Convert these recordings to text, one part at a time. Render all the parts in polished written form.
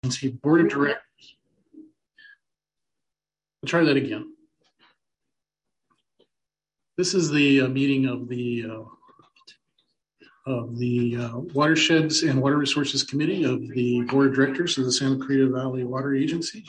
Board of Directors. We'll try that again. This is the meeting of the Watersheds and Water Resources Committee of the Board of Directors of the Santa Clarita Valley Water Agency.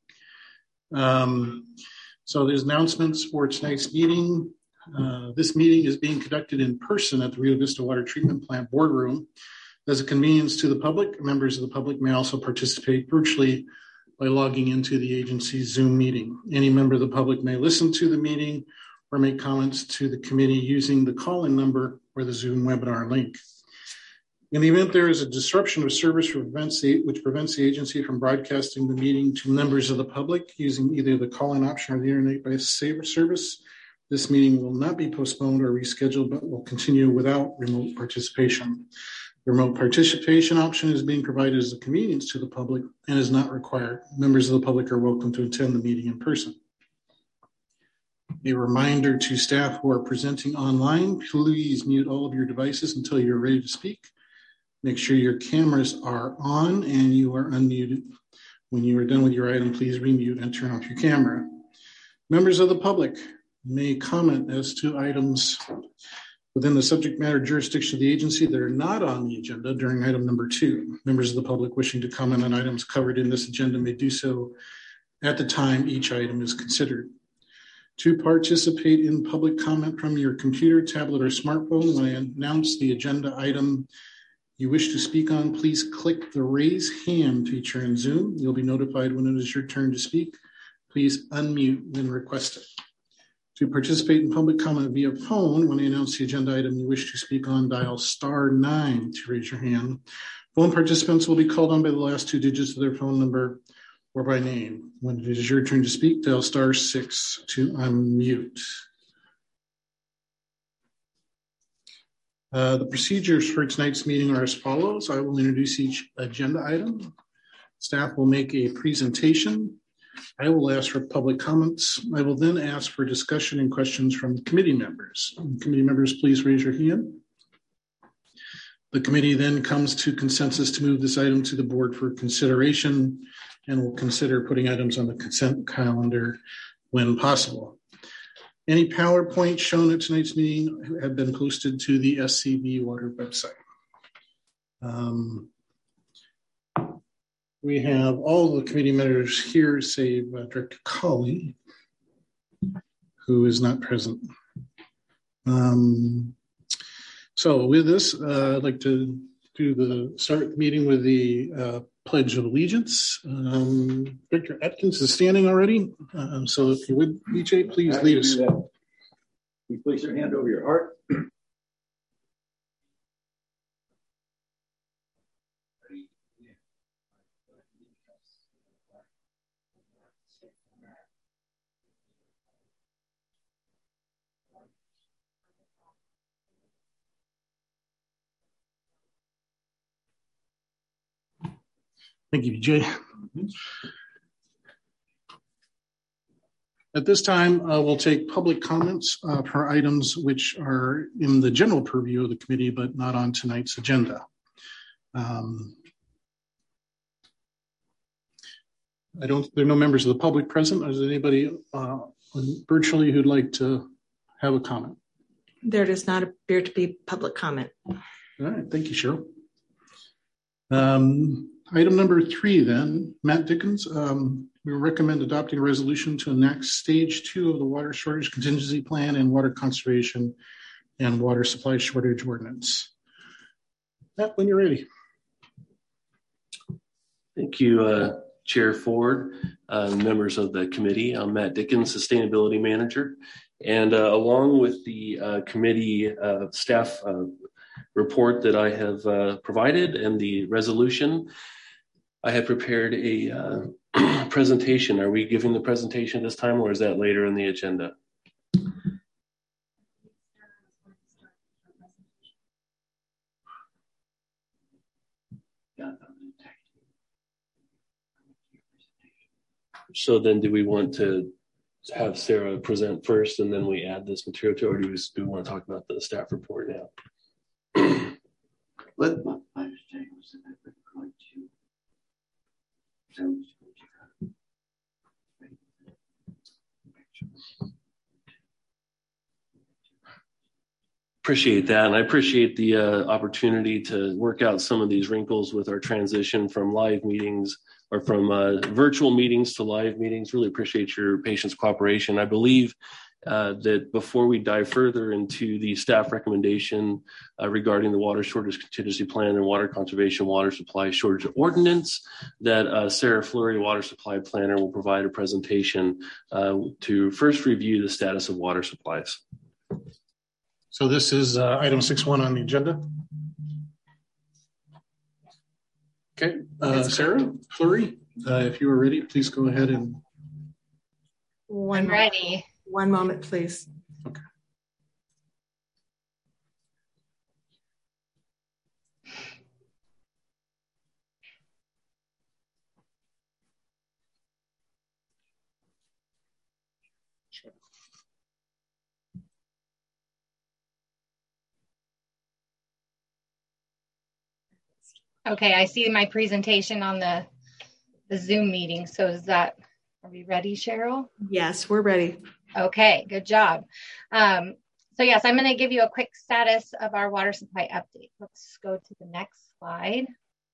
So there's announcements for tonight's meeting. This meeting is being conducted in person at the Rio Vista Water Treatment Plant boardroom. As a convenience to the public, members of the public may also participate virtually by logging into the agency's Zoom meeting. Any member of the public may listen to the meeting or make comments to the committee using the call-in number or the Zoom webinar link. In the event there is a disruption of service which prevents the agency from broadcasting the meeting to members of the public using either the call-in option or the internet-based service, this meeting will not be postponed or rescheduled, but will continue without remote participation. The remote participation option is being provided as a convenience to the public and is not required. Members of the public are welcome to attend the meeting in person. A reminder to staff who are presenting online, please mute all of your devices until you're ready to speak. Make sure your cameras are on and you are unmuted. When you are done with your item, please remute and turn off your camera. Members of the public may comment as to items within the subject matter jurisdiction of the agency that are not on the agenda during item number 2. Members of the public wishing to comment on items covered in this agenda may do so at the time each item is considered. To participate in public comment from your computer, tablet, or smartphone, when I announce the agenda item you wish to speak on, please click the raise hand feature in Zoom. You'll be notified when it is your turn to speak. Please unmute when requested. To participate in public comment via phone, when I announce the agenda item you wish to speak on, dial *9 to raise your hand. Phone participants will be called on by the last 2 digits of their phone number or by name. When it is your turn to speak, dial *6 to unmute. The procedures for tonight's meeting are as follows. I will introduce each agenda item. Staff will make a presentation. I will ask for public comments. I will then ask for discussion and questions from committee members. Committee members, please raise your hand. The committee then comes to consensus to move this item to the board for consideration and will consider putting items on the consent calendar when possible. Any PowerPoint shown at tonight's meeting have been posted to the SCV Water website. We have all the committee members here, save Director Colley, who is not present. So with this, I'd like to start the meeting with the Pledge of Allegiance. Director Atkins is standing already. So if you would, BJ, please lead us. You place your hand over your heart. Thank you, BJ. At this time, we'll take public comments for items which are in the general purview of the committee, but not on tonight's agenda. There are no members of the public present. Is there anybody virtually who'd like to have a comment? There does not appear to be public comment. All right, thank you, Cheryl. Item number 3 then, Matt Dickens. We recommend adopting a resolution to enact stage 2 of the water shortage contingency plan and water conservation and water supply shortage ordinance. Matt, when you're ready. Thank you, Chair Ford, members of the committee. I'm Matt Dickens, Sustainability Manager. And along with the committee staff report that I have provided and the resolution, I have prepared a presentation. Are we giving the presentation this time, or is that later in the agenda? So then do we want to have Sarah present first and then we add this material to it, or do we want to talk about the staff report now? Let my understanding was that I would like to Appreciate that, and I appreciate the opportunity to work out some of these wrinkles with our transition from live meetings or from virtual meetings to live meetings. Really appreciate your patience, cooperation. I believe that before we dive further into the staff recommendation regarding the water shortage contingency plan and water conservation water supply shortage ordinance, that Sarah Fleury, water supply planner, will provide a presentation to first review the status of water supplies. So this is item 6.1 on the agenda. Okay, Sarah Fleury, if you are ready, please go ahead and. I'm ready. One moment, please. Okay. Okay, I see my presentation on the Zoom meeting. So are we ready, Cheryl? Yes, we're ready. Okay, good job. So yes, I'm going to give you a quick status of our water supply update. Let's go to the next slide.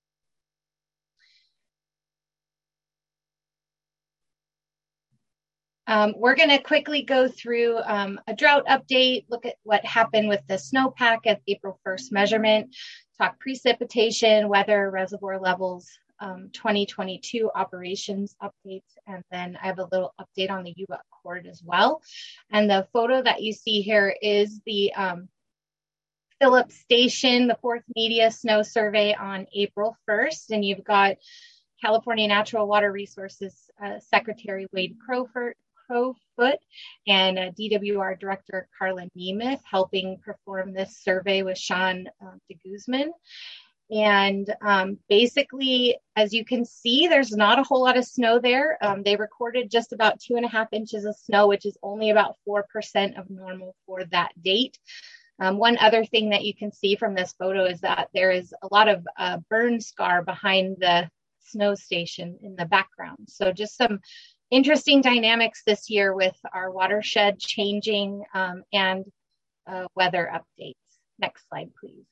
We're going to quickly go through a drought update, look at what happened with the snowpack at April 1st measurement, talk precipitation, weather, reservoir levels, 2022 operations updates, and then I have a little update on the UBUC cord as well. And the photo that you see here is the Phillips Station, the fourth media snow survey on April 1st, and you've got California Natural Water Resources Secretary Wade Crowfoot and DWR Director Carla Nemeth helping perform this survey with Sean de Guzman. And basically, as you can see, there's not a whole lot of snow there. They recorded just about 2.5 inches of snow, which is only about 4% of normal for that date. One other thing that you can see from this photo is that there is a lot of burn scar behind the snow station in the background. So just some interesting dynamics this year with our watershed changing and weather updates. Next slide, please.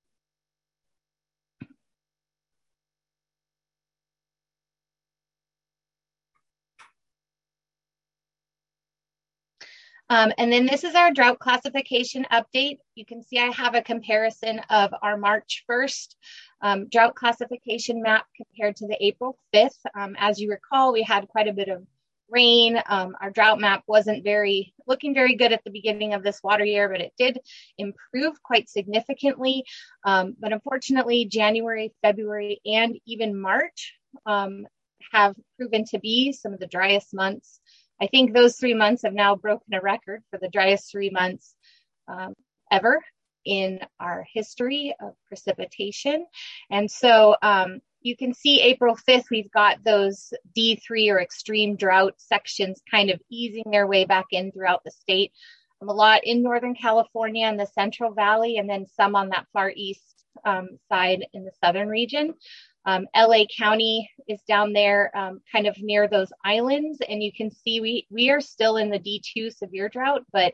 And then this is our drought classification update. You can see I have a comparison of our March 1st drought classification map compared to the April 5th. As you recall, we had quite a bit of rain. Our drought map wasn't looking very good at the beginning of this water year, but it did improve quite significantly. But unfortunately, January, February, and even March have proven to be some of the driest months. I think those 3 months have now broken a record for the driest 3 months ever in our history of precipitation. And so you can see April 5th, we've got those D3 or extreme drought sections kind of easing their way back in throughout the state. A lot in Northern California and the Central Valley, and then some on that far east side in the southern region. LA County is down there kind of near those islands, and you can see we are still in the D2 severe drought, but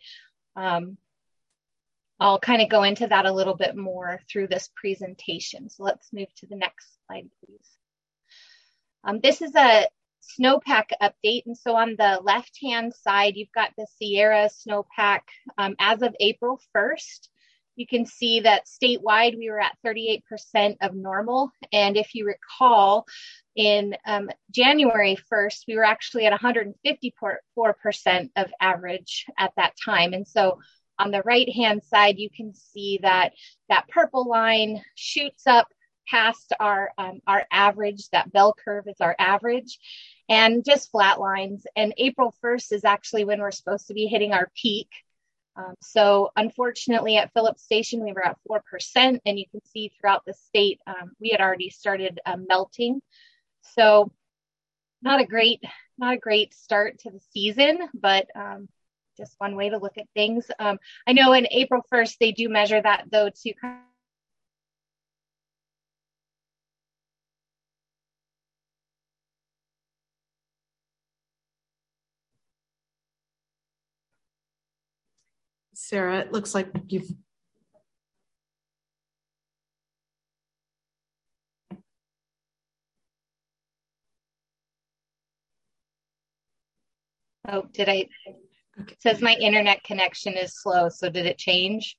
I'll kind of go into that a little bit more through this presentation. So let's move to the next slide, please. This is a snowpack update, and so on the left-hand side, you've got the Sierra snowpack as of April 1st. You can see that statewide, we were at 38% of normal. And if you recall, in January 1st, we were actually at 154% of average at that time. And so on the right-hand side, you can see that that purple line shoots up past our average. That bell curve is our average, and just flatlines. And April 1st is actually when we're supposed to be hitting our peak. So unfortunately at Phillips Station, we were at 4%, and you can see throughout the state, we had already started melting. So not a great start to the season, but just one way to look at things. I know in April 1st, they do measure that though to Sarah, it looks like you've. Oh, did I? It says my internet connection is slow. So did it change?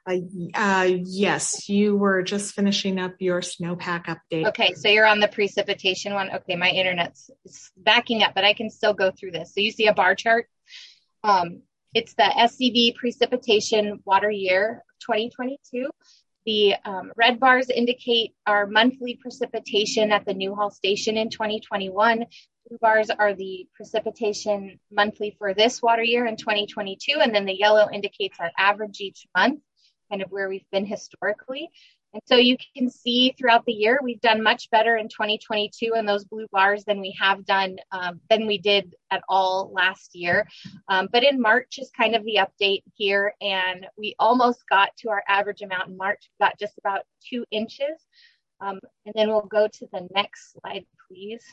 Yes, you were just finishing up your snowpack update. Okay, so you're on the precipitation one. Okay, my internet's backing up, but I can still go through this. So you see a bar chart. It's the SCV precipitation water year 2022. The red bars indicate our monthly precipitation at the Newhall Station in 2021. Blue bars are the precipitation monthly for this water year in 2022. And then the yellow indicates our average each month, kind of where we've been historically. And so you can see throughout the year, we've done much better in 2022 in those blue bars than we have done, than we did at all last year. But in March is kind of the update here. And we almost got to our average amount in March, we got just about 2 inches. And then we'll go to the next slide, please.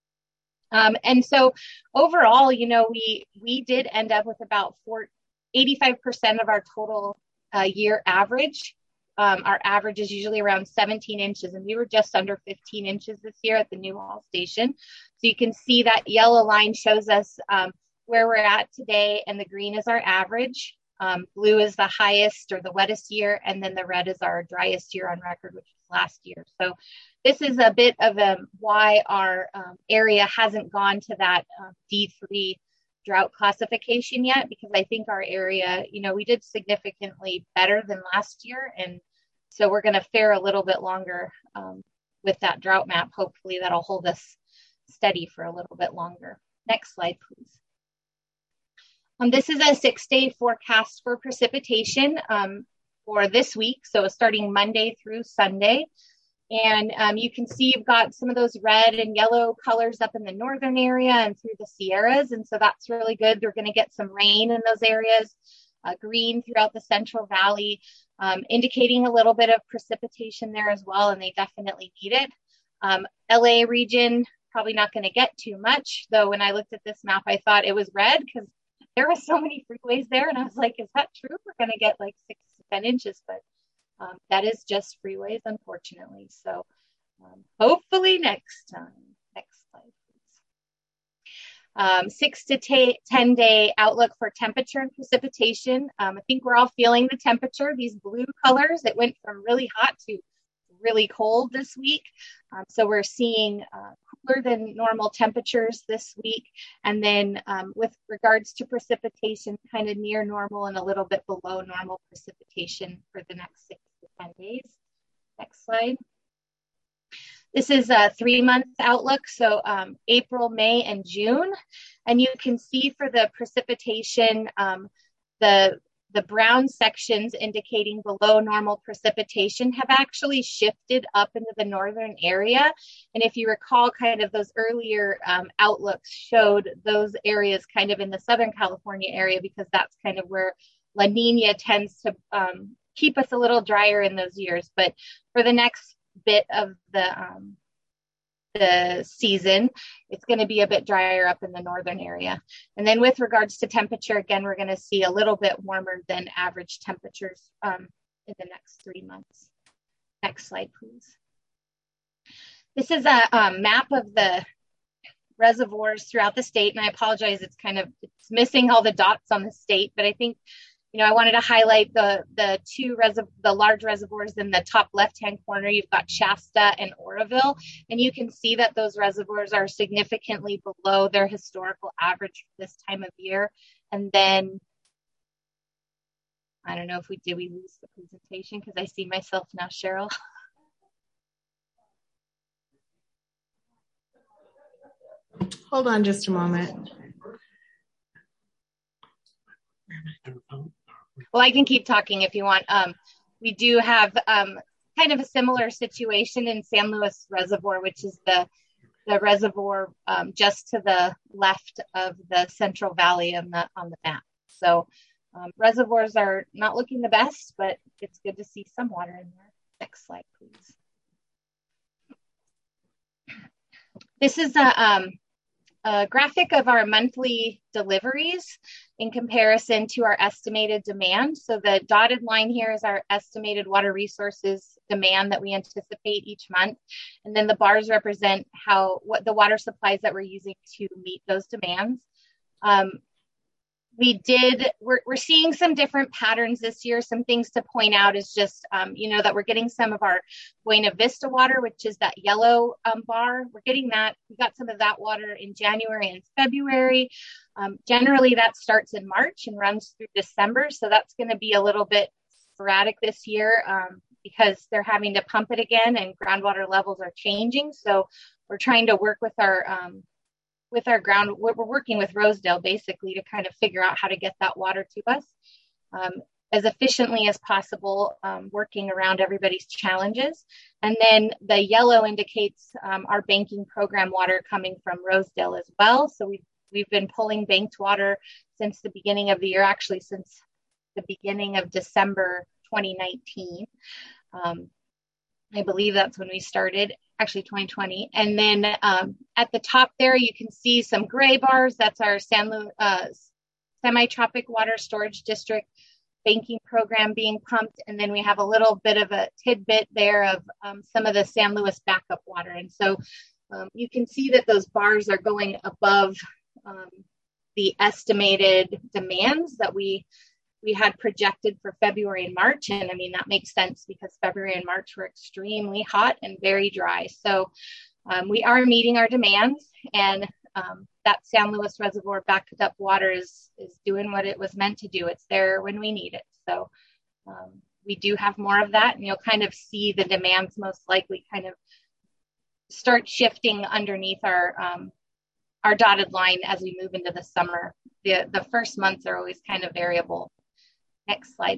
And so overall, you know, we did end up with about 85% of our total year average. Our average is usually around 17 inches, and we were just under 15 inches this year at the Newhall Station. So you can see that yellow line shows us where we're at today, and the green is our average. Blue is the highest or the wettest year, and then the red is our driest year on record, which was last year. So this is a bit of why our area hasn't gone to that D3 drought classification yet, because I think our area, you know, we did significantly better than last year. And so we're going to fare a little bit longer with that drought map. Hopefully that'll hold us steady for a little bit longer. Next slide, please. This is a 6-day forecast for precipitation for this week. So starting Monday through Sunday. And you can see you've got some of those red and yellow colors up in the northern area and through the Sierras. And so that's really good. They're going to get some rain in those areas, green throughout the Central Valley, indicating a little bit of precipitation there as well. And they definitely need it. LA region, probably not going to get too much, though. When I looked at this map, I thought it was red because there were so many freeways there. And I was like, is that true? We're going to get like 6 to 10 inches, but that is just freeways, unfortunately. So hopefully next time. Next slide, please. 6 to 10 day outlook for temperature and precipitation. I think we're all feeling the temperature. These blue colors, it went from really hot to really cold this week. So we're seeing cooler than normal temperatures this week. And then with regards to precipitation, kind of near normal and a little bit below normal precipitation for the next 6 to 10 days. Next slide. This is a 3-month outlook. So April, May, and June. And you can see for the precipitation, the brown sections indicating below normal precipitation have actually shifted up into the northern area. And if you recall, kind of those earlier outlooks showed those areas kind of in the Southern California area, because that's kind of where La Nina tends to keep us a little drier in those years. But for the next bit of the season, it's going to be a bit drier up in the northern area. And then with regards to temperature, again, we're going to see a little bit warmer than average temperatures in the next 3 months. Next slide, please. This is a map of the reservoirs throughout the state. And I apologize, it's missing all the dots on the state, but I think, you know, I wanted to highlight the large reservoirs in the top left-hand corner. You've got Shasta and Oroville, and you can see that those reservoirs are significantly below their historical average for this time of year. And then, I don't know if we lose the presentation because I see myself now, Cheryl. Hold on just a moment. Well, I can keep talking if you want. We do have kind of a similar situation in San Luis Reservoir, which is the reservoir just to the left of the Central Valley on the map. So reservoirs are not looking the best, but it's good to see some water in there. Next slide, please. This is a graphic of our monthly deliveries. in comparison to our estimated demand. So the dotted line here is our estimated water resources demand that we anticipate each month. And then the bars represent what the water supplies that we're using to meet those demands. We're seeing some different patterns this year. Some things to point out is just, that we're getting some of our Buena Vista water, which is that yellow bar. We're getting that. We got some of that water in January and February. Generally, that starts in March and runs through December. So that's going to be a little bit sporadic this year because they're having to pump it again and groundwater levels are changing. So we're trying to work with we're working with Rosedale basically to kind of figure out how to get that water to us as efficiently as possible, working around everybody's challenges. And then the yellow indicates our banking program water coming from Rosedale as well. So we've been pulling banked water since the beginning of the year, actually since the beginning of December 2019. I believe that's when we started, actually 2020. And then at the top there, you can see some gray bars. That's our semi-tropic water storage district banking program being pumped. And then we have a little bit of a tidbit there of some of the San Luis backup water. And so you can see that those bars are going above the estimated demands that we had projected for February and March. And I mean, that makes sense because February and March were extremely hot and very dry. So we are meeting our demands, and that San Luis Reservoir backed up water is doing what it was meant to do. It's there when we need it. So we do have more of that, and you'll kind of see the demands most likely kind of start shifting underneath our dotted line as we move into the summer. The first months are always kind of variable. Next slide,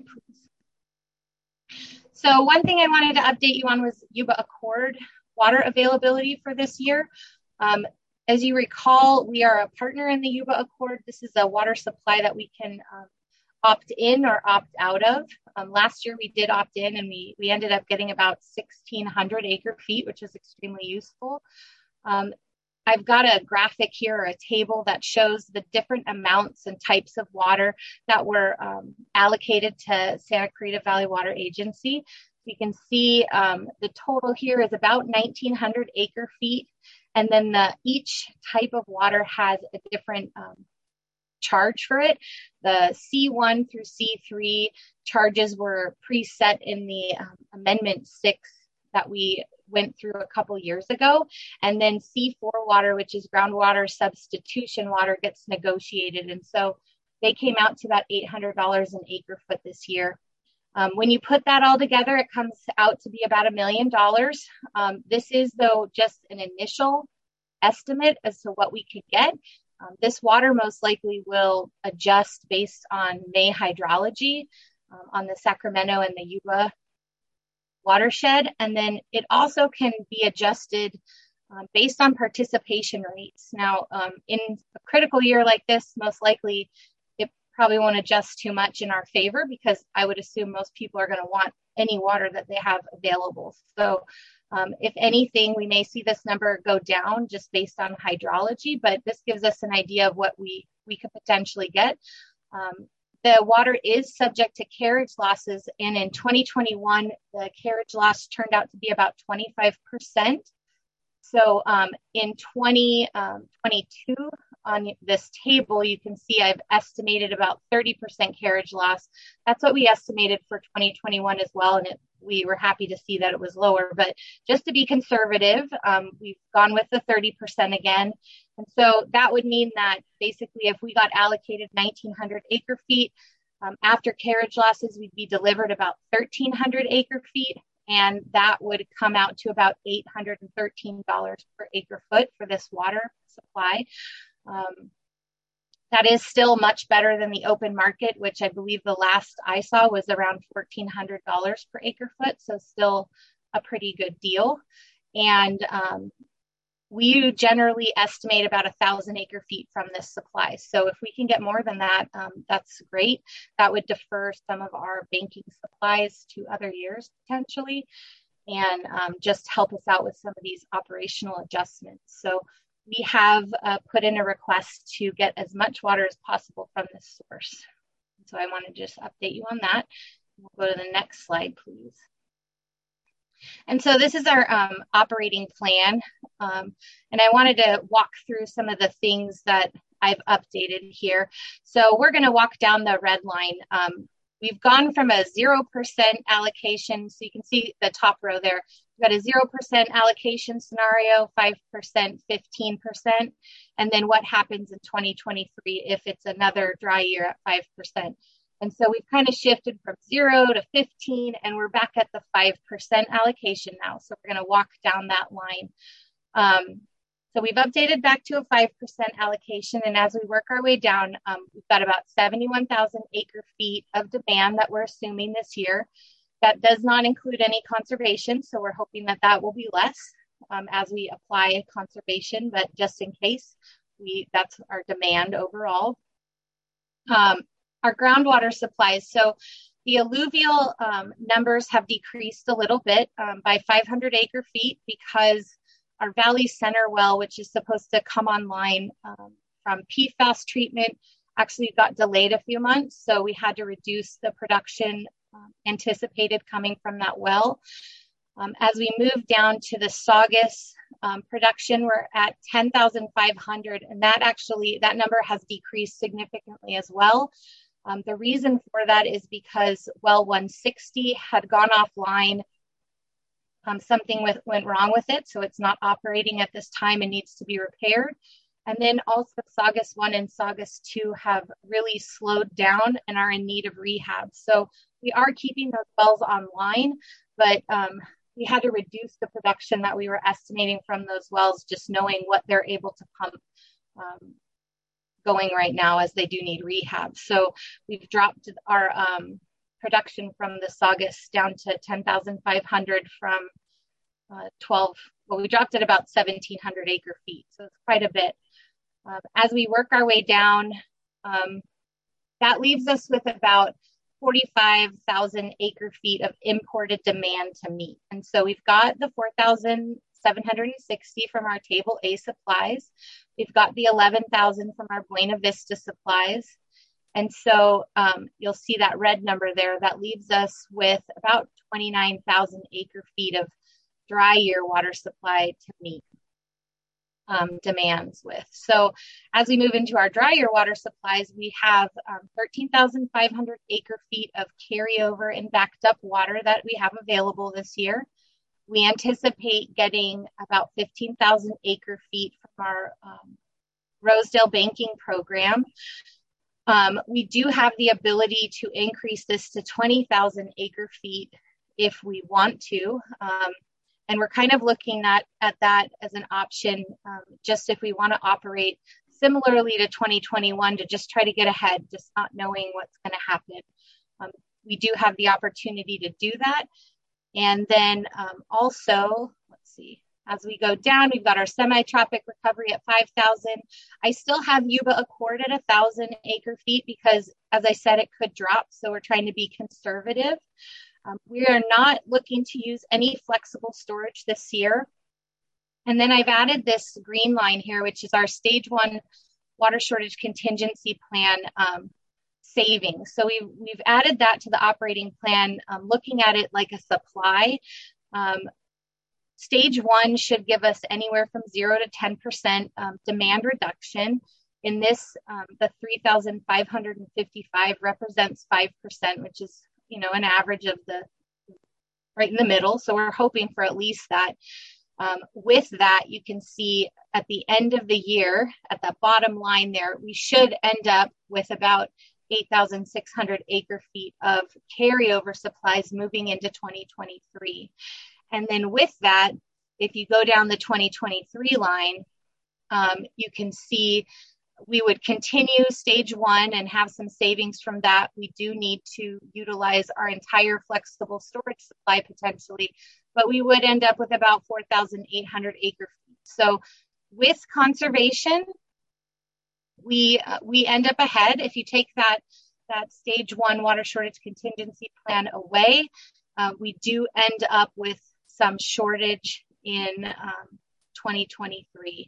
please. So one thing I wanted to update you on was Yuba Accord water availability for this year. As you recall, we are a partner in the Yuba Accord. This is a water supply that we can opt in or opt out of. Last year we did opt in, and we ended up getting about 1,600 acre feet, which is extremely useful. I've got a graphic here, or a table that shows the different amounts and types of water that were allocated to Santa Clarita Valley Water Agency. You can see the total here is about 1,900 acre feet. And then each type of water has a different charge for it. The C1 through C3 charges were preset in the Amendment 6 that we went through a couple years ago. And then C4 water, which is groundwater substitution water, gets negotiated. And so they came out to about $800 an acre foot this year. When you put that all together, it comes out to be about $1 million. This is, though, just an initial estimate as to what we could get. This water most likely will adjust based on May hydrology on the Sacramento and the Yuba watershed. And then it also can be adjusted based on participation rates. Now, in a critical year like this, most likely it probably won't adjust too much in our favor, because I would assume most people are going to want any water that they have available. So if anything, we may see this number go down just based on hydrology, but this gives us an idea of what we could potentially get. The water is subject to carriage losses, and in 2021, the carriage loss turned out to be about 25%. So in 2022, on this table, you can see I've estimated about 30% carriage loss. That's what we estimated for 2021 as well, and we were happy to see that it was lower. But just to be conservative, we've gone with the 30% again. And so that would mean that basically if we got allocated 1,900 acre feet, after carriage losses, we'd be delivered about 1,300 acre feet. And that would come out to about $813 per acre foot for this water supply. That is still much better than the open market, which I believe the last I saw was around $1,400 per acre foot. So still a pretty good deal. And we generally estimate about 1,000 acre feet from this supply. So if we can get more than that, that's great. That would defer some of our banking supplies to other years potentially, and just help us out with some of these operational adjustments. So we have put in a request to get as much water as possible from this source. So I want to just update you on that. We'll go to the next slide, please. And so this is our operating plan. And I wanted to walk through some of the things that I've updated here. So we're going to walk down the red line. We've gone from a 0% allocation. So you can see the top row there. We've got a 0% allocation scenario, 5%, 15%. And then what happens in 2023 if it's another dry year at 5%. And so we've kind of shifted from 0 to 15, and we're back at the 5% allocation now. So we're going to walk down that line. So we've updated back to a 5% allocation. And as we work our way down, we've got about 71,000 acre feet of demand that we're assuming this year. That does not include any conservation. So we're hoping that that will be less as we apply conservation, but just in case, that's our demand overall. Our groundwater supplies. So the alluvial numbers have decreased a little bit by 500 acre feet because our Valley Center well, which is supposed to come online from PFAS treatment, actually got delayed a few months. So we had to reduce the production anticipated coming from that well. As we move down to the Saugus production, we're at 10,500, and that number has decreased significantly as well. The reason for that is because well 160 had gone offline. Something went wrong with it, so it's not operating at this time and needs to be repaired. And then also Saugus 1 and Saugus 2 have really slowed down and are in need of rehab. So we are keeping those wells online, but we had to reduce the production that we were estimating from those wells, just knowing what they're able to pump going right now as they do need rehab. So we've dropped our production from the Saugus down to 10,500 from 12. Well, we dropped at about 1,700 acre feet. So it's quite a bit. As we work our way down, that leaves us with about 45,000 acre feet of imported demand to meet. And so we've got the 4,760 from our table A supplies. We've got the 11,000 from our Buena Vista supplies. And so you'll see that red number there. That leaves us with about 29,000 acre feet of dry year water supply to meet demands with. So as we move into our dry year water supplies, we have 13,500 acre feet of carryover and backed up water that we have available this year. We anticipate getting about 15,000 acre feet from our Rosedale banking program. We do have the ability to increase this to 20,000 acre feet if we want to. And we're kind of looking at that as an option, just if we want to operate similarly to 2021 to just try to get ahead, just not knowing what's going to happen. We do have the opportunity to do that. And then also, let's see, as we go down, we've got our semi-tropic recovery at 5,000. I still have Yuba Accord at 1,000 acre feet because, as I said, it could drop. So we're trying to be conservative. We are not looking to use any flexible storage this year. And then I've added this green line here, which is our stage 1 water shortage contingency plan savings. So we've added that to the operating plan, looking at it like a supply. Stage 1 should give us anywhere from 0 to 10% demand reduction. In this, the 3,555 represents 5%, which is, an average of right in the middle. So we're hoping for at least that. With that, you can see at the end of the year, at the bottom line there, we should end up with about 8,600 acre feet of carryover supplies moving into 2023. And then with that, if you go down the 2023 line, you can see we would continue stage 1 and have some savings from that. We do need to utilize our entire flexible storage supply potentially, but we would end up with about 4,800 acre feet. So with conservation, we end up ahead. If you take that stage 1 water shortage contingency plan away, we do end up with some shortage in 2023.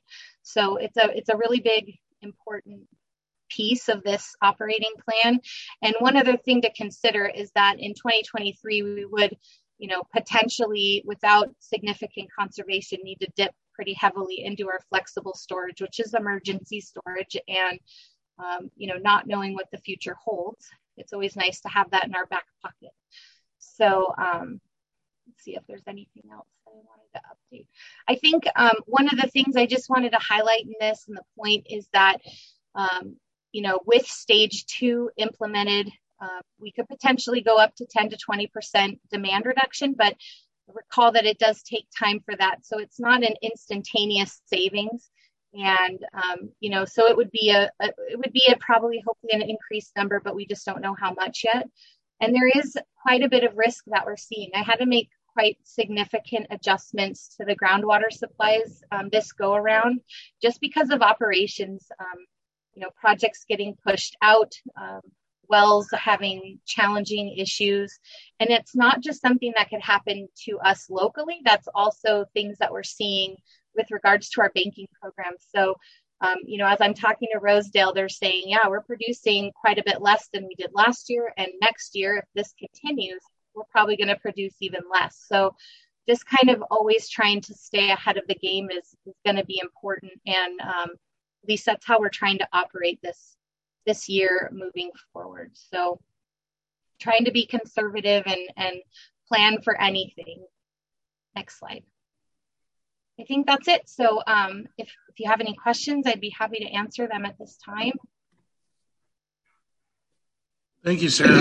So it's a really big, important piece of this operating plan. And one other thing to consider is that in 2023, we would, potentially, without significant conservation, need to dip pretty heavily into our flexible storage, which is emergency storage. And, not knowing what the future holds, it's always nice to have that in our back pocket. So let's see if there's anything else that I wanted to update. I think one of the things I just wanted to highlight in this, and the point is that, with stage 2 implemented, we could potentially go up to 10 to 20% demand reduction, but recall that it does take time for that. So it's not an instantaneous savings. And, so it would be probably hopefully an increased number, but we just don't know how much yet. And there is quite a bit of risk that we're seeing. I had to make quite significant adjustments to the groundwater supplies this go around, just because of operations, projects getting pushed out, wells having challenging issues. And it's not just something that could happen to us locally. That's also things that we're seeing with regards to our banking program. So, as I'm talking to Rosedale, they're saying, yeah, we're producing quite a bit less than we did last year. And next year, if this continues, we're probably going to produce even less. So just kind of always trying to stay ahead of the game is going to be important. And at least that's how we're trying to operate this year moving forward. So trying to be conservative and plan for anything. Next slide. I think that's it. So if you have any questions, I'd be happy to answer them at this time. Thank you, Sarah.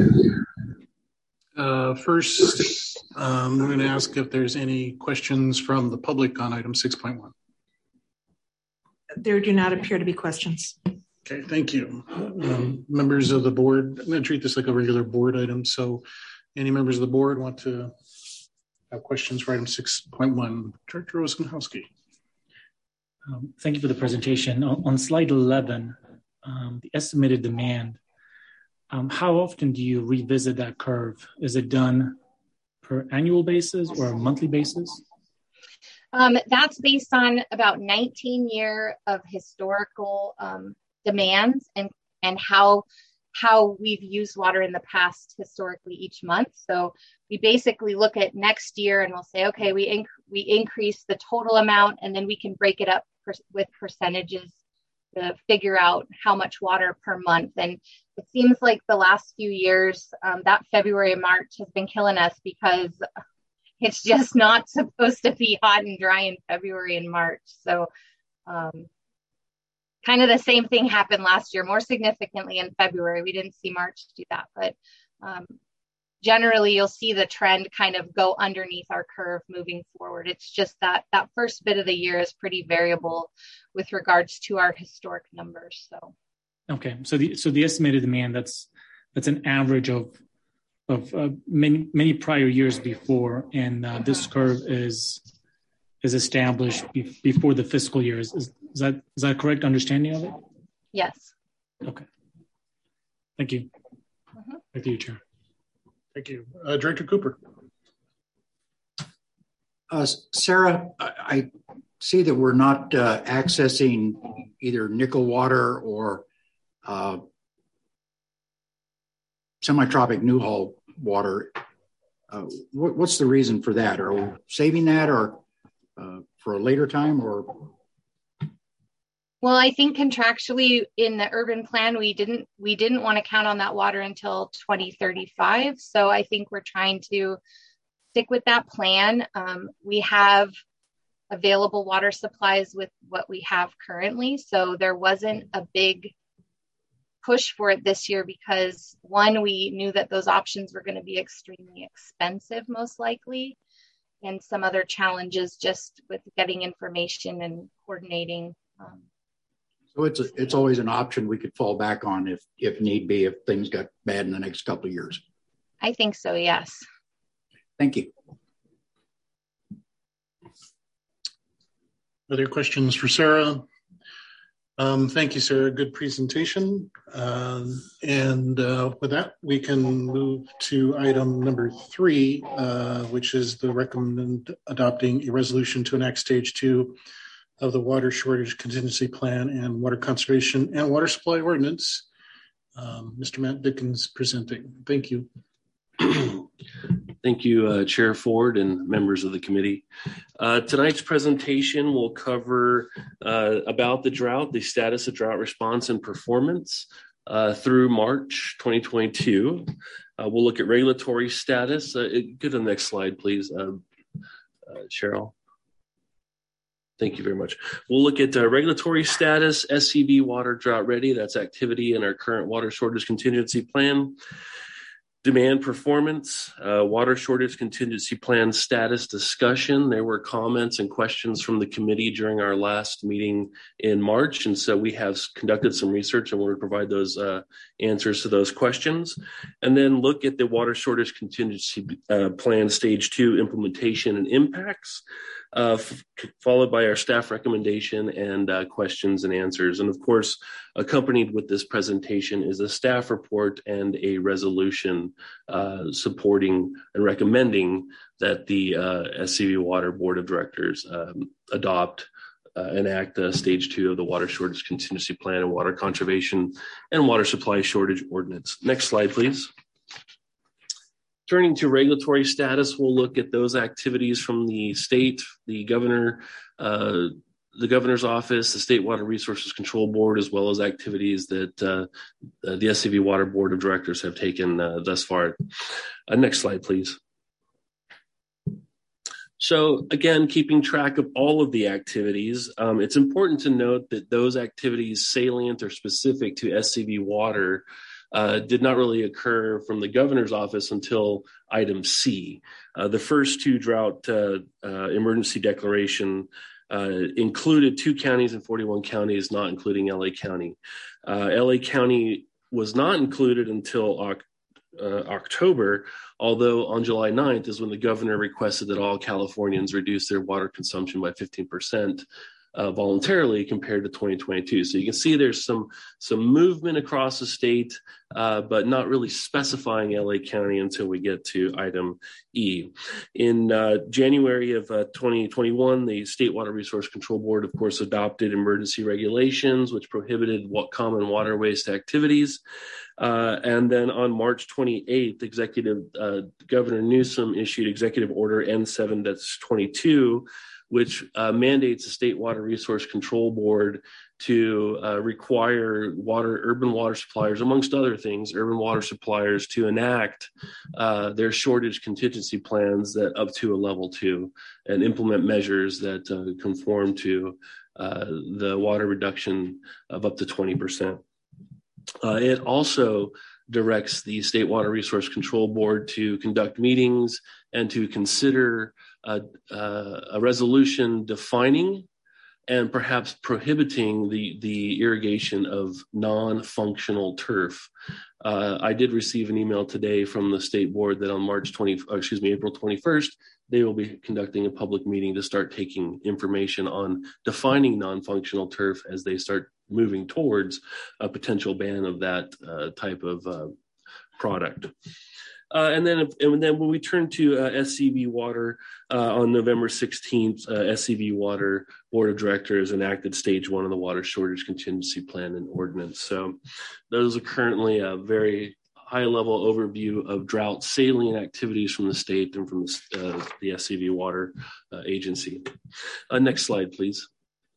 First, I'm going to ask if there's any questions from the public on item 6.1. There do not appear to be questions. Okay, thank you. Members of the board, I'm going to treat this like a regular board item. So any members of the board want to have questions for item 6.1? Director Osenhowski. Thank you for the presentation. On slide 11, the estimated demand, how often do you revisit that curve? Is it done per annual basis or a monthly basis? That's based on about 19 years of historical demands and how we've used water in the past historically each month. So we basically look at next year and we'll say, okay, we increase the total amount, and then we can break it up with percentages to figure out how much water per month. And it seems like the last few years, that February and March has been killing us, because it's just not supposed to be hot and dry in February and March. So kind of the same thing happened last year, more significantly in February. We didn't see March do that, but generally you'll see the trend kind of go underneath our curve moving forward. It's just that first bit of the year is pretty variable with regards to our historic numbers. So okay, so the estimated demand, that's an average of many prior years before, and this curve is established before the fiscal year. Is that a correct understanding of it? Yes. Okay. Thank you. Thank you, Chair. Thank you. Director Cooper. Sarah, I see that we're not accessing either nickel water or semi-tropic Newhall water. What's the reason for that? Are we saving that or for a later time, or? Well, I think contractually in the urban plan, we didn't want to count on that water until 2035. So I think we're trying to stick with that plan. We have available water supplies with what we have currently. So there wasn't a big push for it this year because, one, we knew that those options were going to be extremely expensive, most likely, and some other challenges just with getting information and coordinating. So it's always an option we could fall back on if need be, if things got bad in the next couple of years. I think so, yes. Thank you. Other questions for Sarah? Thank you, Sarah. Good presentation. And with that, we can move to item number 3, which is the recommend adopting a resolution to enact stage 2 of the Water Shortage Contingency Plan and Water Conservation and Water Supply Ordinance. Mr. Matt Dickens presenting. Thank you. Thank you, Chair Ford and members of the committee. Tonight's presentation will cover about the drought, the status of drought response and performance through March 2022. We'll look at regulatory status. Go to the next slide, please, Cheryl. Thank you very much. We'll look at regulatory status, SCV water drought ready. That's activity in our current water shortage contingency plan. Demand performance, water shortage contingency plan status discussion. There were comments and questions from the committee during our last meeting in March. And so we have conducted some research and we'll provide those answers to those questions. And then look at the water shortage contingency plan stage 2 implementation and impacts, followed by our staff recommendation and questions and answers. And of course, accompanied with this presentation is a staff report and a resolution supporting and recommending that the SCV Water Board of Directors adopt enact stage 2 of the water shortage contingency plan and water conservation and water supply shortage ordinance. Next slide, please. Turning to regulatory status, we'll look at those activities from the state, the governor's office, the State Water Resources Control Board, as well as activities that the SCV Water Board of Directors have taken thus far. Next slide, please. So again, keeping track of all of the activities, it's important to note that those activities salient or specific to SCV Water did not really occur from the governor's office until item C. The first 2 drought emergency declaration included 2 counties and 41 counties, not including LA County. LA County was not included until October, although on July 9th is when the governor requested that all Californians reduce their water consumption by 15%. Voluntarily compared to 2022. So you can see there's some movement across the state, but not really specifying LA County until we get to item E. In January of 2021, the State Water Resource Control Board, of course, adopted emergency regulations, which prohibited common water waste activities. And then on March 28th, Governor Newsom issued Executive Order N7-22, which mandates the State Water Resource Control Board to require urban water suppliers, amongst other things, urban water suppliers to enact their shortage contingency plans that up to a level 2 and implement measures that conform to the water reduction of up to 20%. It also directs the State Water Resource Control Board to conduct meetings and to consider a resolution defining and perhaps prohibiting the irrigation of non-functional turf. I did receive an email today from the state board that on April 21st, they will be conducting a public meeting to start taking information on defining non-functional turf as they start moving towards a potential ban of that type of product. And then when we turn to SCV Water, on November 16th, SCV Water Board of Directors enacted stage 1 of the water shortage contingency plan and ordinance. So those are currently a very high-level overview of drought salient activities from the state and from the SCV Water agency. Next slide, please.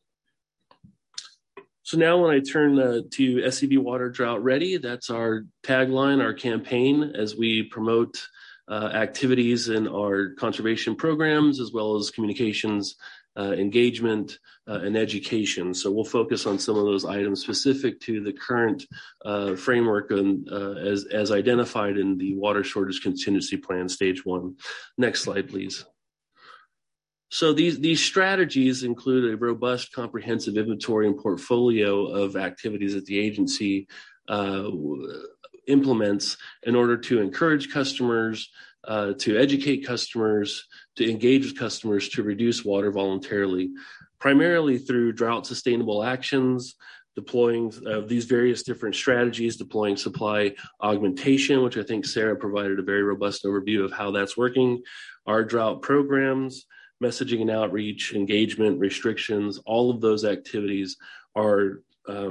So now when I turn to SCV Water Drought Ready, that's our tagline, our campaign, as we promote activities in our conservation programs, as well as communications, engagement, and education. So we'll focus on some of those items specific to the current framework as identified in the Water Shortage Contingency Plan, Stage 1. Next slide, please. So these strategies include a robust, comprehensive inventory and portfolio of activities that the agency implements in order to encourage customers, to educate customers, to engage with customers, to reduce water voluntarily, primarily through drought sustainable actions, deploying these various different strategies, deploying supply augmentation, which I think Sarah provided a very robust overview of how that's working, our drought programs, messaging and outreach, engagement, restrictions, all of those activities are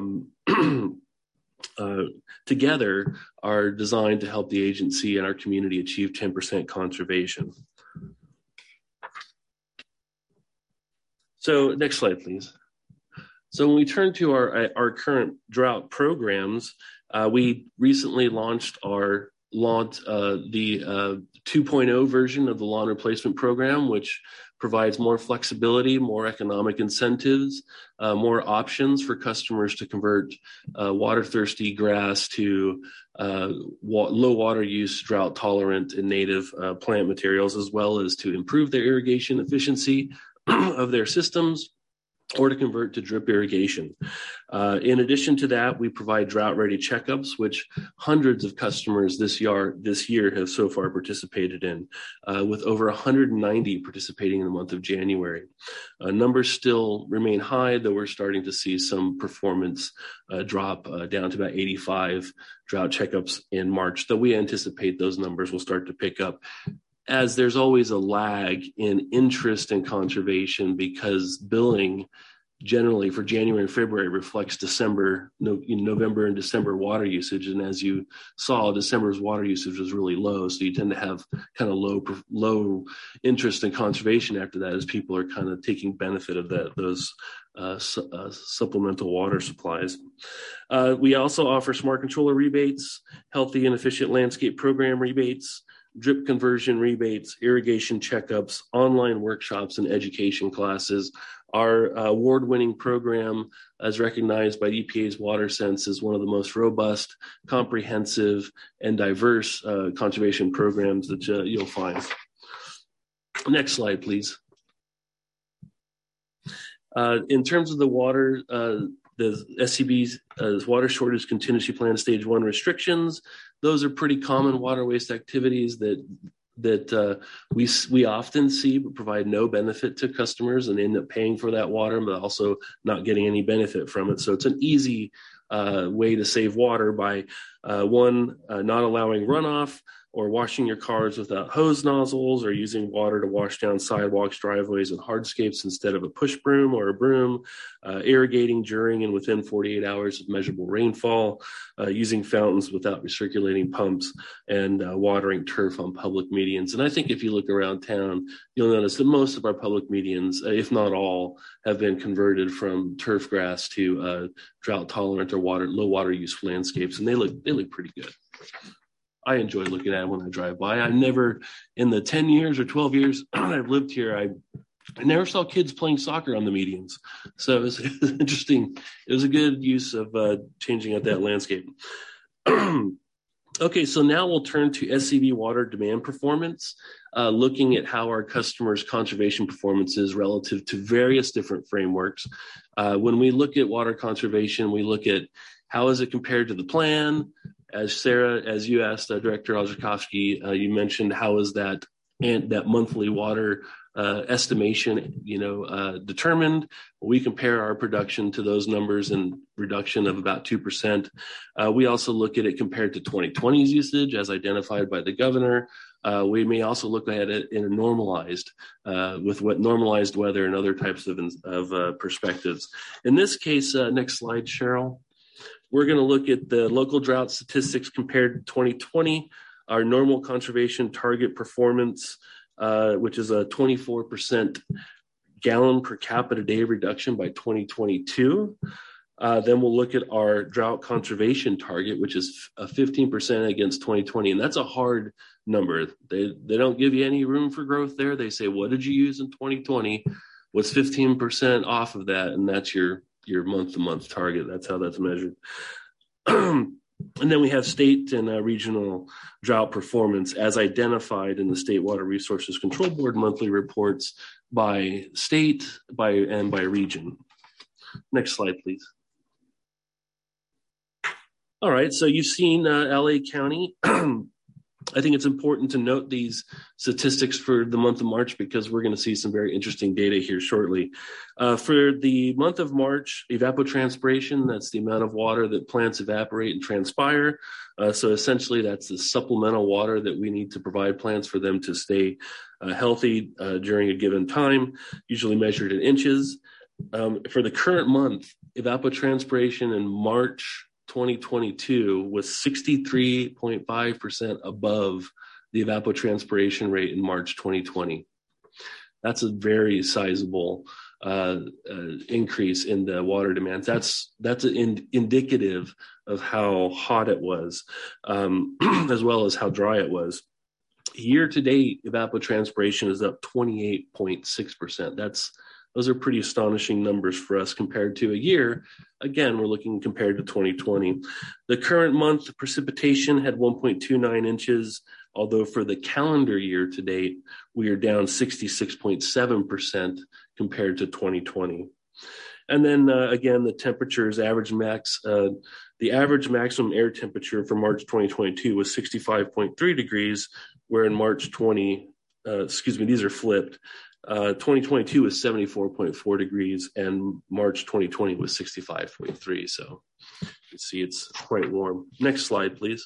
together are designed to help the agency and our community achieve 10% conservation. So next slide, please. So when we turn to our current drought programs, we recently launched the 2.0 version of the lawn replacement program, which provides more flexibility, more economic incentives, more options for customers to convert water-thirsty grass to low water use, drought tolerant and native plant materials, as well as to improve their irrigation efficiency of their systems, or to convert to drip irrigation. In addition to that, we provide drought-ready checkups, which hundreds of customers this year have so far participated in, with over 190 participating in the month of January. Numbers still remain high, though we're starting to see some performance drop down to about 85 drought checkups in March, though we anticipate those numbers will start to pick up, as there's always a lag in interest in conservation, because billing generally for January and February reflects November and December water usage. And as you saw, December's water usage was really low. So you tend to have kind of low interest in conservation after that, as people are kind of taking benefit of those supplemental water supplies. We also offer smart controller rebates, healthy and efficient landscape program rebates, drip conversion rebates, irrigation checkups, online workshops, and education classes. Our award-winning program, as recognized by EPA's WaterSense, is one of the most robust, comprehensive, and diverse conservation programs that you'll find. Next slide, please. In terms of the water, the SCB's water shortage contingency plan stage 1 restrictions, those are pretty common water waste activities that we often see but provide no benefit to customers and end up paying for that water, but also not getting any benefit from it. So it's an easy way to save water by not allowing runoff, or washing your cars without hose nozzles, or using water to wash down sidewalks, driveways, and hardscapes instead of a push broom or a broom, irrigating during and within 48 hours of measurable rainfall, using fountains without recirculating pumps, and watering turf on public medians. And I think if you look around town, you'll notice that most of our public medians, if not all, have been converted from turf grass to drought tolerant or low water use landscapes, and they look pretty good. I enjoy looking at it when I drive by. I've never, in the 10 years or 12 years I've lived here, I never saw kids playing soccer on the medians. So it was interesting. It was a good use of changing out that landscape. Okay, so now we'll turn to SCB water demand performance, looking at how our customers' conservation performance is relative to various different frameworks. When we look at water conservation, we look at how is it compared to the plan. As Sarah, as you asked, Director Olszakowski, you mentioned how is that monthly water estimation, determined. We compare our production to those numbers and reduction of about 2%. We also look at it compared to 2020's usage as identified by the governor. We may also look at it in a normalized, with what normalized weather and other types of perspectives. In this case, next slide, Cheryl. We're going to look at the local drought statistics compared to 2020, our normal conservation target performance, which is a 24% gallon per capita day reduction by 2022. Then we'll look at our drought conservation target, which is a 15% against 2020. And that's a hard number. They don't give you any room for growth there. They say, what did you use in 2020? What's 15% off of that? And that's your month-to-month target. That's how that's measured. And then we have state and regional drought performance as identified in the State Water Resources Control Board monthly reports by state and by region. Next slide, please. All right, so you've seen LA County I think it's important to note these statistics for the month of March because we're going to see some very interesting data here shortly. For the month of March, evapotranspiration, that's the amount of water that plants evaporate and transpire. So essentially, that's the supplemental water that we need to provide plants for them to stay healthy during a given time, usually measured in inches. For the current month, evapotranspiration in March 2022 was 63.5% above the evapotranspiration rate in March 2020. That's a very sizable increase in the water demands. That's indicative of how hot it was, as well as how dry it was. Year to date, evapotranspiration is up 28.6%. Those are pretty astonishing numbers for us compared to a year. Again, we're looking compared to 2020. The current month precipitation had 1.29 inches, although for the calendar year to date, we are down 66.7% compared to 2020. And then again, the temperatures, the average maximum air temperature for March 2022 was 65.3 degrees, where in March these are flipped. 2022 was 74.4 degrees and March 2020 was 65.3. So you can see it's quite warm. Next slide, please.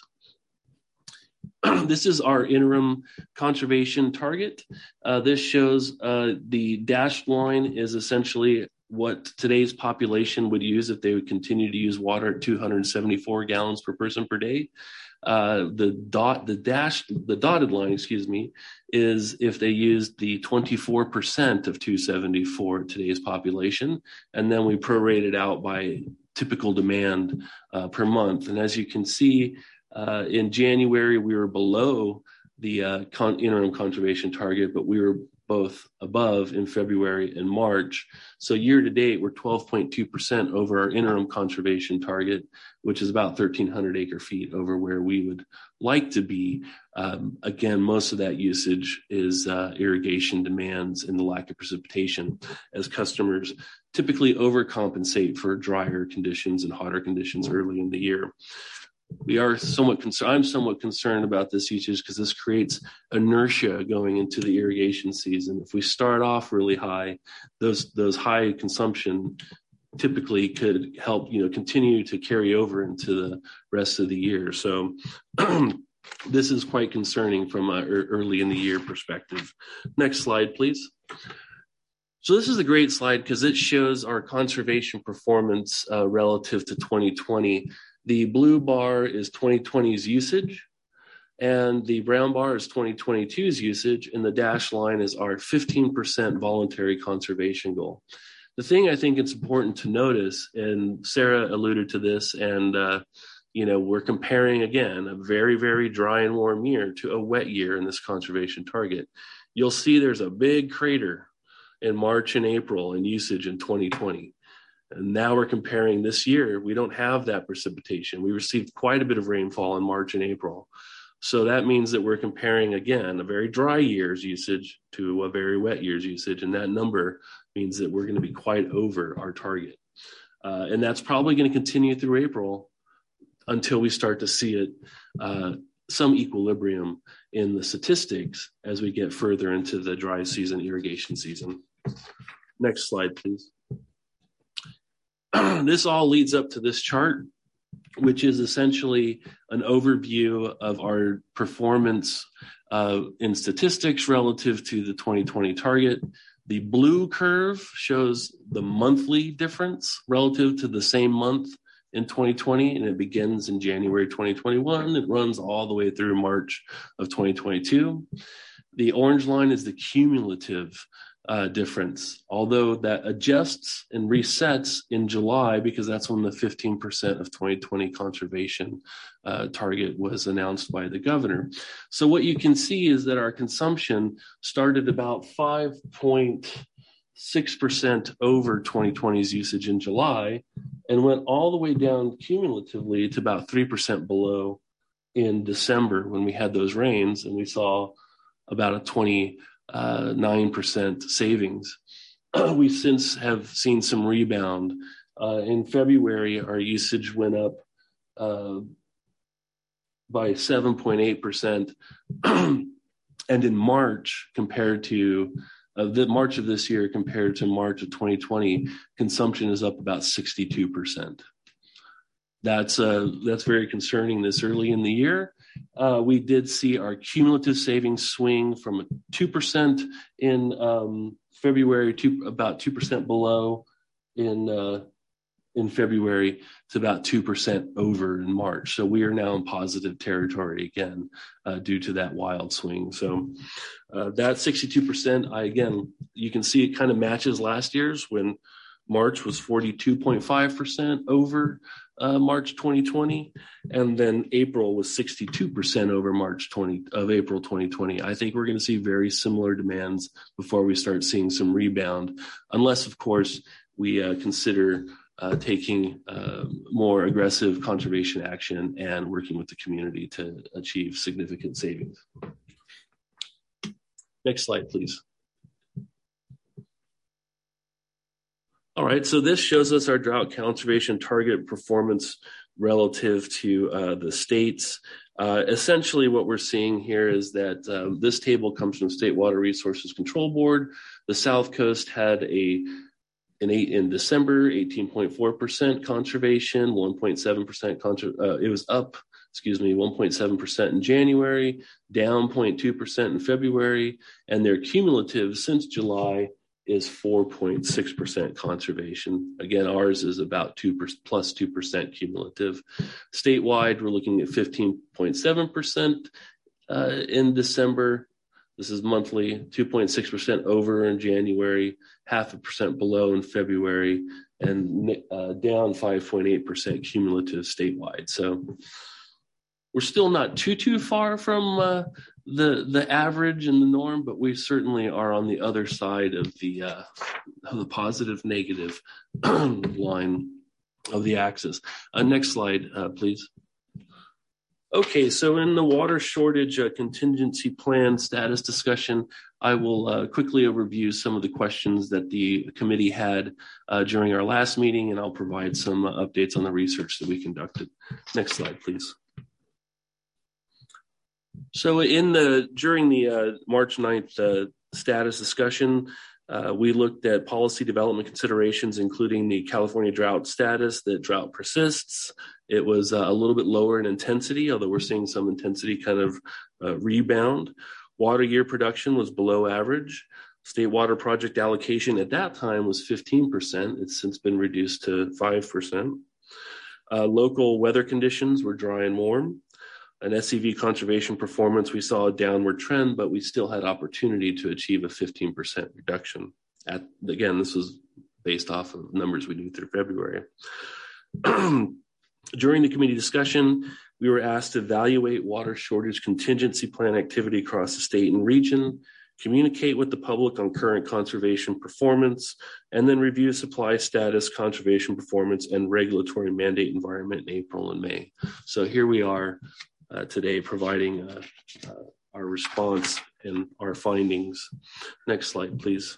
This is our interim conservation target. This shows the dashed line is essentially what today's population would use if they would continue to use water at 274 gallons per person per day. The dotted line, is if they used the 24% of 274 today's population, and then we prorate it out by typical demand per month. And as you can see, in January, we were below the interim conservation target, but we were both above in February and March. So year to date, we're 12.2% over our interim conservation target, which is about 1,300 acre feet over where we would like to be. Again, most of that usage is irrigation demands and the lack of precipitation, as customers typically overcompensate for drier conditions and hotter conditions early in the year. I'm somewhat concerned about this usage because this creates inertia going into the irrigation season. If we start off really high, those high consumption typically could help, continue to carry over into the rest of the year. So this is quite concerning from an early in the year perspective. Next slide, please. So this is a great slide because it shows our conservation performance relative to 2020. The blue bar is 2020's usage, and the brown bar is 2022's usage, and the dashed line is our 15% voluntary conservation goal. The thing I think it's important to notice, and Sarah alluded to this, and we're comparing, again, a very, very dry and warm year to a wet year in this conservation target. You'll see there's a big crater in March and April in usage in 2020. And now we're comparing this year. We don't have that precipitation. We received quite a bit of rainfall in March and April. So that means that we're comparing, again, a very dry year's usage to a very wet year's usage. And that number means that we're going to be quite over our target. And that's probably going to continue through April until we start to see it, some equilibrium in the statistics as we get further into the dry season, irrigation season. Next slide, please. This all leads up to this chart, which is essentially an overview of our performance in statistics relative to the 2020 target. The blue curve shows the monthly difference relative to the same month in 2020, and it begins in January 2021. It runs all the way through March of 2022. The orange line is the cumulative difference, although that adjusts and resets in July because that's when the 15% of 2020 conservation target was announced by the governor. So what you can see is that our consumption started about 5.6% over 2020's usage in July and went all the way down cumulatively to about 3% below in December when we had those rains, and we saw about a 9% savings. We since have seen some rebound. In February, our usage went up by 7.8%. And in March, compared to the March of this year compared to March of 2020, consumption is up about 62%. That's very concerning this early in the year. We did see our cumulative savings swing from 2% in February to about 2% below in February to about 2% over in March. So we are now in positive territory again due to that wild swing. So that 62%, again, you can see it kind of matches last year's when March was 42.5% over March 2020, and then April was 62% over April 2020. I think we're going to see very similar demands before we start seeing some rebound, unless, of course, we consider taking more aggressive conservation action and working with the community to achieve significant savings. Next slide, please. All right, so this shows us our drought conservation target performance relative to the states. Essentially, what we're seeing here is that this table comes from State Water Resources Control Board. The South Coast had in December, 18.4% conservation, 1.7% it was up, 1.7% in January, down 0.2% in February, and their cumulative since July is 4.6% conservation. Again, ours is about plus 2% cumulative. Statewide, we're looking at 15.7% in December. This is monthly, 2.6% over in January, 0.5% below in February, and down 5.8% cumulative statewide. So we're still not too far from the average and the norm, but we certainly are on the other side of the positive negative line of the axis. Next slide, please. Okay, so in the water shortage contingency plan status discussion, I will quickly review some of the questions that the committee had during our last meeting, and I'll provide some updates on the research that we conducted. Next slide, please. So during the March 9th status discussion, we looked at policy development considerations, including the California drought status, that drought persists. It was a little bit lower in intensity, although we're seeing some intensity kind of rebound. Water year production was below average. State water project allocation at that time was 15%. It's since been reduced to 5%. Local weather conditions were dry and warm. An SCV conservation performance, we saw a downward trend, but we still had opportunity to achieve a 15% reduction. Again, this was based off of numbers we knew through February. During the committee discussion, we were asked to evaluate water shortage contingency plan activity across the state and region, communicate with the public on current conservation performance, and then review supply status, conservation performance, and regulatory mandate environment in April and May. So here we are today providing our response and our findings. Next slide, please.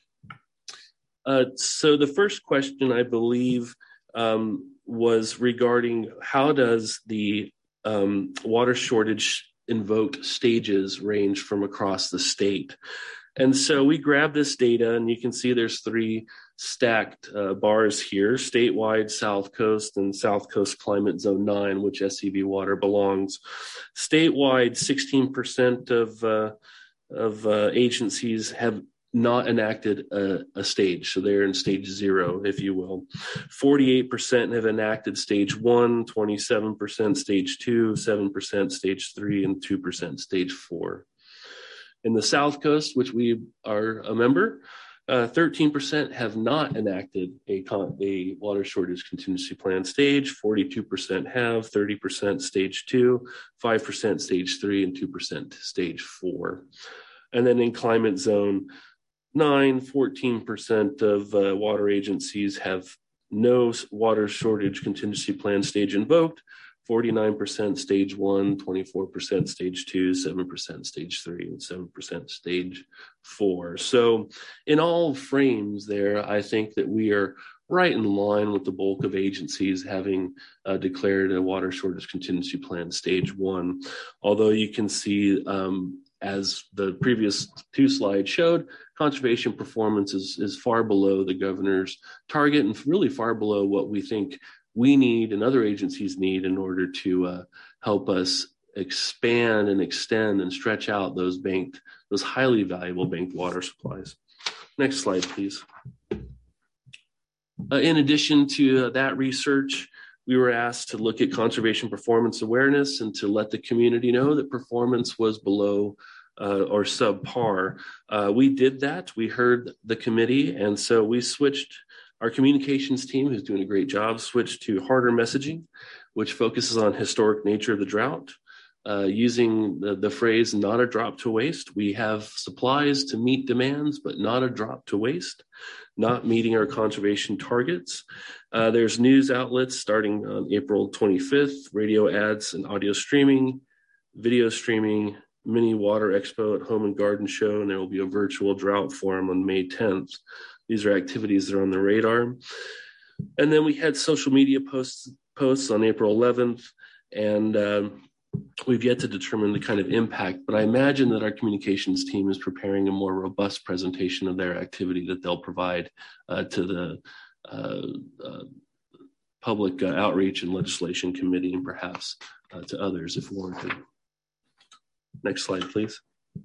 So the first question, I believe, was regarding how does the water shortage invoked stages range from across the state. And so we grabbed this data, and you can see there's 3 stacked bars here: statewide, South Coast, and South Coast Climate Zone 9, which SCV water belongs. Statewide, 16% of agencies have not enacted a stage, so they're in stage 0, if you will. 48% have enacted stage 1, 27% stage 2, 7% stage 3, and 2% stage 4. In the South Coast, which we are a member, 13% have not enacted a water shortage contingency plan stage, 42% have, 30% stage 2, 5% stage 3, and 2% stage 4. And then in climate zone 9, 14% of water agencies have no water shortage contingency plan stage invoked, 49% stage 1, 24% stage 2, 7% stage 3, and 7% stage 4. So in all frames there, I think that we are right in line with the bulk of agencies having declared a water shortage contingency plan stage 1. Although you can see, as the previous 2 slides showed, conservation performance is far below the governor's target and really far below what we think we need and other agencies need in order to help us expand and extend and stretch out those highly valuable banked water supplies. Next slide, please. In addition to that research, we were asked to look at conservation performance awareness and to let the community know that performance was below or subpar. We did that. We heard the committee, and so we switched. Our communications team, who's doing a great job, switched to harder messaging, which focuses on historic nature of the drought. Using the phrase, not a drop to waste. We have supplies to meet demands, but not a drop to waste, not meeting our conservation targets. There's news outlets starting on April 25th, radio ads and audio streaming, video streaming, mini water expo at Home and Garden Show, and there will be a virtual drought forum on May 10th. These are activities that are on the radar. And then we had social media posts on April 11th, and we've yet to determine the kind of impact, but I imagine that our communications team is preparing a more robust presentation of their activity that they'll provide to the public outreach and legislation committee and perhaps to others if warranted. Next slide, please.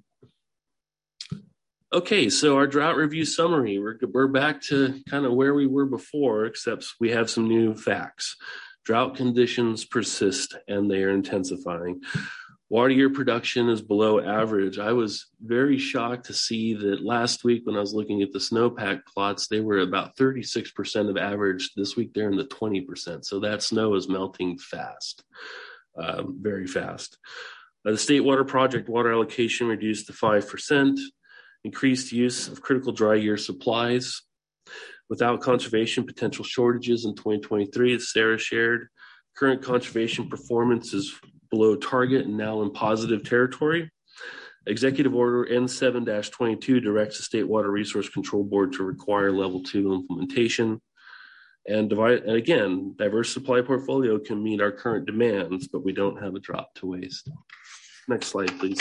Okay, so our drought review summary, we're back to kind of where we were before, except we have some new facts. Drought conditions persist and they are intensifying. Water year production is below average. I was very shocked to see that last week when I was looking at the snowpack plots, they were about 36% of average. This week they're in the 20%. So that snow is melting fast, very fast. The State Water Project water allocation reduced to 5%, increased use of critical dry year supplies. Without conservation, potential shortages in 2023, as Sarah shared. Current conservation performance is below target and now in positive territory. Executive Order N7-22 directs the State Water Resource Control Board to require level 2 implementation. And again, diverse supply portfolio can meet our current demands, but we don't have a drop to waste. Next slide, please.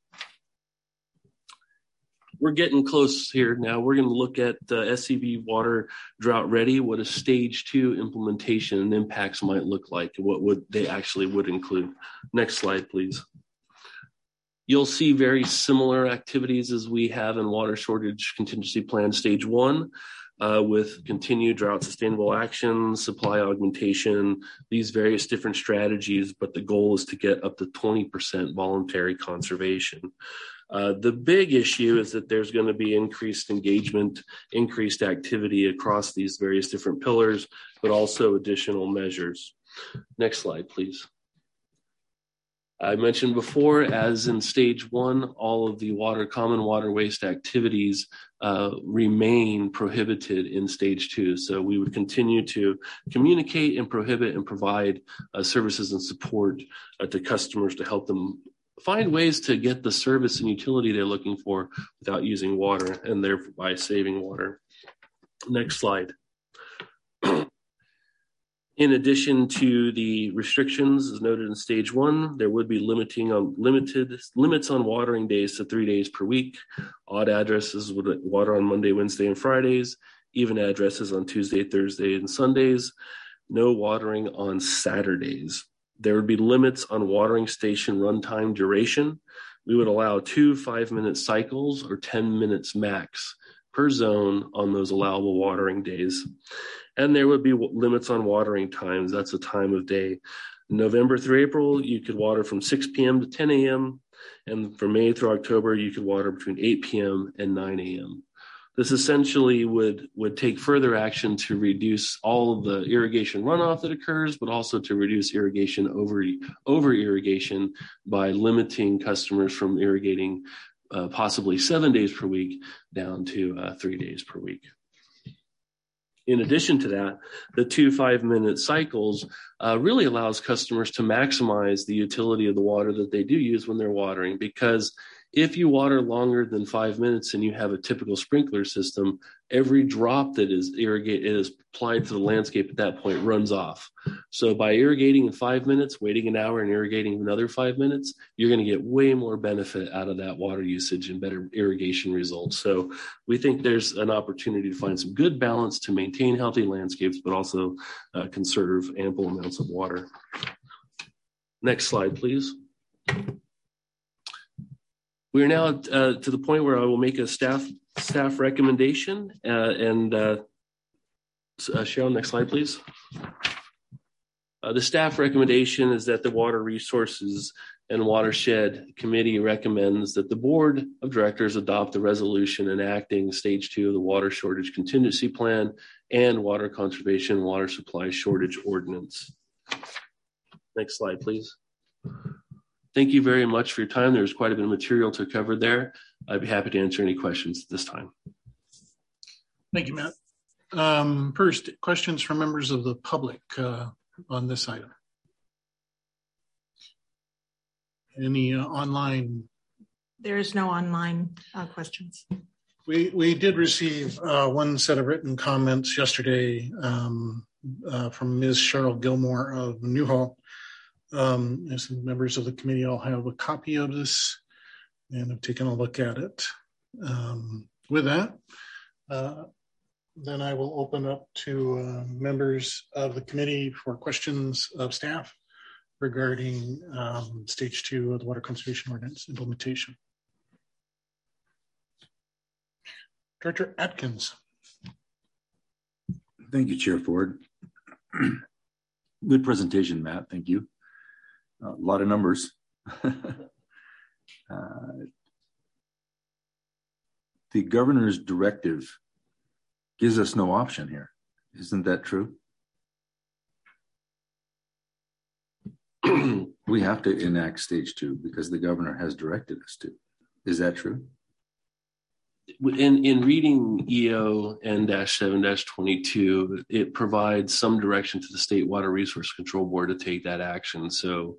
We're getting close here now. We're going to look at SCV Water Drought Ready, what a stage 2 implementation and impacts might look like, and what they actually would include. Next slide, please. You'll see very similar activities as we have in Water Shortage Contingency Plan Stage 1 with continued drought sustainable action, supply augmentation, these various different strategies, but the goal is to get up to 20% voluntary conservation. The big issue is that there's going to be increased engagement, increased activity across these various different pillars, but also additional measures. Next slide, please. I mentioned before, as in stage 1, all of the common water waste activities remain prohibited in stage 2. So we would continue to communicate and prohibit and provide services and support to customers to help them find ways to get the service and utility they're looking for without using water and thereby saving water. Next slide. In addition to the restrictions as noted in stage 1, there would be limits on watering days to 3 days per week. Odd addresses would water on Monday, Wednesday, and Fridays. Even addresses on Tuesday, Thursday, and Sundays. No watering on Saturdays. There would be limits on watering station runtime duration. We would allow 2 5-minute cycles or 10 minutes max per zone on those allowable watering days. And there would be limits on watering times. That's a time of day. November through April, you could water from 6 p.m. to 10 a.m. And from May through October, you could water between 8 p.m. and 9 a.m. This essentially would take further action to reduce all of the irrigation runoff that occurs, but also to reduce irrigation over irrigation by limiting customers from irrigating possibly 7 days per week down to 3 days per week. In addition to that, the 2 5-minute cycles really allows customers to maximize the utility of the water that they do use when they're watering, because If you water longer than 5 minutes and you have a typical sprinkler system, every drop that is applied to the landscape at that point runs off. So by irrigating in 5 minutes, waiting an hour and irrigating another 5 minutes, you're going to get way more benefit out of that water usage and better irrigation results. So we think there's an opportunity to find some good balance to maintain healthy landscapes, but also conserve ample amounts of water. Next slide, please. We're now to the point where I will make a staff recommendation. Cheryl, next slide, please. The staff recommendation is that the Water Resources and Watershed Committee recommends that the Board of Directors adopt the resolution enacting Stage 2 of the Water Shortage Contingency Plan and Water Conservation and Water Supply Shortage Ordinance. Next slide, please. Thank you very much for your time. There's quite a bit of material to cover there. I'd be happy to answer any questions at this time. Thank you, Matt. First, questions from members of the public on this item. Any online? There is no online questions. We did receive one set of written comments yesterday from Ms. Cheryl Gilmore of Newhall. As members of the committee, I'll have a copy of this and have taken a look at it. With that, then I will open up to members of the committee for questions of staff regarding Stage 2 of the Water Conservation Ordinance implementation. Director Atkins. Thank you, Chair Ford. Good presentation, Matt. Thank you. A lot of numbers. The governor's directive gives us no option here. Isn't that true? We have to enact Stage 2 because the governor has directed us to. Is that true? In reading EO N-7-22, it provides some direction to the State Water Resource Control Board to take that action. So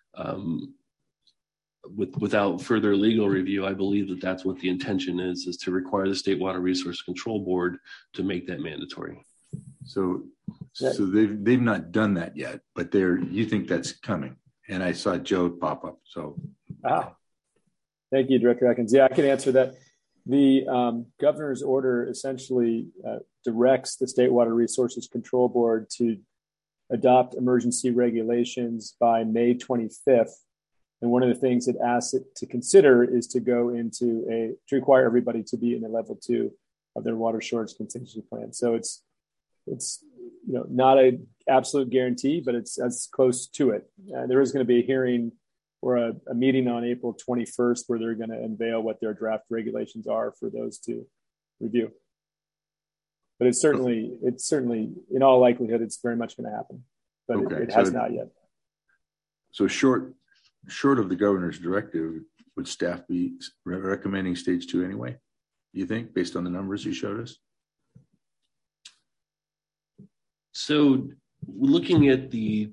without further legal review, I believe that that's what the intention is to require the State Water Resource Control Board to make that mandatory. So they've not done that yet, but you think that's coming. And I saw Joe pop up. So thank you, Director Atkins. Yeah, I can answer that. The governor's order essentially directs the State Water Resources Control Board to adopt emergency regulations by May 25th. And one of the things it asks it to consider is to go into to require everybody to be in a level 2 of their water shortage contingency plan. So it's not an absolute guarantee, but it's as close to it. There is going to be a hearing or a meeting on April 21st where they're going to unveil what their draft regulations are for those to review. But it's certainly, in all likelihood, it's very much going to happen. But okay, it has not yet. So short of the governor's directive, would staff be recommending Stage 2 anyway, you think, based on the numbers you showed us? So looking at the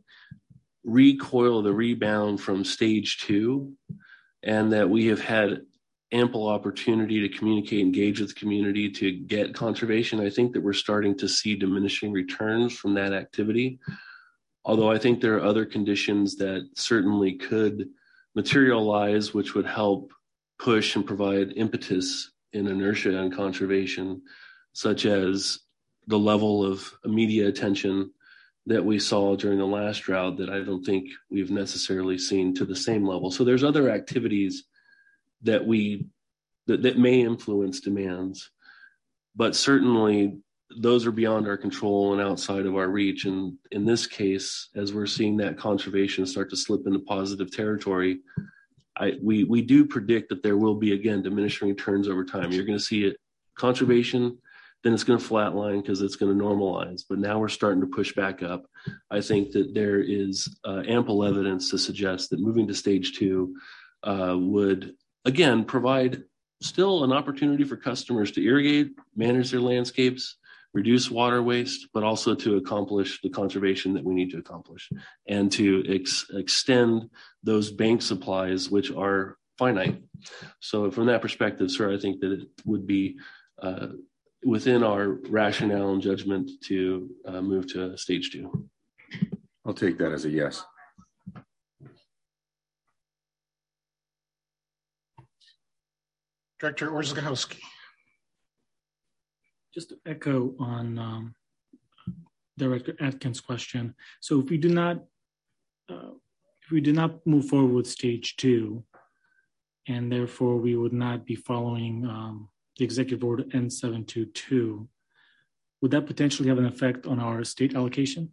rebound from Stage 2, and that we have had ample opportunity to communicate, engage with the community to get conservation, I think that we're starting to see diminishing returns from that activity. Although I think there are other conditions that certainly could materialize, which would help push and provide impetus in inertia and conservation, such as the level of media attention that we saw during the last drought that I don't think we've necessarily seen to the same level. So there's other activities that may influence demands, but certainly those are beyond our control and outside of our reach. And in this case, as we're seeing that conservation start to slip into positive territory, we do predict that there will be, again, diminishing returns over time. You're going to see it conservation, then it's going to flatline because it's going to normalize. But now we're starting to push back up. I think that there is ample evidence to suggest that moving to Stage 2 would, again, provide still an opportunity for customers to irrigate, manage their landscapes, reduce water waste, but also to accomplish the conservation that we need to accomplish and to extend those bank supplies, which are finite. So from that perspective, sir, I think that it would be within our rationale and judgment to move to stage 2. I'll take that as a yes. Director Orzechowski. Just to echo on Director Atkins' question. So if we do not move forward with stage 2, and therefore we would not be following the Executive Order N722, would that potentially have an effect on our state allocation?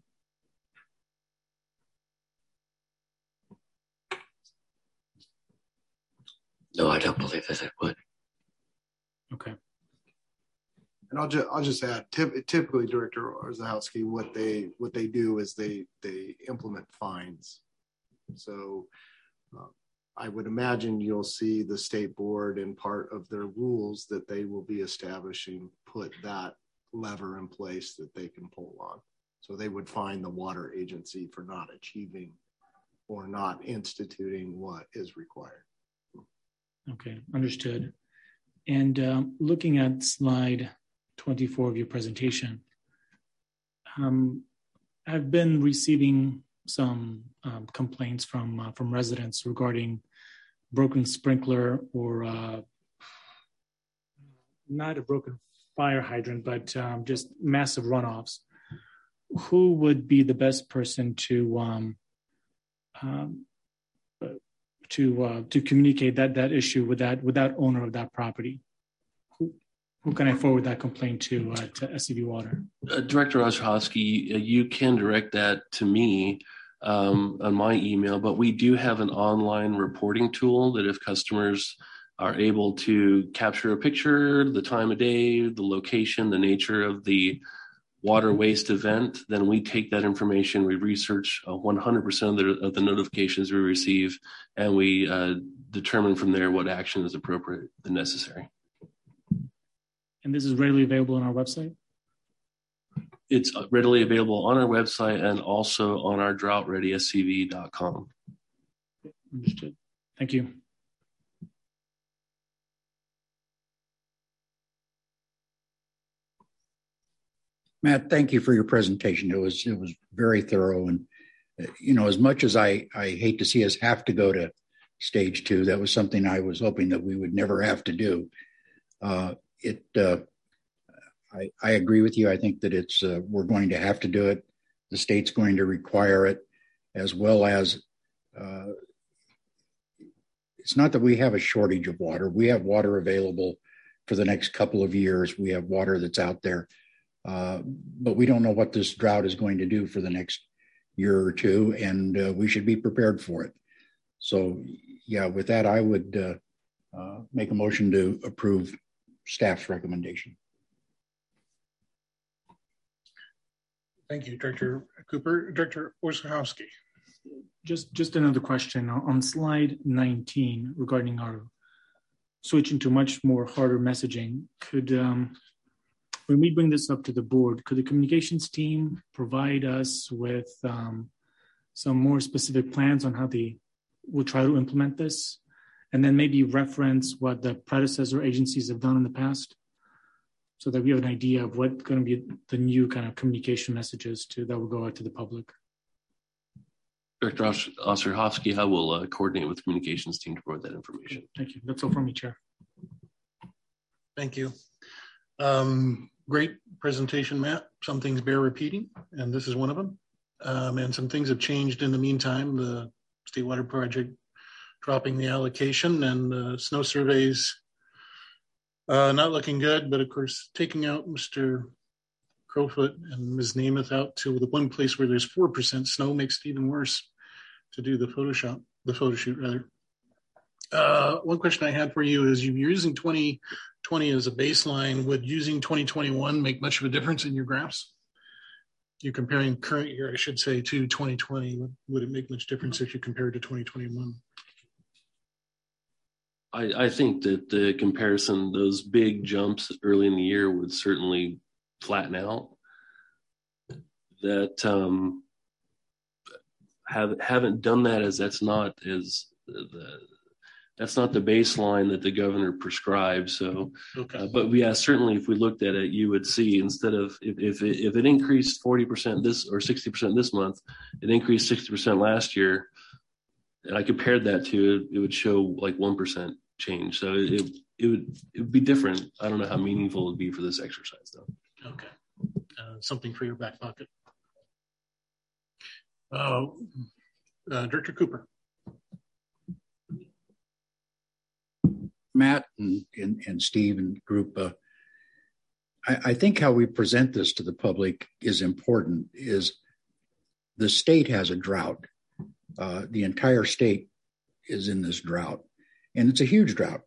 No, I don't believe that it would. Okay. And I'll just add, typically, Director Orzechowski, what they do is they implement fines. So I would imagine you'll see the state board in part of their rules that they will be establishing put that lever in place that they can pull on. So they would fine the water agency for not achieving or not instituting what is required. Okay, understood. And looking at slide 24 of your presentation, I've been receiving some complaints from residents regarding broken sprinkler or not a broken fire hydrant, but just massive runoffs. Who would be the best person to communicate that issue with that owner of that property? Who can I forward that complaint to SCV Water? Director Orzechowski, you can direct that to me on my email, but we do have an online reporting tool that if customers are able to capture a picture, the time of day, the location, the nature of the water waste event, then we take that information, we research 100% of the notifications we receive, and we determine from there what action is appropriate and necessary. And this is readily available on our website? It's readily available on our website and also on our DroughtReadySCV.com. Understood. Thank you. Matt, thank you for your presentation. It was very thorough, and as much as I hate to see us have to go to stage 2, that was something I was hoping that we would never have to do. I agree with you. I think that we're going to have to do it. The state's going to require it, as well as it's not that we have a shortage of water. We have water available for the next couple of years. We have water that's out there. But we don't know what this drought is going to do for the next year or two, and we should be prepared for it. So, yeah, with that, I would make a motion to approve staff's recommendation. Thank you, Director Cooper. Director Orzechowski. Just another question on slide 19 regarding our switching to much more harder messaging. Could when we bring this up to the board, could the communications team provide us with some more specific plans on how they will try to implement this, and then maybe reference what the predecessor agencies have done in the past, so that we have an idea of what's going to be the new kind of communication messages that will go out to the public? Director Orzechowski, I will coordinate with the communications team to provide that information. Thank you. That's all from me, Chair. Thank you. Great presentation, Matt. Some things bear repeating, and this is one of them. And some things have changed in the meantime. The State Water Project dropping the allocation, and the snow surveys not looking good, but of course taking out Mr. Crowfoot and Ms. Namath out to the one place where there's 4% snow makes it even worse to do the photo shoot rather. One question I had for you is, you're using 2020 as a baseline. Would using 2021 make much of a difference in your graphs? You're comparing current year, I should say, to 2020. Would it make much difference if you compare it to 2021? I think that the comparison, those big jumps early in the year would certainly flatten out. That haven't done that, as that's not as That's not the baseline that the governor prescribes. So, Okay. but yeah, certainly if we looked at it, you would see instead of if it increased 40% this or 60% this month, it increased 60% last year. And I compared that to it would show like 1% change. So it would be different. I don't know how meaningful it would be for this exercise though. Okay. Something for your back pocket. Director Cooper. Matt and Steve and group, I think how we present this to the public is important. Is the state has a drought. The entire state is in this drought, and it's a huge drought.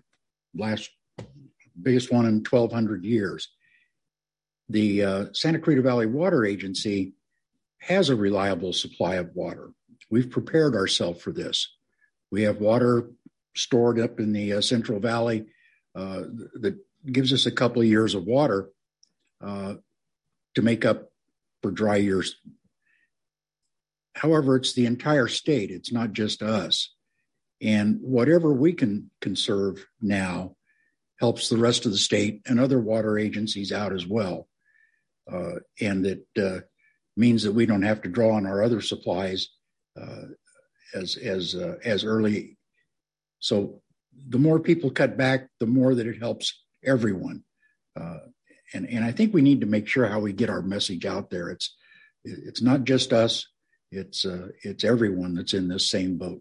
Biggest one in 1,200 years. The Santa Clarita Valley Water Agency has a reliable supply of water. We've prepared ourselves for this. We have water stored up in the Central Valley that gives us a couple of years of water to make up for dry years. However, it's the entire state. It's not just us. And whatever we can conserve now helps the rest of the state and other water agencies out as well. And it means that we don't have to draw on our other supplies as early. So the more people cut back, the more that it helps everyone. And I think we need to make sure how we get our message out there. It's not just us. It's everyone that's in this same boat.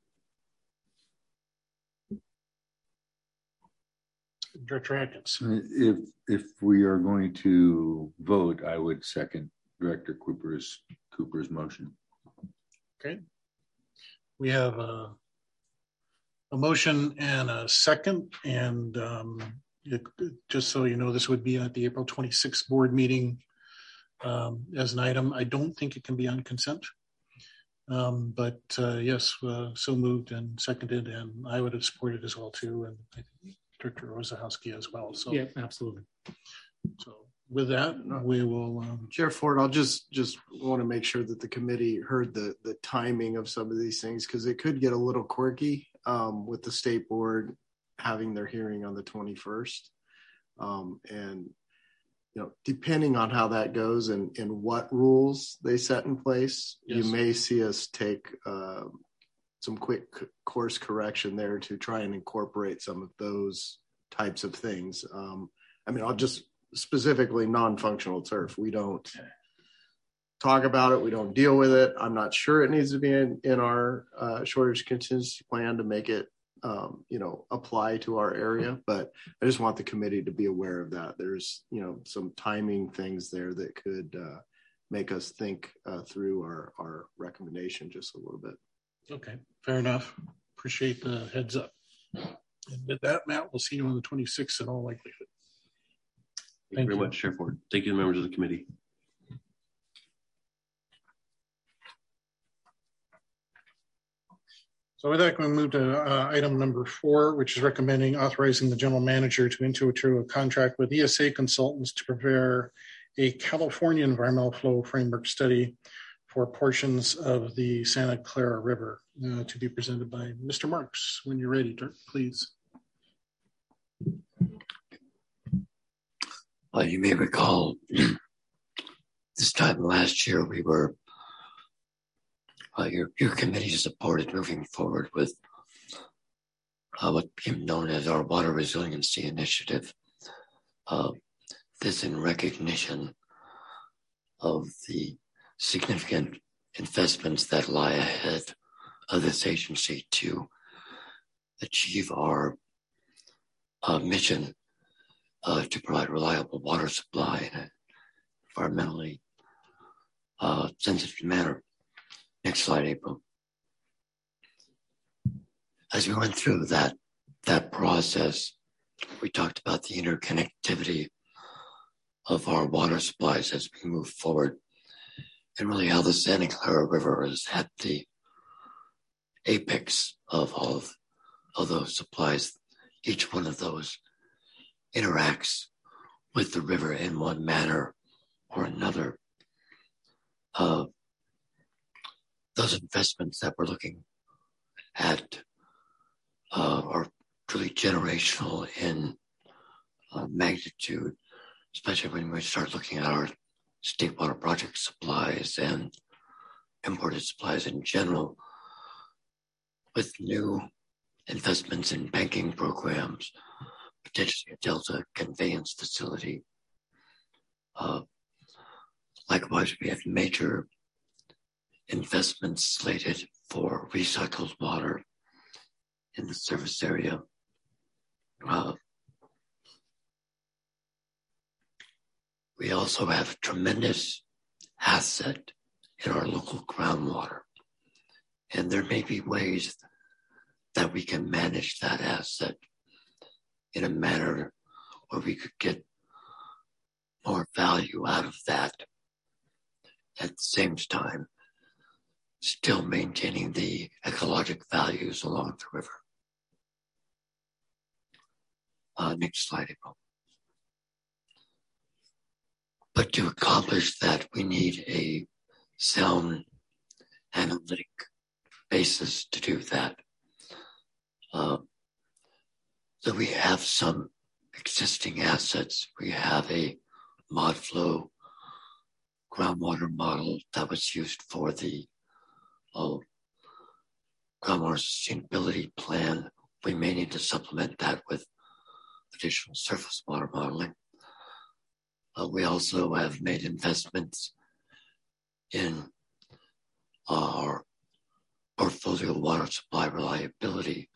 Director Atkins. If we are going to vote, I would second Director Cooper's motion. Okay. We have a motion and a second, and just so you know, this would be at the April 26th board meeting as an item. I don't think it can be on consent, but yes, so moved and seconded, and I would have supported as well too, and I think Director Rosachowski as well. So yeah, absolutely. So with that, we will. Chair Ford, I'll just want to make sure that the committee heard the timing of some of these things, because it could get a little quirky with the state board having their hearing on the 21st. And, depending on how that goes and what rules they set in place, yes, you may see us take some quick course correction there to try and incorporate some of those types of things. I'll just specifically non-functional turf. We don't talk about it. We don't deal with it. I'm not sure it needs to be in our shortage contingency plan to make it, apply to our area. But I just want the committee to be aware of that. There's, some timing things there that could make us think through our recommendation just a little bit. Okay, fair enough. Appreciate the heads up. And with that, Matt, we'll see you on the 26th in all likelihood. Thank you very much, Chair Ford. Thank you, members of the committee. So with that, we move to item number 4, which is recommending authorizing the general manager to enter into a contract with ESA consultants to prepare a California environmental flow framework study for portions of the Santa Clara River, to be presented by Mr. Marks. When you're ready, Dirk, please. You may recall this time last year we were, your committee supported moving forward with what became known as our Water Resiliency Initiative. This in recognition of the significant investments that lie ahead of this agency to achieve our mission to provide reliable water supply in an environmentally sensitive manner. Next slide, April. As we went through that process, we talked about the interconnectivity of our water supplies as we move forward, and really how the Santa Clara River is at the apex of all of those supplies. Each one of those interacts with the river in one manner or another. Those investments that we're looking at are truly generational in magnitude, especially when we start looking at our state water project supplies and imported supplies in general, with new investments in banking programs, potentially a Delta conveyance facility. Likewise, we have major investments slated for recycled water in the service area. We also have a tremendous asset in our local groundwater. And there may be ways that we can manage that asset in a manner where we could get more value out of that at the same time, still maintaining the ecologic values along the river. Next slide, April. But to accomplish that, we need a sound analytic basis to do that. So we have some existing assets. We have a ModFlow groundwater model that was used for the groundwater sustainability plan. We may need to supplement that with additional surface water modeling. We also have made investments in our portfolio water supply reliability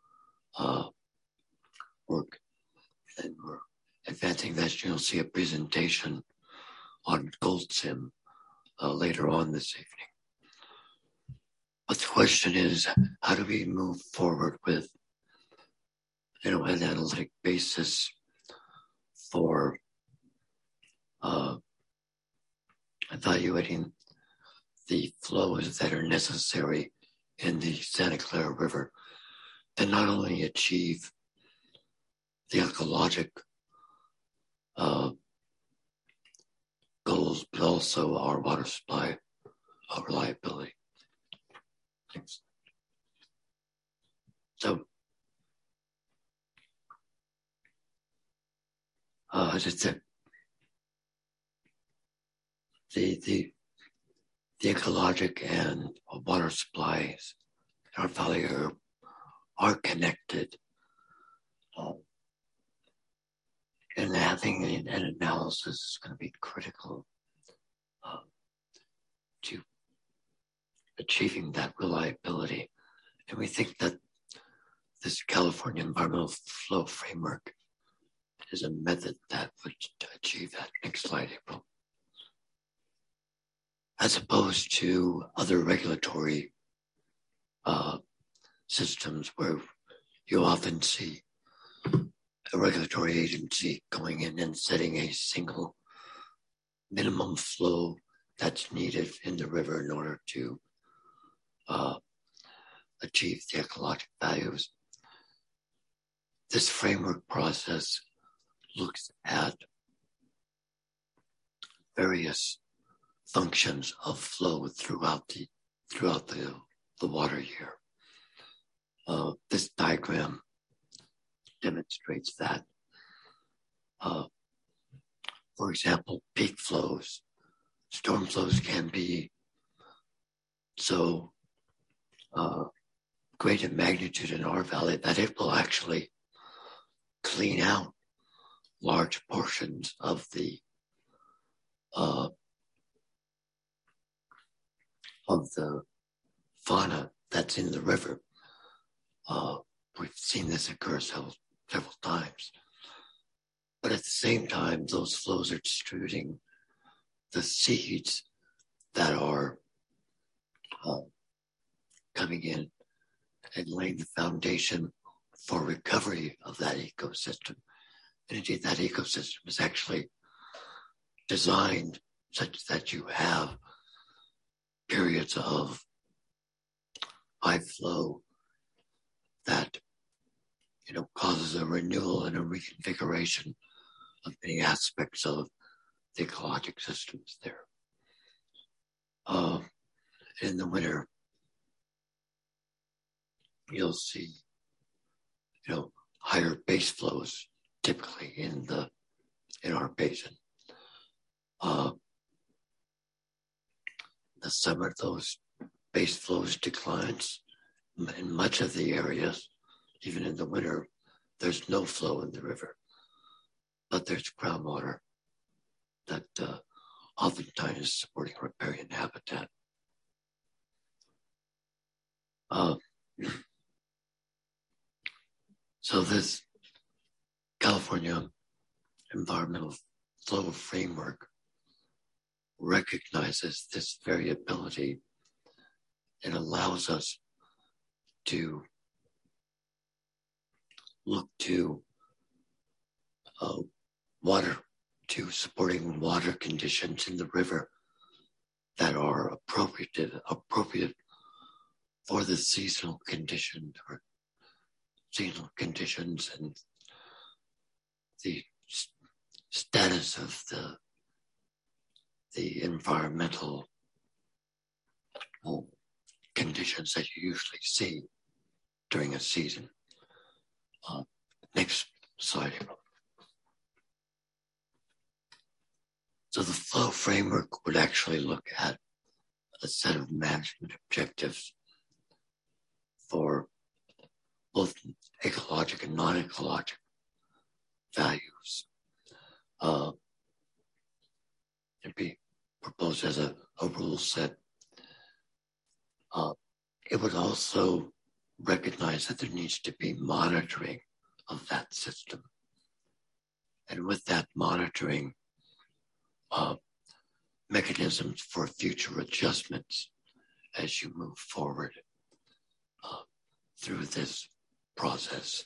work, and we're advancing that. You'll see a presentation on GoldSim later on this evening. But the question is, how do we move forward with an analytic basis for evaluating the flows that are necessary in the Santa Clara River to not only achieve the ecologic goals, but also our water supply reliability. Thanks. So, as I said, the ecologic and water supplies in our valley are connected. And having an analysis is going to be critical to achieving that reliability. And we think that this California Environmental Flow Framework is a method that would achieve that. Next slide, April. As opposed to other regulatory systems where you often see a regulatory agency going in and setting a single minimum flow that's needed in the river in order to achieve the ecologic values. This framework process looks at various functions of flow throughout the water year. This diagram demonstrates that. For example, peak flows, storm flows can be so great in magnitude in our valley that it will actually clean out large portions of the fauna that's in the river. We've seen this occur several times. But at the same time, those flows are distributing the seeds that are coming in and laying the foundation for recovery of that ecosystem. And indeed, that ecosystem is actually designed such that you have periods of high flow that causes a renewal and a reconfiguration of many aspects of the ecologic systems there. In the winter, you'll see higher base flows typically in our basin. The summer, those base flows declines in much of the areas. Even in the winter, there's no flow in the river, but there's groundwater that oftentimes is supporting riparian habitat. So this California Environmental Flow Framework recognizes this variability and allows us to look to supporting water conditions in the river that are appropriate for the seasonal conditions and the status of the environmental conditions that you usually see during a season. Next slide. So the flow framework would actually look at a set of management objectives for both ecologic and non-ecologic values. It'd be proposed as a rule set. It would also recognize that there needs to be monitoring of that system. And with that monitoring, mechanisms for future adjustments as you move forward through this process.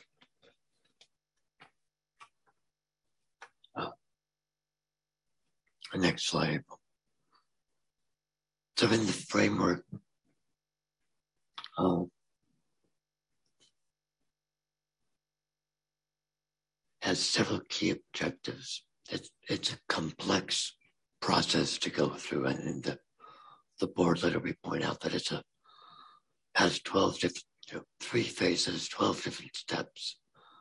Next slide. So in the framework, has several key objectives. It's a complex process to go through, and in the board letter we point out that has 12 different, 3 phases, 12 different steps.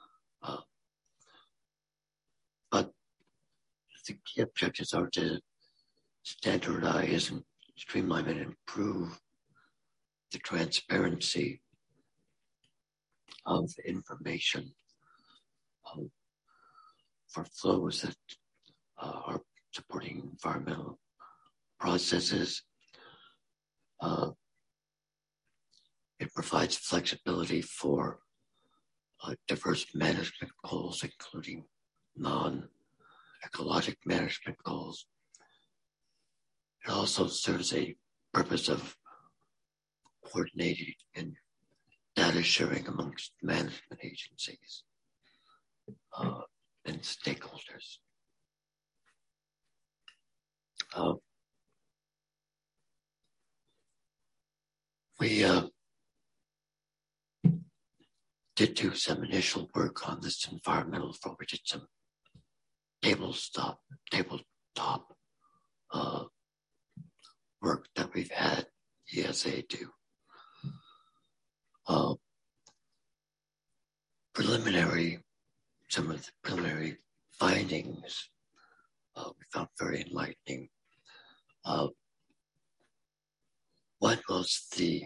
But the key objectives are to standardize and streamline and improve the transparency of information for flows that are supporting environmental processes. It provides flexibility for diverse management goals, including non-ecologic management goals. It also serves a purpose of coordinating and data sharing amongst management agencies and stakeholders. We did do some initial work on this environmental flow. We did some tabletop work that we've had ESA do. Some of the preliminary findings we found very enlightening. One was the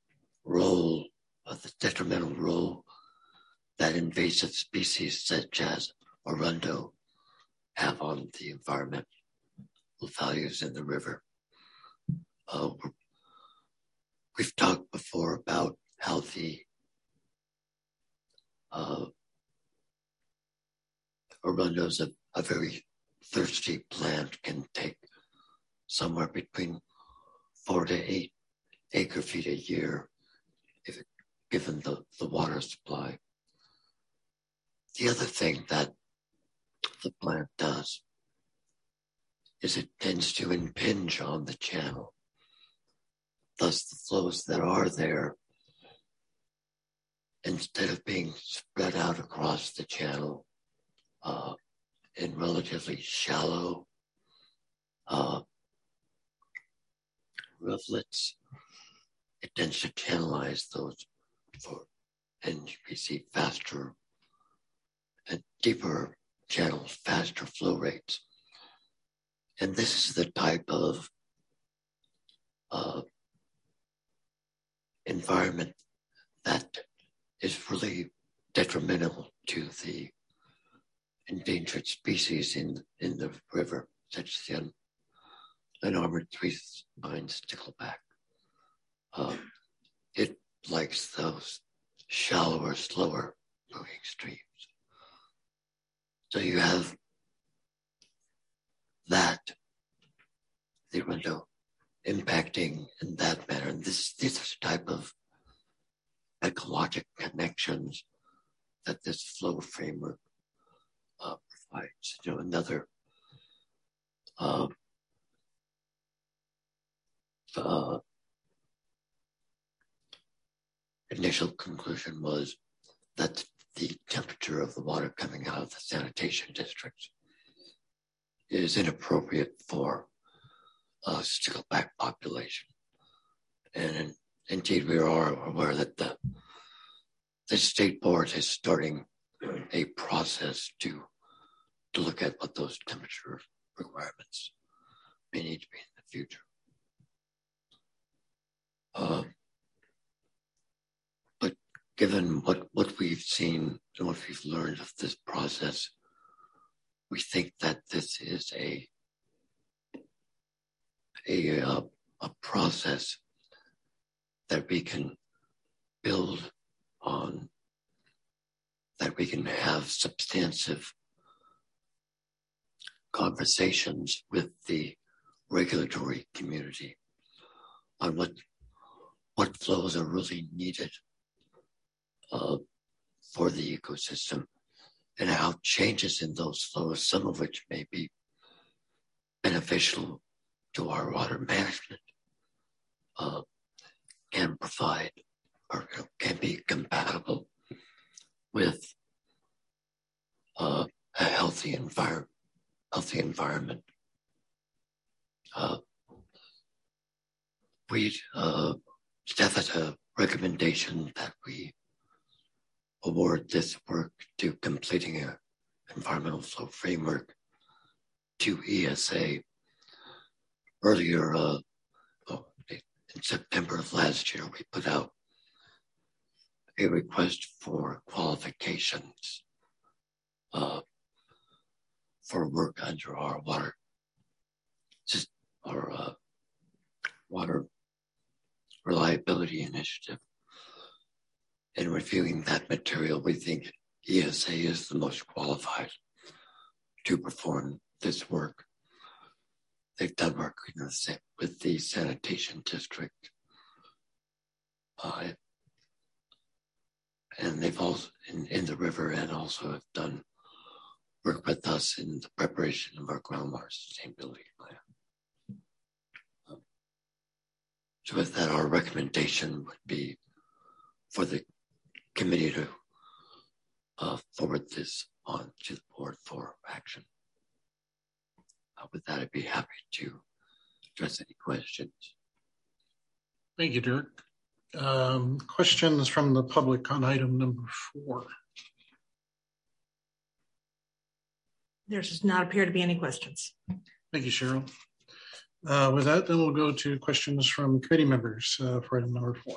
detrimental role that invasive species such as Arundo have on the environmental values in the river. We've talked before about how the Arundo is a very thirsty plant, can take somewhere between 4 to 8 acre feet a year, given the water supply. The other thing that the plant does is it tends to impinge on the channel. Thus, the flows that are there, instead of being spread out across the channel in relatively shallow rivulets, it tends to channelize those for and we see faster and deeper channels, faster flow rates. And this is the type of environment that is really detrimental to the endangered species in the river, such as the unarmored three-spined stickleback. It likes those shallower, slower moving streams. So you have that, the window, impacting in that manner. And these are the type of ecologic connections that this flow framework provides. Another initial conclusion was that the temperature of the water coming out of the sanitation districts is inappropriate for a stickleback population. And indeed, we are aware that the state board is starting a process to look at what those temperature requirements may need to be in the future. But given what we've seen and what we've learned of this process, we think that this is a process that we can build on, that we can have substantive conversations with the regulatory community on what flows are really needed for the ecosystem, and how changes in those flows, some of which may be beneficial to our water management, can provide or can be compatible with a healthy environment. Staff has a recommendation that we award this work to completing an environmental flow framework to ESA. Earlier, in September of last year, we put out a request for qualifications for work under our water reliability initiative. In reviewing that material, we think ESA is the most qualified to perform this work. They've done work with the sanitation district. And they've also, in the river, and also have done work with us in the preparation of our groundwater sustainability plan. So with that, our recommendation would be for the committee to forward this on to the board for action. With that, I'd be happy to address any questions. Thank you, Dirk. Questions from the public on item number 4? There does not appear to be any questions. Thank you, Cheryl. With that, then we'll go to questions from committee members for item number 4.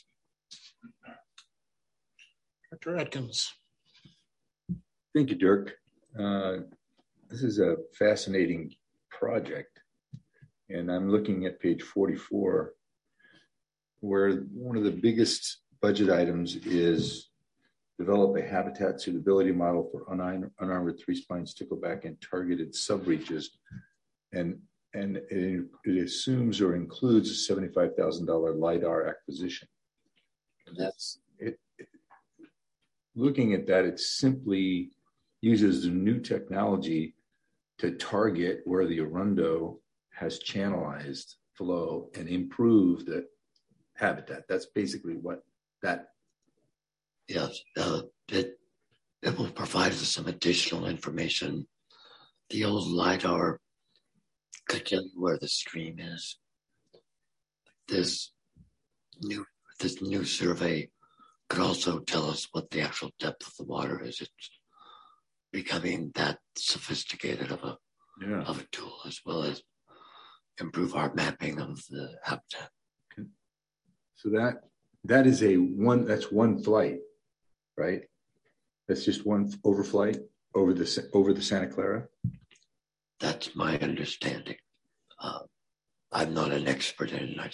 Dr. Atkins. Thank you, Dirk. This is a fascinating project, and I'm looking at page 44, where one of the biggest budget items is develop a habitat suitability model for unarmored three-spine stickleback in targeted subreaches, and it assumes or includes a $75,000 LiDAR acquisition. And that's it. Looking at that, it simply uses the new technology to target where the Arundo has channelized flow and improve the habitat. That's basically what that. Yes, it will provide us some additional information. The old LiDAR could tell you where the stream is. This new survey could also tell us what the actual depth of the water is. It's becoming that sophisticated of a tool, as well as improve our mapping of the habitat. Okay. So that is that's one flight, right? That's just one overflight over the Santa Clara. That's my understanding. I'm not an expert in it.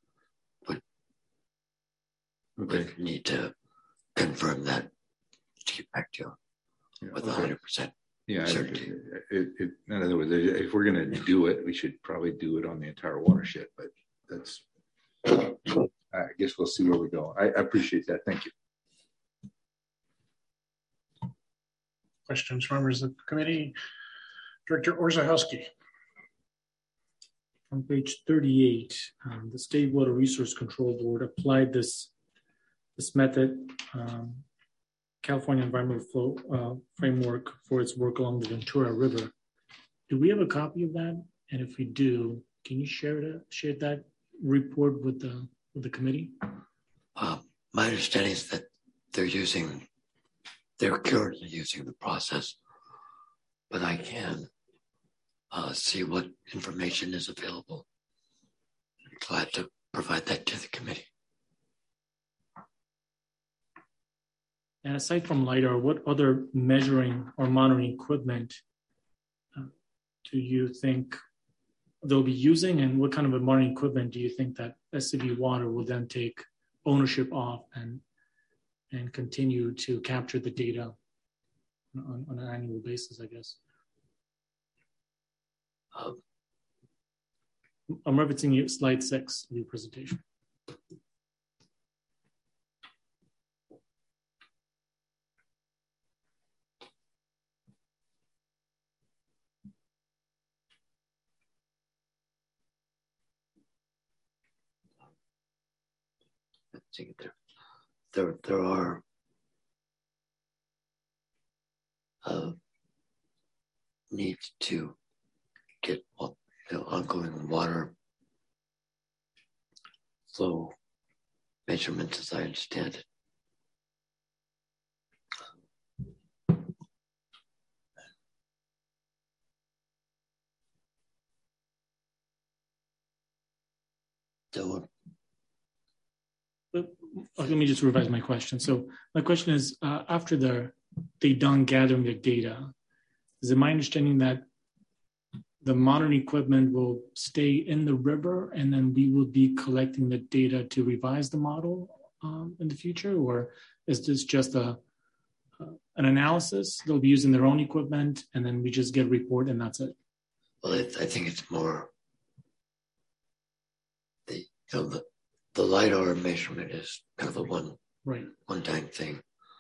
Would need to confirm that to get back to you with 100% certainty. In other words, if we're going to do it, we should probably do it on the entire watershed. But that's, I guess we'll see where we go. I appreciate that. Thank you. Questions from members of the committee? Director Orzechowski. On page 38, the State Water Resource Control Board applied this method, California Environmental Flow Framework, for its work along the Ventura River. Do we have a copy of that? And if we do, can you share that report with the committee? My understanding is that they're currently using the process, but I can see what information is available. I'm glad to provide that to the committee. And aside from LiDAR, what other measuring or monitoring equipment do you think they'll be using, and what kind of a monitoring equipment do you think that SCV Water will then take ownership of and continue to capture the data on an annual basis, I guess? I'm referencing you, slide 6 of your presentation. There are needs to get ongoing water flow measurements, as I understand it. Let me just revise my question. So my question is, after they done gathering the data, is it my understanding that the monitoring equipment will stay in the river and then we will be collecting the data to revise the model in the future? Or is this just an analysis? They'll be using their own equipment and then we just get a report and that's it? Well, I think it's more the LiDAR measurement is kind of a one-time thing.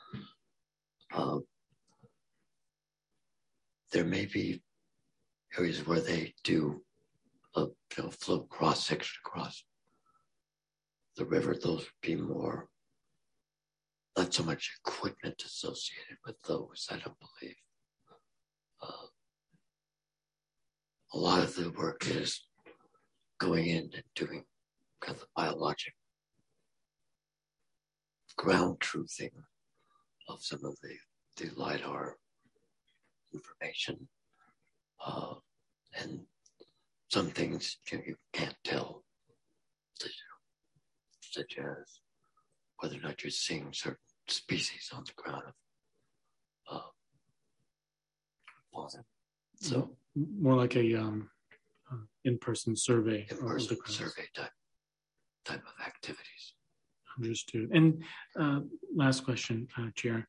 There may be areas where they do a flow cross-section across the river. Those would be more, not so much equipment associated with those, I don't believe. A lot of the work is going in and doing kind of the biologic ground truthing of some of the LiDAR information. And some things you can't tell, such as whether or not you're seeing certain species on the ground. So more like a in-person survey. In-person survey type of activities. Understood. And last question, Chair.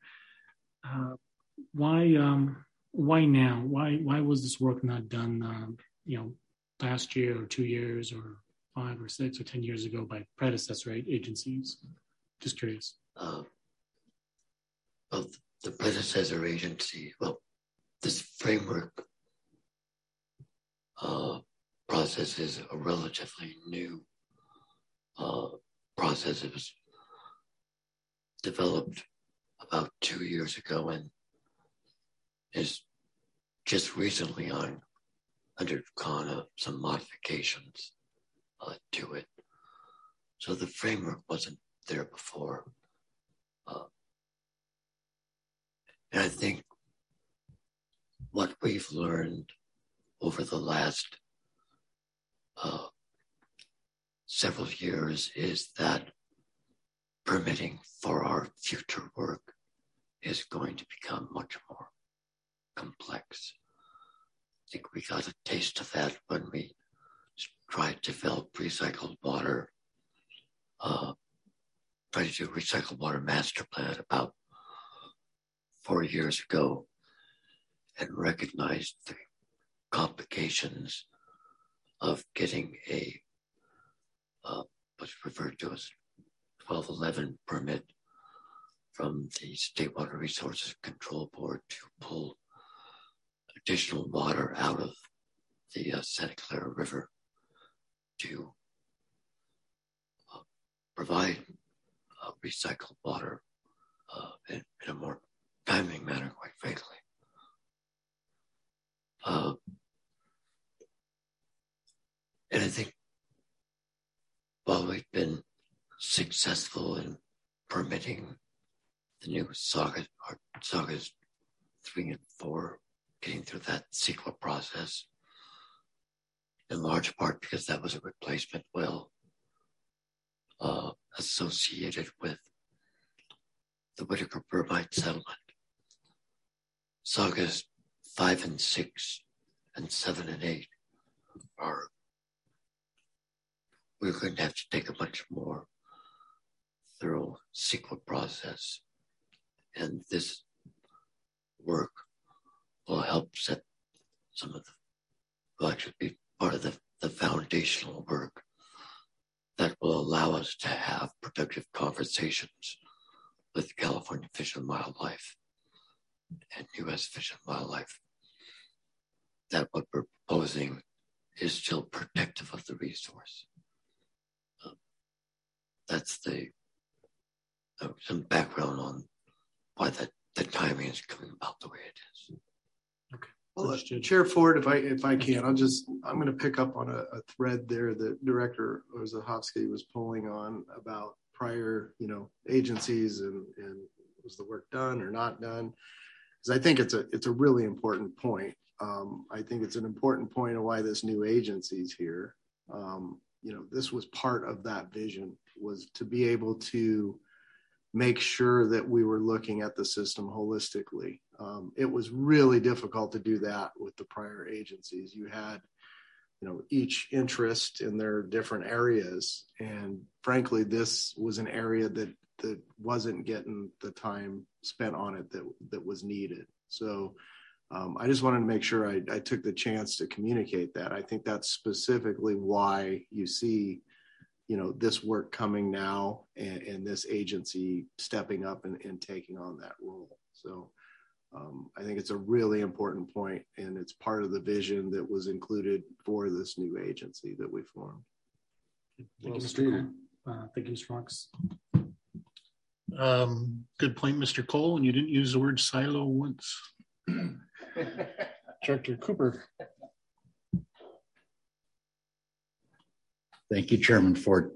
Why now? Why was this work not done, last year or 2 years or 5 or 6 or 10 years ago by predecessor agencies? Just curious. Well, the predecessor agency, this framework process is a relatively new process. It was developed about 2 years ago and is just recently undergone some modifications to it. So the framework wasn't there before. And I think what we've learned over the last several years is that permitting for our future work is going to become much more complex. I think we got a taste of that when we tried to develop recycled water, tried to do a recycled water master plan about 4 years ago, and recognized the complications of getting a what's referred to as 1211 permit from the State Water Resources Control Board to pull additional water out of the Santa Clara River to provide recycled water in a more timely manner, quite frankly. And I think while we've been successful in permitting the new Saugus 3 and 4, getting through that CEQA process, in large part because that was a replacement well associated with the Whitaker Burbine settlement. Saugus 5 and 6 and 7 and 8 we're going to have to take a much more thorough CEQA process. And this work will help set some of will actually be part of the foundational work that will allow us to have productive conversations with California Fish and Wildlife and U.S. Fish and Wildlife, that what we're proposing is still protective of the resource. That's some background on why the timing is coming about the way it is. Okay. Well, Chair Ford, if I can, I'm going to pick up on a thread there that Director Zahovsky was pulling on about prior, agencies and was the work done or not done? Because I think it's a really important point. I think it's an important point of why this new agency's here. This was part of that vision, was to be able to make sure that we were looking at the system holistically. It was really difficult to do that with the prior agencies. You had, each interest in their different areas. And frankly, this was an area that wasn't getting the time spent on it that was needed. So I just wanted to make sure I took the chance to communicate that. I think that's specifically why you see, this work coming now and this agency stepping up and taking on that role. So I think it's a really important point, and it's part of the vision that was included for this new agency that we formed. Thank you, Mr. Cole. Thank you, Mr. Fox. Good point, Mr. Cole, and you didn't use the word silo once. Director Cooper. Thank you, Chairman Ford.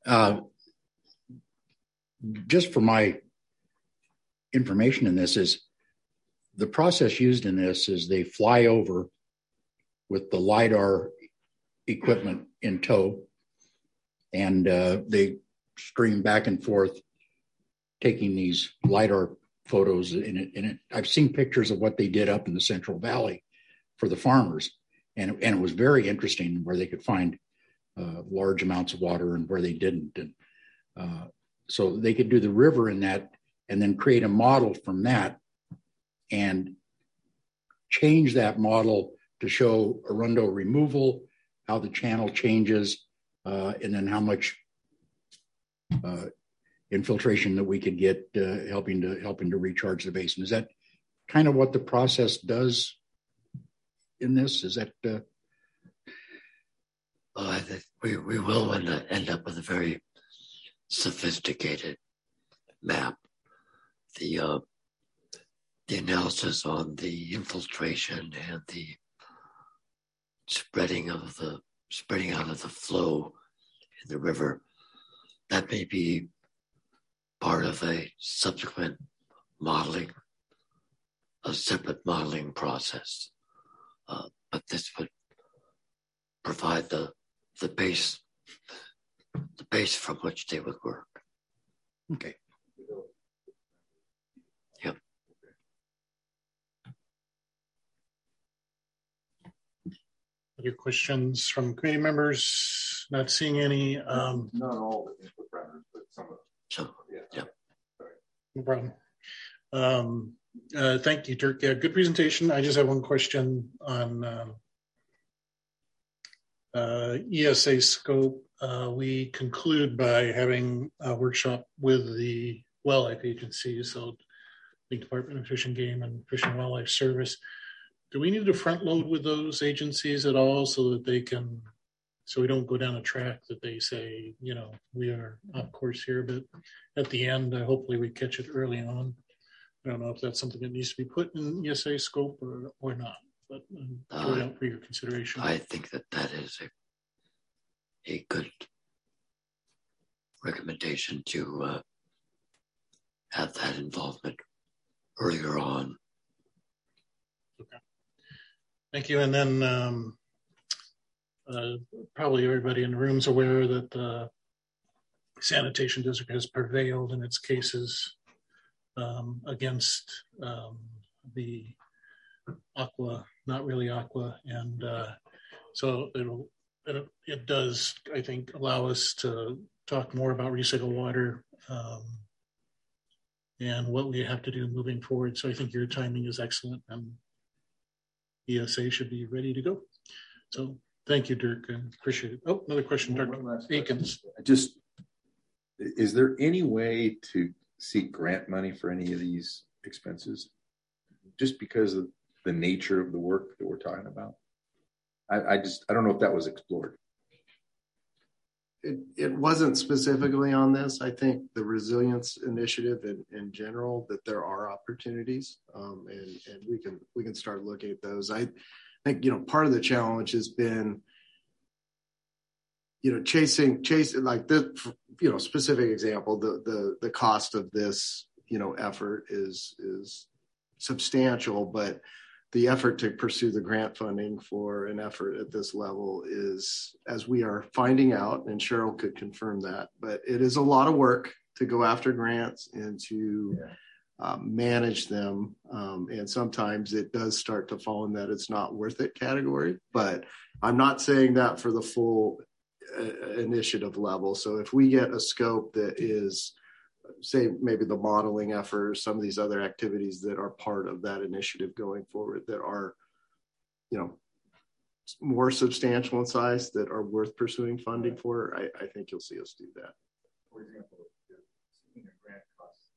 Just for my information in this is the process used in this is they fly over with the LiDAR equipment in tow, and they stream back and forth taking these LiDAR photos in it. I've seen pictures of what they did up in the Central Valley for the farmers, and it was very interesting where they could find large amounts of water and where they didn't. And so they could do the river in that and then create a model from that and change that model to show Arundo removal, how the channel changes, and then how much infiltration that we could get helping to recharge the basin. Is that kind of what the process does in this? Is that well, I think we will end up with a very sophisticated map. The analysis on the infiltration and the spreading out of the flow in the river, that may be part of a subsequent modeling, a separate modeling process. But this would provide the base from which they would work. Okay. Yep. Other questions from committee members? Not seeing any. Not all the input parameters, but some of them. So, yeah. No problem. Thank you, Dirk. Yeah, good presentation. I just have one question on ESA scope. We conclude by having a workshop with the wildlife agencies, so the Department of Fish and Game and Fish and Wildlife Service. Do we need to front load with those agencies at all so that they can, so we don't go down a track that they say, you know, we are off course here, but at the end, hopefully we catch it early on. I don't know if that's something that needs to be put in ESA scope or not, but throw it out for your consideration. I think that is a good recommendation to have that involvement earlier on. Okay. Thank you. And then probably everybody in the room is aware that the sanitation district has prevailed in its cases against the Aqua, not really Aqua. And so it does, I think, allow us to talk more about recycled water and what we have to do moving forward. So I think your timing is excellent and ESA should be ready to go. So thank you, Dirk. I appreciate it. Oh, another question, Dirk Akins. Is there any way to seek grant money for any of these expenses just because of the nature of the work that we're talking about? I don't know if that was explored. It wasn't specifically on this. I think the resilience initiative in general, that there are opportunities, and we can start looking at those. I think, you know, part of the challenge has been, you know, chasing like this, you know, specific example, the cost of this, you know, effort is substantial, but the effort to pursue the grant funding for an effort at this level is, as we are finding out, and Cheryl could confirm that, but it is a lot of work to go after grants and to manage them. And sometimes it does start to fall in that it's not worth it category, but I'm not saying that for the full initiative level. So if we get a scope that is, say, maybe the modeling effort or some of these other activities that are part of that initiative going forward that are, you know, more substantial in size, that are worth pursuing funding for, I think you'll see us do that. For example, seeking a grant costs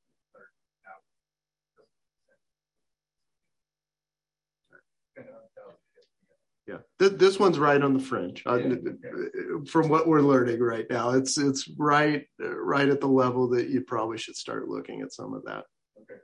Yeah, this one's right on the fringe. From what we're learning right now, it's right at the level that you probably should start looking at some of that. Okay.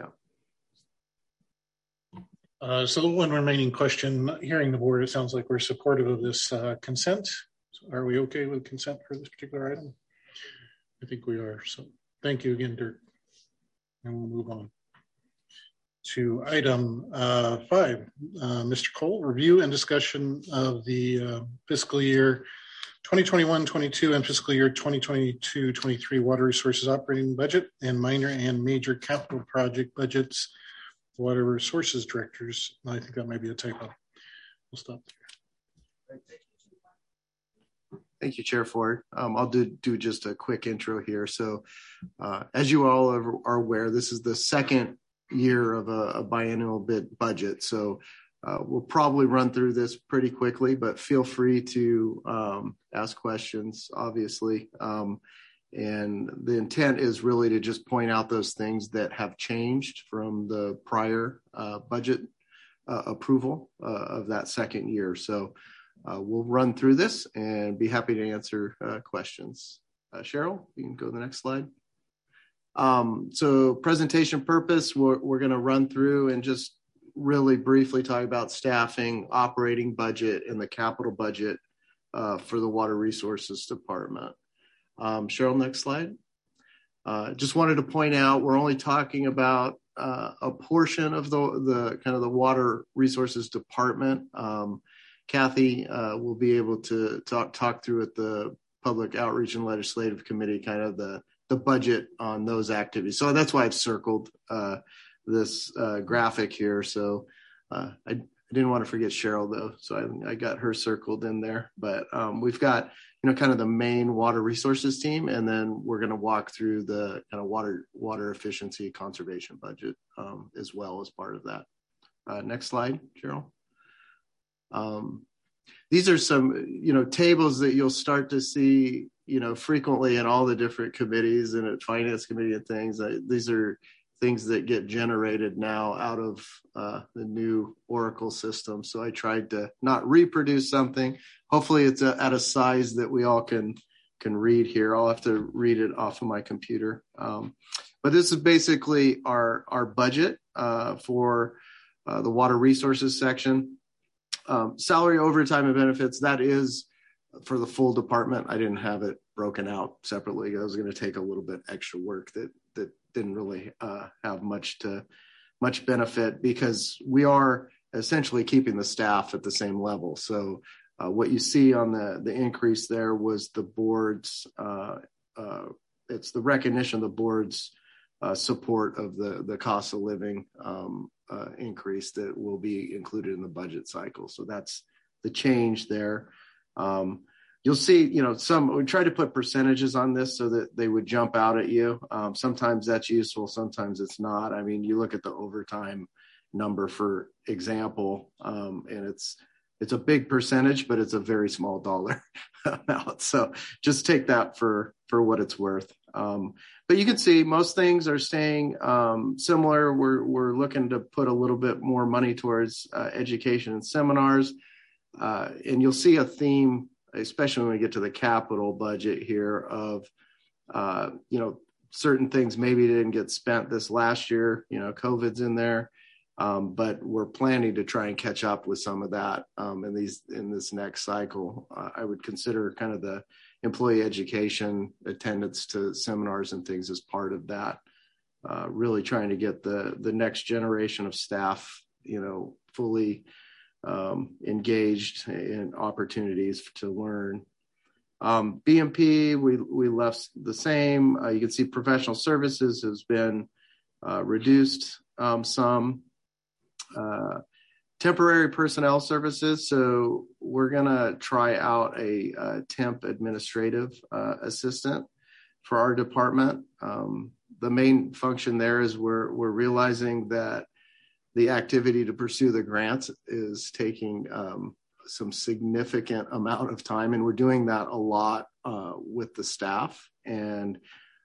Yeah. So one remaining question, hearing the board, it sounds like we're supportive of this consent. So are we okay with consent for this particular item? I think we are. So thank you again, Dirk. And we'll move on to item 5. Mr. Cole, review and discussion of the fiscal year 2021-22 and fiscal year 2022-23 water resources operating budget and minor and major capital project budgets. Water resources directors. I think that might be a typo. We'll stop there. Thank you, Chair Ford. I'll do just a quick intro here. So as you all are aware, this is the second year of a biennial budget. So we'll probably run through this pretty quickly, but feel free to ask questions, obviously. And the intent is really to just point out those things that have changed from the prior budget approval of that second year. So we'll run through this and be happy to answer questions. Cheryl, you can go to the next slide. So presentation purpose, we're going to run through and just really briefly talk about staffing, operating budget, and the capital budget for the Water Resources Department. Cheryl, next slide. Just wanted to point out, we're only talking about a portion of the kind of the Water Resources Department. Kathy will be able to talk through at the Public Outreach and Legislative Committee kind of the budget on those activities. So that's why I've circled this graphic here. So I didn't want to forget Cheryl though, so I got her circled in there. But we've got kind of the main water resources team, and then we're going to walk through the kind of water efficiency conservation budget as well as part of that. Next slide, Cheryl. These are some tables that you'll start to see frequently in all the different committees and at finance committee and things. These are things that get generated now out of the new Oracle system. So I tried to not reproduce something. Hopefully it's at a size that we all can read here. I'll have to read it off of my computer. But this is basically our budget for the water resources section. Salary, overtime, and benefits, that is for the full department. I didn't have it broken out separately. I was going to take a little bit extra work that didn't really have much benefit, because we are essentially keeping the staff at the same level. So what you see on the increase there was the board's, it's the recognition of the board's support of the cost of living increase that will be included in the budget cycle. So that's the change there. You'll see, we try to put percentages on this so that they would jump out at you. Sometimes that's useful, sometimes it's not. I mean, you look at the overtime number, for example, and it's a big percentage, but it's a very small dollar amount. So just take that for what it's worth. But you can see most things are staying similar. We're looking to put a little bit more money towards education and seminars. And you'll see a theme, especially when we get to the capital budget here, of, certain things maybe didn't get spent this last year, COVID's in there, but we're planning to try and catch up with some of that in this next cycle. I would consider kind of the employee education, attendance to seminars and things as part of that, really trying to get the next generation of staff, fully engaged in opportunities to learn. BMP, we left the same. You can see professional services has been reduced some. Temporary personnel services. So we're going to try out a temp administrative assistant for our department. The main function there is we're realizing that the activity to pursue the grants is taking some significant amount of time, and we're doing that a lot with the staff. And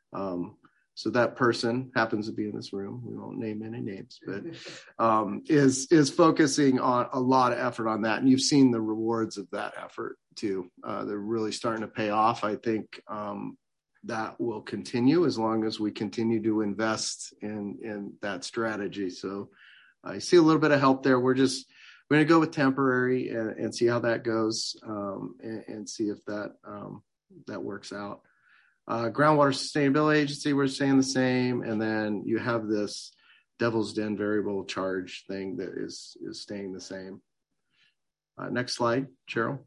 so that person happens to be in this room. We won't name any names, but is focusing on a lot of effort on that. And you've seen the rewards of that effort too. They're really starting to pay off. I think that will continue as long as we continue to invest in that strategy. So I see a little bit of help there. We're going to go with temporary and see how that goes, and see if that works out. Groundwater Sustainability Agency, we're staying the same. And then you have this Devil's Den variable charge thing that is staying the same. Next slide, Cheryl.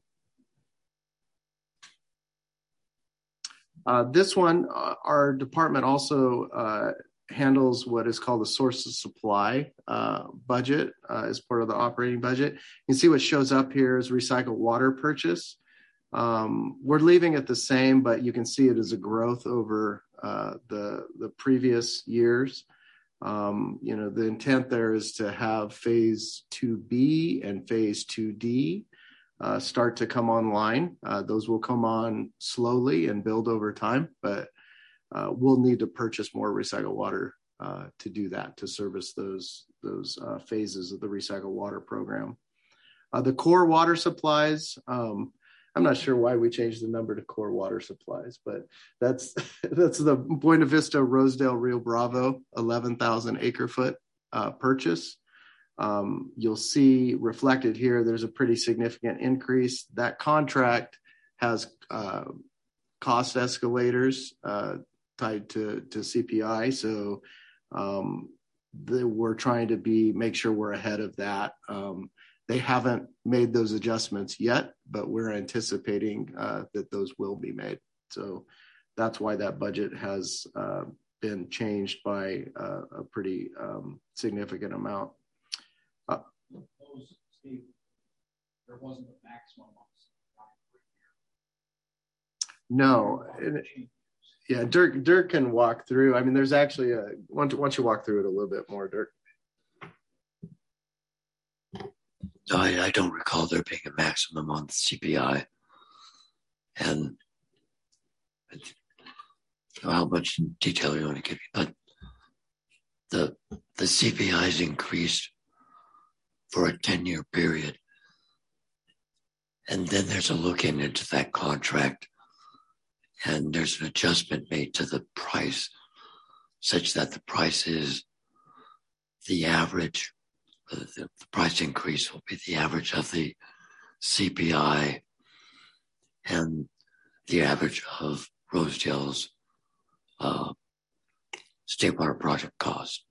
This one, our department also handles what is called the source of supply budget as part of the operating budget. You can see what shows up here is recycled water purchase. We're leaving it the same, but you can see it as a growth over the previous years. The intent there is to have phase 2B and phase 2D start to come online. Those will come on slowly and build over time, but we'll need to purchase more recycled water to do that, to service those phases of the recycled water program. The core water supplies, I'm not sure why we changed the number to core water supplies, but that's the Buena Vista, Rosedale, Rio Bravo, 11,000 acre foot purchase. You'll see reflected here, there's a pretty significant increase. That contract has cost escalators tied to CPI. So we're trying to make sure we're ahead of that. They haven't made those adjustments yet, but we're anticipating that those will be made. So that's why that budget has been changed by a pretty significant amount. Steve, there wasn't a maximum. No. Yeah, Dirk can walk through. I mean, there's actually why don't you walk through it a little bit more, Dirk? No, I don't recall there being a maximum on the CPI. And I don't know how much detail you want to give me, but the CPI is increased for a 10-year period. And then there's a look into that contract, and there's an adjustment made to the price such that the price is the average. The price increase will be the average of the CPI and the average of Rosedale's state water project cost.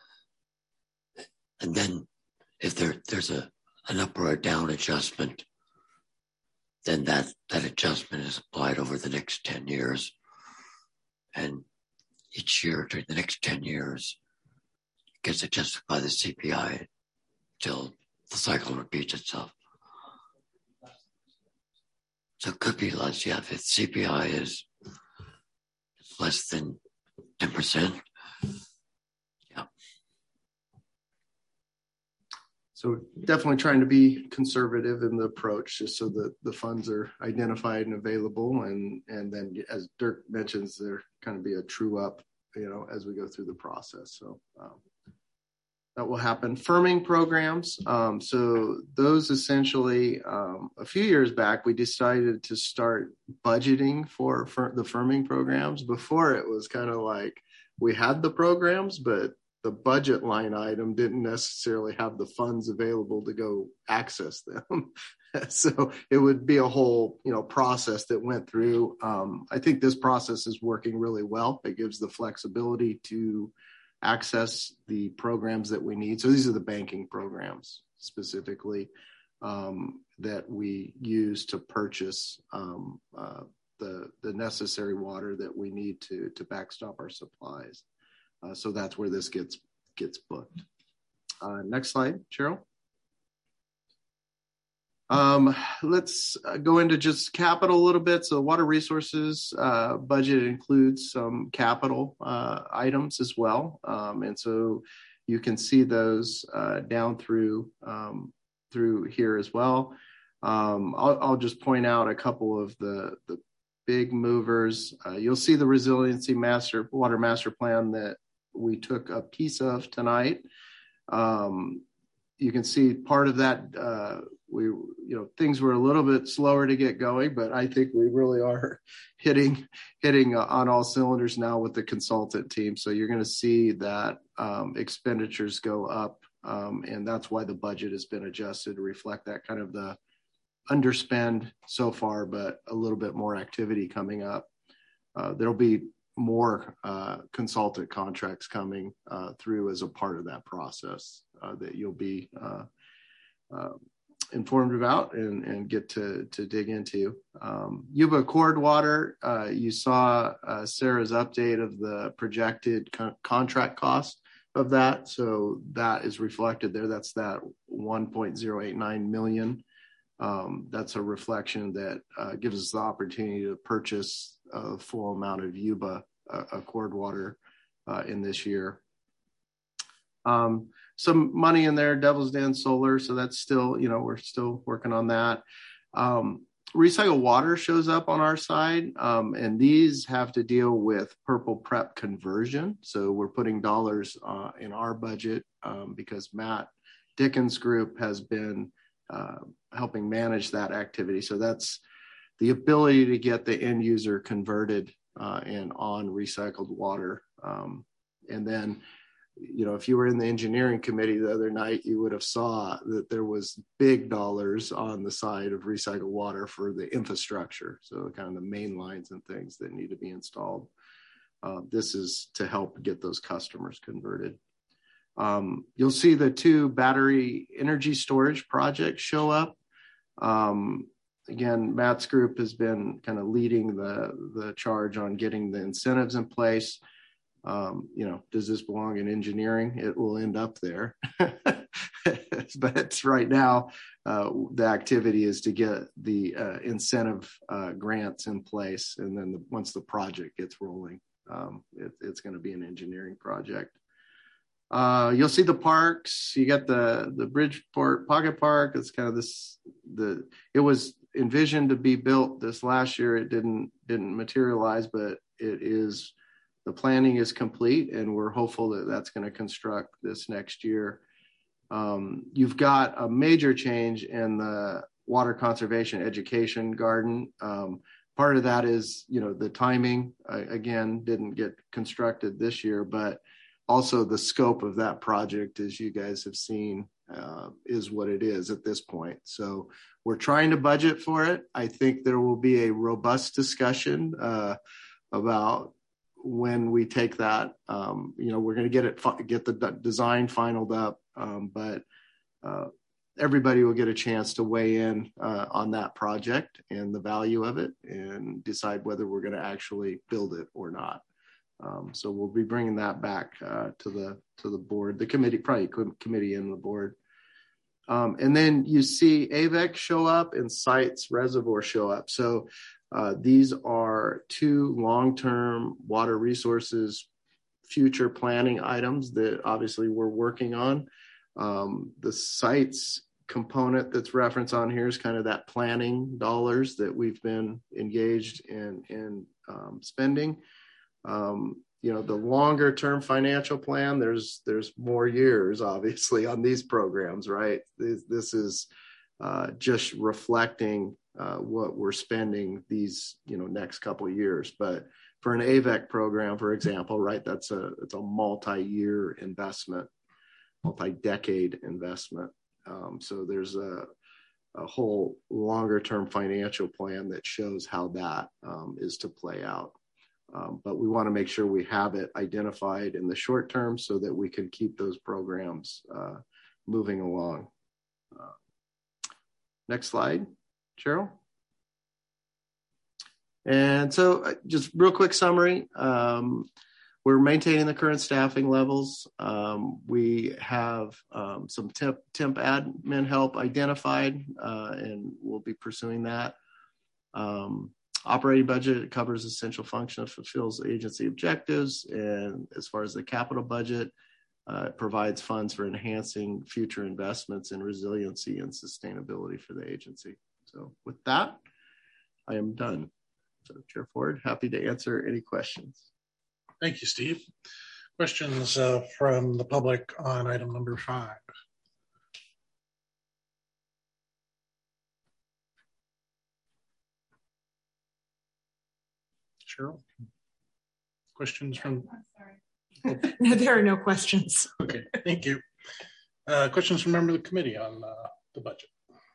And then if there's an up or a down adjustment, then that adjustment is applied over the next 10 years. And each year during the next 10 years, it gets adjusted by the CPI till the cycle repeats itself. So it could be less, yeah. If CPI is less than 10%, yeah. So definitely trying to be conservative in the approach, just so that the funds are identified and available, and then, as Dirk mentions, there kind of be a true up, as we go through the process. So that will happen. Firming programs. So those essentially, a few years back, we decided to start budgeting for the firming programs. Before, it was kind of like we had the programs, but the budget line item didn't necessarily have the funds available to go access them. So it would be a whole, process that went through. I think this process is working really well. It gives the flexibility to access the programs that we need. So these are the banking programs specifically that we use to purchase the necessary water that we need to backstop our supplies. So that's where this gets booked. Next slide, Cheryl. Let's go into just capital a little bit. So water resources budget includes some capital items as well. And so you can see those down through here as well. I'll just point out a couple of the big movers. You'll see the resiliency water master plan that we took a piece of tonight. You can see part of that. Things were a little bit slower to get going, but I think we really are hitting on all cylinders now with the consultant team. So you're going to see that expenditures go up, and that's why the budget has been adjusted to reflect that kind of the underspend so far, but a little bit more activity coming up. There'll be more consultant contracts coming through as a part of that process that you'll be informed about and get to dig into. Yuba Accord Water, you saw Sarah's update of the projected contract cost of that. So that is reflected there. That's that $1.089 million. That's a reflection that gives us the opportunity to purchase a full amount of Yuba Accord Water in this year. Some money in there, Devil's Den Solar. So that's still, we're still working on that. Recycled water shows up on our side. And these have to deal with Purple Prep conversion. So we're putting dollars in our budget because Matt Dickens' group has been helping manage that activity. So that's the ability to get the end user converted and on recycled water. And then, if you were in the engineering committee the other night, you would have saw that there was big dollars on the side of recycled water for the infrastructure. So kind of the main lines and things that need to be installed. this is to help get those customers converted. You'll see the 2 battery energy storage projects show up. Again, Matt's group has been kind of leading the charge on getting the incentives in place. Does this belong in engineering? It will end up there. But right now, the activity is to get the incentive grants in place. And then once the project gets rolling, it's going to be an engineering project. You'll see the parks. You got the Bridgeport Pocket Park. It's kind of it was envisioned to be built this last year. It didn't materialize, but the planning is complete, and we're hopeful that that's going to construct this next year. You've got a major change in the water conservation education garden. Part of that is, the timing, again, didn't get constructed this year, but also the scope of that project, as you guys have seen, is what it is at this point. So we're trying to budget for it. I think there will be a robust discussion about when we take that. We're going to get the design finalized up, but everybody will get a chance to weigh in on that project and the value of it, and decide whether we're going to actually build it or not. So we'll be bringing that back to the board, the committee, probably committee and the board. And then you see AVEC show up and Sites Reservoir show up. So these are 2 long-term water resources future planning items that obviously we're working on. The sites component that's referenced on here is kind of that planning dollars that we've been engaged in spending. The longer term financial plan, there's more years obviously on these programs, right? This is just reflecting what we're spending these next couple of years. But for an AVEC program, for example, right, it's a multi-year investment, multi-decade investment. So there's a whole longer term financial plan that shows how that is to play out. But we want to make sure we have it identified in the short term so that we can keep those programs moving along. Next slide, Cheryl. And so just real quick summary. We're maintaining the current staffing levels. We have some temp admin help identified, and we'll be pursuing that. Operating budget covers essential functions, fulfills agency objectives, and as far as the capital budget, it provides funds for enhancing future investments in resiliency and sustainability for the agency. So with that, I am done. So Chair Ford, happy to answer any questions. Thank you, Steve. Questions from the public on item number 5. Cheryl? Questions from? No, there are no questions. Okay, thank you. Questions from members of the committee on the budget?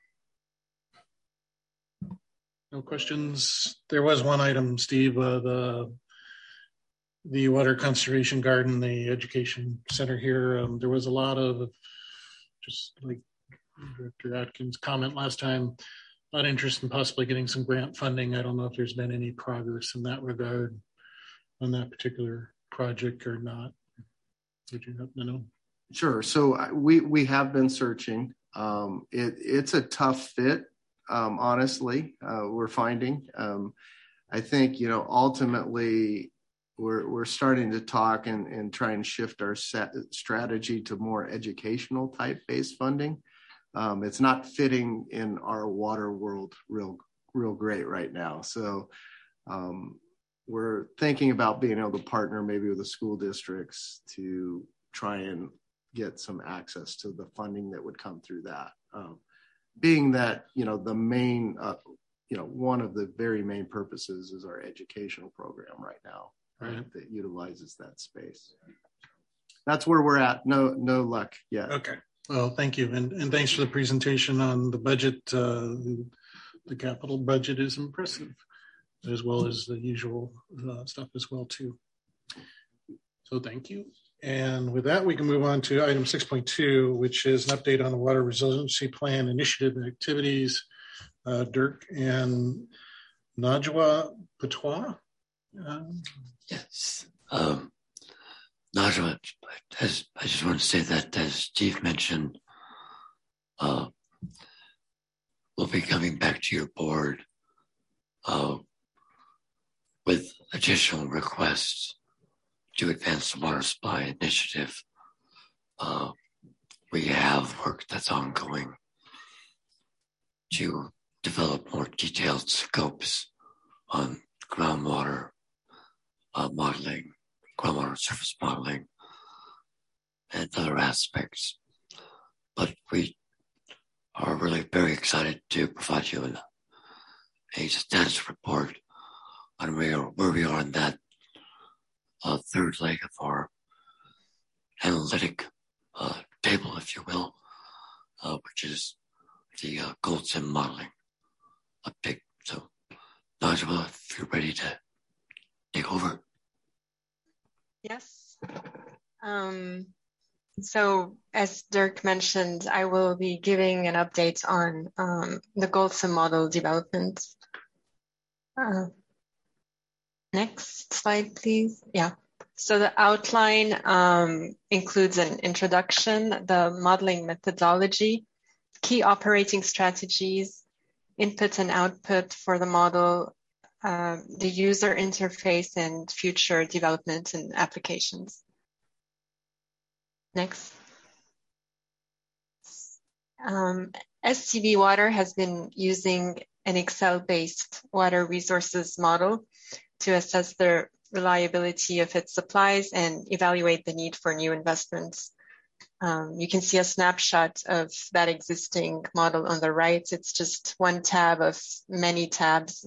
No questions. There was one item, Steve, the water conservation garden, the education center here. There was a lot of, just like Director Atkins' comment last time, a lot of interest in possibly getting some grant funding. I don't know if there's been any progress in that regard on that particular project or not. Would you happen to know? Sure. So we have been searching. It's a tough fit, honestly. We're finding. I think ultimately we're starting to talk and try and shift our strategy to more educational type based funding. It's not fitting in our water world real great right now. So we're thinking about being able to partner maybe with the school districts to try and get some access to the funding that would come through that. Being that, the main, one of the very main purposes is our educational program right now, right, that utilizes that space. That's where we're at. No luck yet. Okay. Well, thank you. And thanks for the presentation on the budget. The capital budget is impressive, as well as the usual stuff as well, too. So thank you. And with that, we can move on to item 6.2, which is an update on the Water Resiliency Plan initiative and activities. Dirk and Najwa Patois. Yes. Najwa, I just want to say that, as Steve mentioned, we'll be coming back to your board with additional requests to advance the water supply initiative. We have work that's ongoing to develop more detailed scopes on groundwater modeling, groundwater surface modeling, and other aspects. But we are really very excited to provide you a status report on where we are in that third leg of our analytic table, if you will, which is the GoldSim modeling update. So, Najwa, if you're ready to take over. Yes. So, as Dirk mentioned, I will be giving an update on the GoldSim model development. Next slide, please. Yeah. So the outline includes an introduction, the modeling methodology, key operating strategies, input and output for the model, the user interface, and future development and applications. Next. STB Water has been using an Excel-based water resources model to assess the reliability of its supplies and evaluate the need for new investments. You can see a snapshot of that existing model on the right. It's just one tab of many tabs,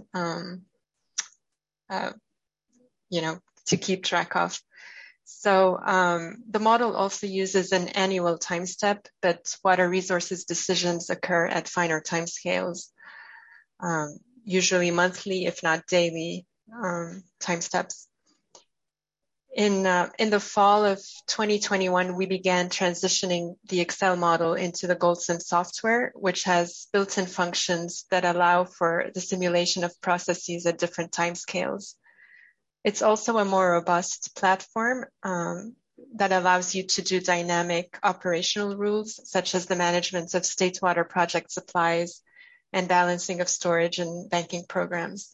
to keep track of. So the model also uses an annual time step, but water resources decisions occur at finer time scales, usually monthly, if not daily time steps. In the fall of 2021, we began transitioning the Excel model into the GoldSim software, which has built-in functions that allow for the simulation of processes at different timescales. It's also a more robust platform that allows you to do dynamic operational rules, such as the management of state water project supplies and balancing of storage and banking programs.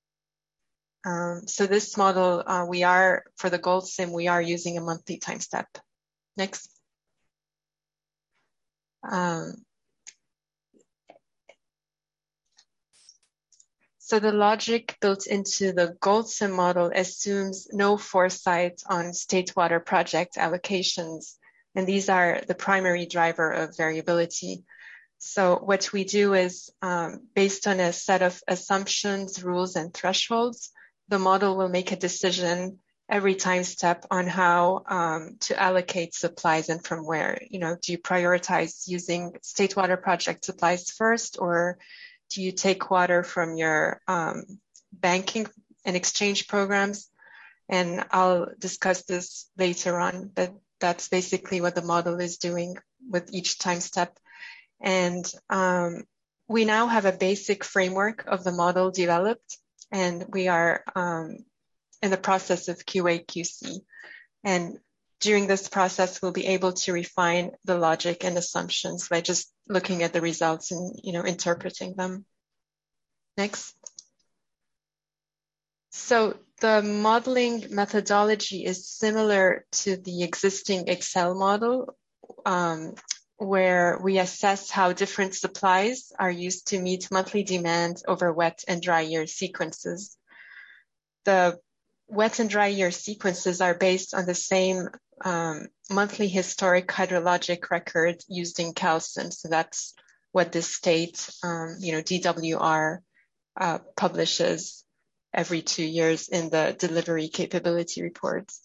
So this model, for the GoldSim, we are using a monthly time step. Next. So the logic built into the GoldSim model assumes no foresight on state water project allocations, and these are the primary driver of variability. So what we do is, based on a set of assumptions, rules, and thresholds, the model will make a decision every time step on how to allocate supplies and from where. Do you prioritize using state water project supplies first, or do you take water from your banking and exchange programs? And I'll discuss this later on, but that's basically what the model is doing with each time step. And we now have a basic framework of the model developed, and we are in the process of QA/QC. And during this process, we'll be able to refine the logic and assumptions by just looking at the results and interpreting them. Next. So the modeling methodology is similar to the existing Excel model, where we assess how different supplies are used to meet monthly demand over wet and dry year sequences. The wet and dry year sequences are based on the same monthly historic hydrologic record used in CalSim. So that's what the state, DWR publishes every 2 years in the delivery capability reports.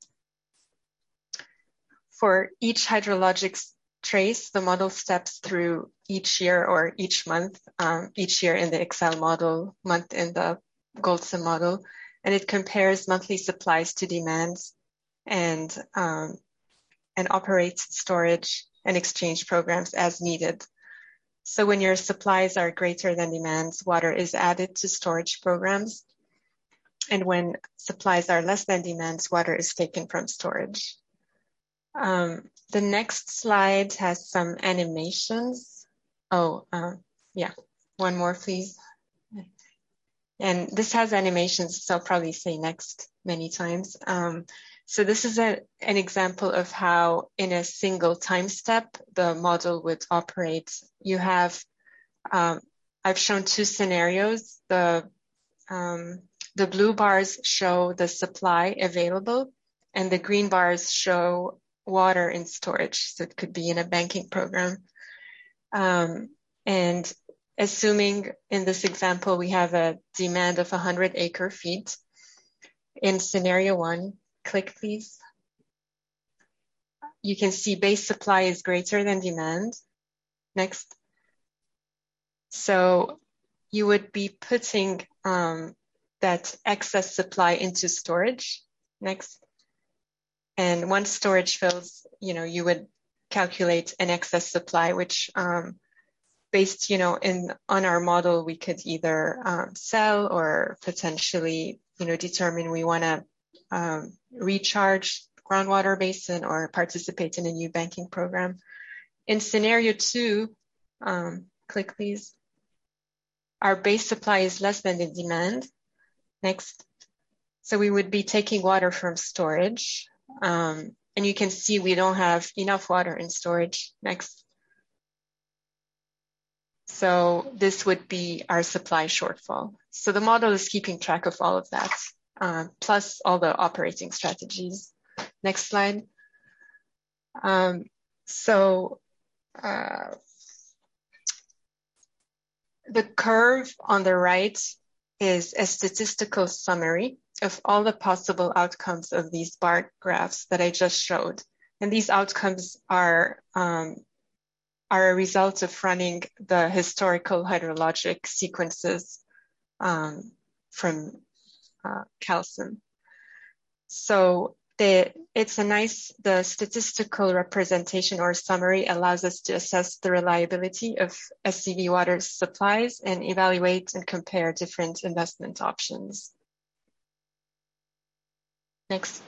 For each hydrologic trace, the model steps through each year or each month, each year in the Excel model, month in the GoldSim model, and it compares monthly supplies to demands and operates storage and exchange programs as needed. So when your supplies are greater than demands, water is added to storage programs. And when supplies are less than demands, water is taken from storage. The next slide has some animations. Yeah, one more, please. And this has animations, so I'll probably say next many times. So this is an example of how in a single time step, the model would operate. You have, I've shown two scenarios. The blue bars show the supply available and the green bars show water in storage. So it could be in a banking program. And assuming in this example, we have a demand of 100 acre feet. In scenario one, click please. You can see base supply is greater than demand. Next. So you would be putting that excess supply into storage. Next. And once storage fills, you would calculate an excess supply, which based, on our model, we could either sell or potentially, determine we want to recharge groundwater basin or participate in a new banking program. In scenario two, click please. Our base supply is less than the demand. Next. So we would be taking water from storage. And you can see we don't have enough water in storage. Next. So this would be our supply shortfall. So the model is keeping track of all of that, plus all the operating strategies. Next slide. The curve on the right is a statistical summary of all the possible outcomes of these bar graphs that I just showed. And these outcomes are a result of running the historical hydrologic sequences from CalSim. So the statistical representation or summary allows us to assess the reliability of SCV water supplies and evaluate and compare different investment options. Next.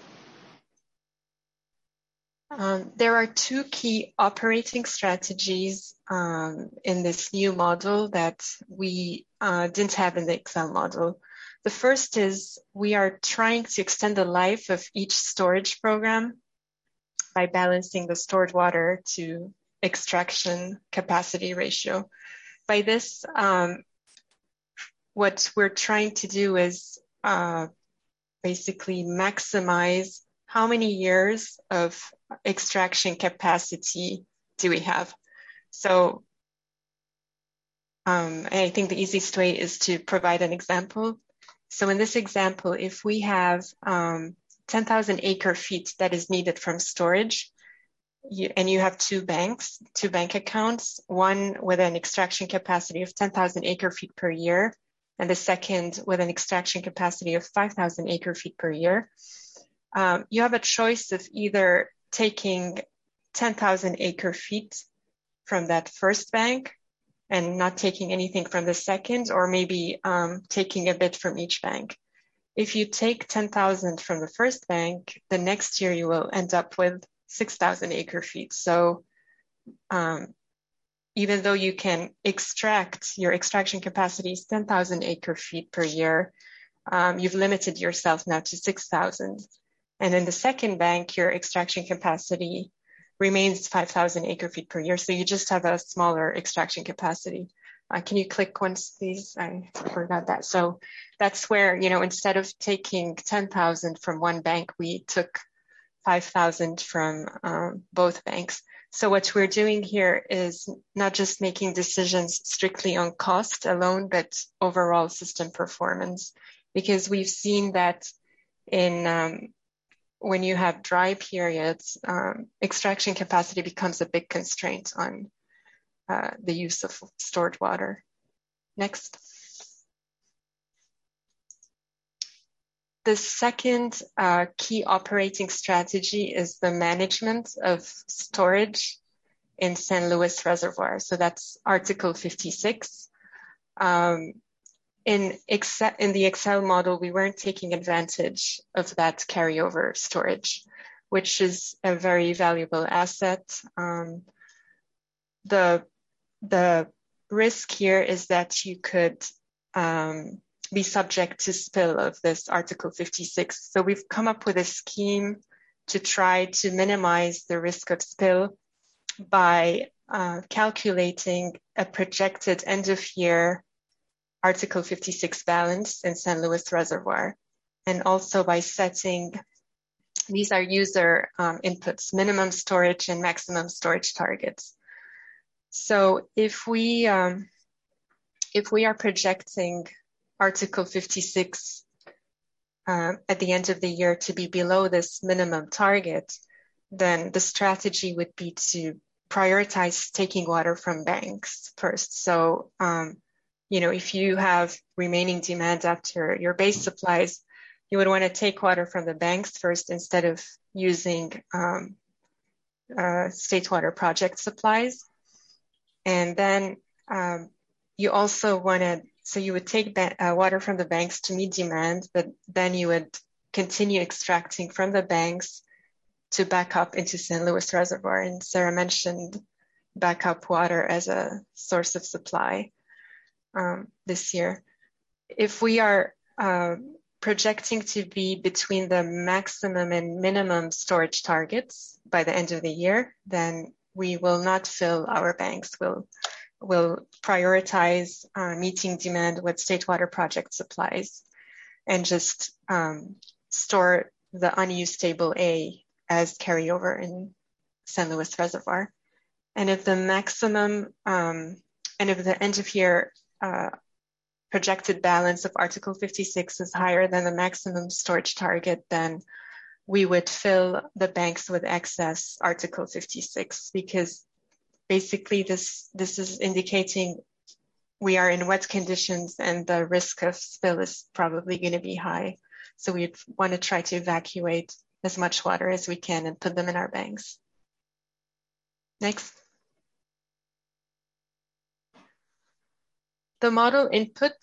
There are two key operating strategies in this new model that we didn't have in the Excel model. The first is we are trying to extend the life of each storage program by balancing the stored water to extraction capacity ratio. By this, what we're trying to do is basically maximize how many years of extraction capacity do we have. So I think the easiest way is to provide an example. So in this example, if we have 10,000 acre feet that is needed from storage, and you have two bank accounts, one with an extraction capacity of 10,000 acre feet per year, and the second with an extraction capacity of 5,000 acre feet per year. You have a choice of either taking 10,000 acre feet from that first bank and not taking anything from the second, or maybe taking a bit from each bank. If you take 10,000 from the first bank, the next year you will end up with 6,000 acre feet. So even though you can extract, your extraction capacity is 10,000 acre feet per year, you've limited yourself now to 6,000. And in the second bank, your extraction capacity remains 5,000 acre feet per year. So you just have a smaller extraction capacity. Can you click once, please? I forgot that. So that's where, instead of taking 10,000 from one bank, we took 5,000 from both banks. So what we're doing here is not just making decisions strictly on cost alone, but overall system performance, because we've seen that in when you have dry periods, extraction capacity becomes a big constraint on the use of stored water. Next. The second key operating strategy is the management of storage in San Luis Reservoir. So that's Article 56. In the Excel model, we weren't taking advantage of that carryover storage, which is a very valuable asset. The risk here is that you could be subject to spill of this Article 56. So we've come up with a scheme to try to minimize the risk of spill by calculating a projected end of year Article 56 balance in San Luis Reservoir, and also by setting, these are user inputs, minimum storage and maximum storage targets. So if we are projecting Article 56 at the end of the year to be below this minimum target, then the strategy would be to prioritize taking water from banks first. So, if you have remaining demand after your base supplies, you would want to take water from the banks first instead of using state water project supplies. And then you also wanted, so you would take water from the banks to meet demand, but then you would continue extracting from the banks to back up into San Luis Reservoir. And Sarah mentioned backup water as a source of supply this year. If we are projecting to be between the maximum and minimum storage targets by the end of the year, then we will not fill our banks. We'll prioritize meeting demand with state water project supplies and just store the unused table A as carryover in San Luis Reservoir. And if the maximum and if the end of year projected balance of Article 56 is higher than the maximum storage target, then we would fill the banks with excess Article 56, because basically this is indicating we are in wet conditions and the risk of spill is probably going to be high. So we'd want to try to evacuate as much water as we can and put them in our banks. Next. The model input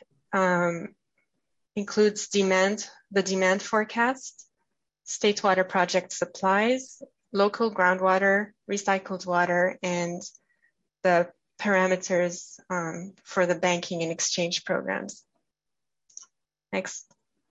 includes the demand forecast, state water project supplies, local groundwater, recycled water, and the parameters for the banking and exchange programs. Next.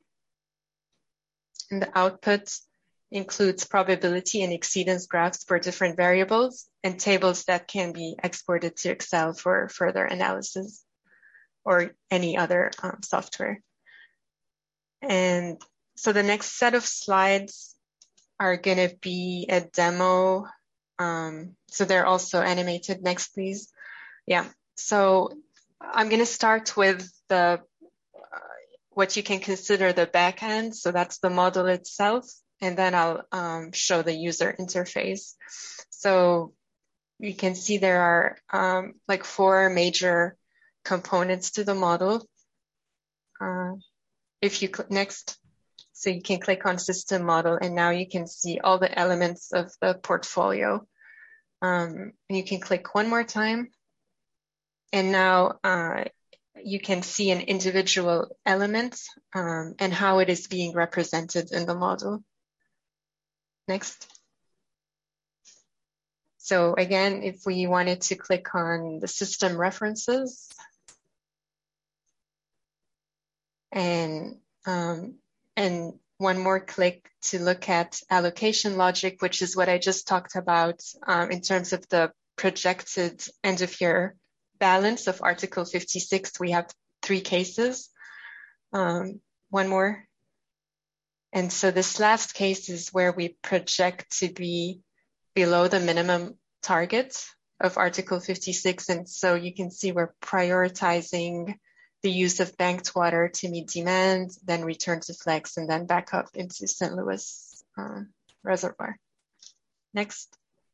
And the output includes probability and exceedance graphs for different variables and tables that can be exported to Excel for further analysis or any other software. And so the next set of slides are going to be a demo. So they're also animated. Next, please. Yeah. So I'm going to start with the what you can consider the back end. So that's the model itself. And then I'll show the user interface. So you can see there are like 4 major components to the model. If you click next, so you can click on system model, and now you can see all the elements of the portfolio. And you can click one more time, and now you can see an individual element and how it is being represented in the model. Next. So again, if we wanted to click on the system references and one more click to look at allocation logic, which is what I just talked about in terms of the projected end of year balance of Article 56. We have 3 cases. One more. And so this last case is where we project to be below the minimum target of Article 56. And so you can see we're prioritizing the use of banked water to meet demand, then return to flex, and then back up into San Luis Reservoir. Next.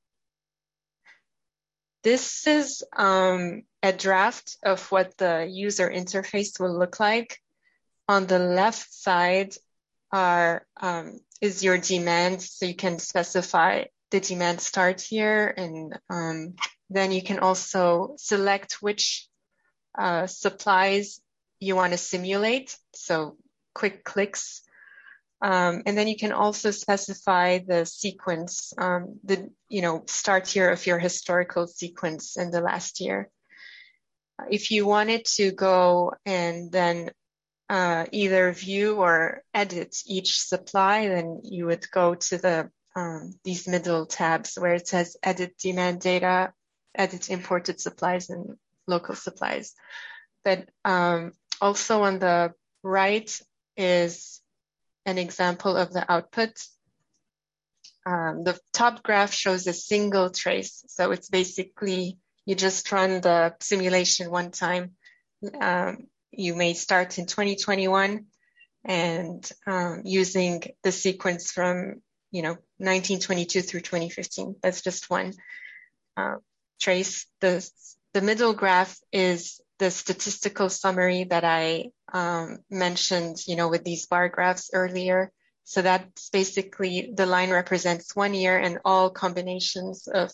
This is a draft of what the user interface will look like. On the left side, is your demand. So you can specify the demand start here, and then you can also select which supplies you want to simulate. So quick clicks. And then you can also specify the sequence, start year of your historical sequence in the last year. If you wanted to go and then either view or edit each supply, then you would go to these middle tabs where it says edit demand data, edit imported supplies, and local supplies. But also on the right is an example of the output. The top graph shows a single trace. So it's basically, you just run the simulation one time. You may start in 2021 and using the sequence from 1922 through 2015. That's just one trace. The middle graph is the statistical summary that I mentioned, with these bar graphs earlier. So that's basically, the line represents 1 year and all combinations of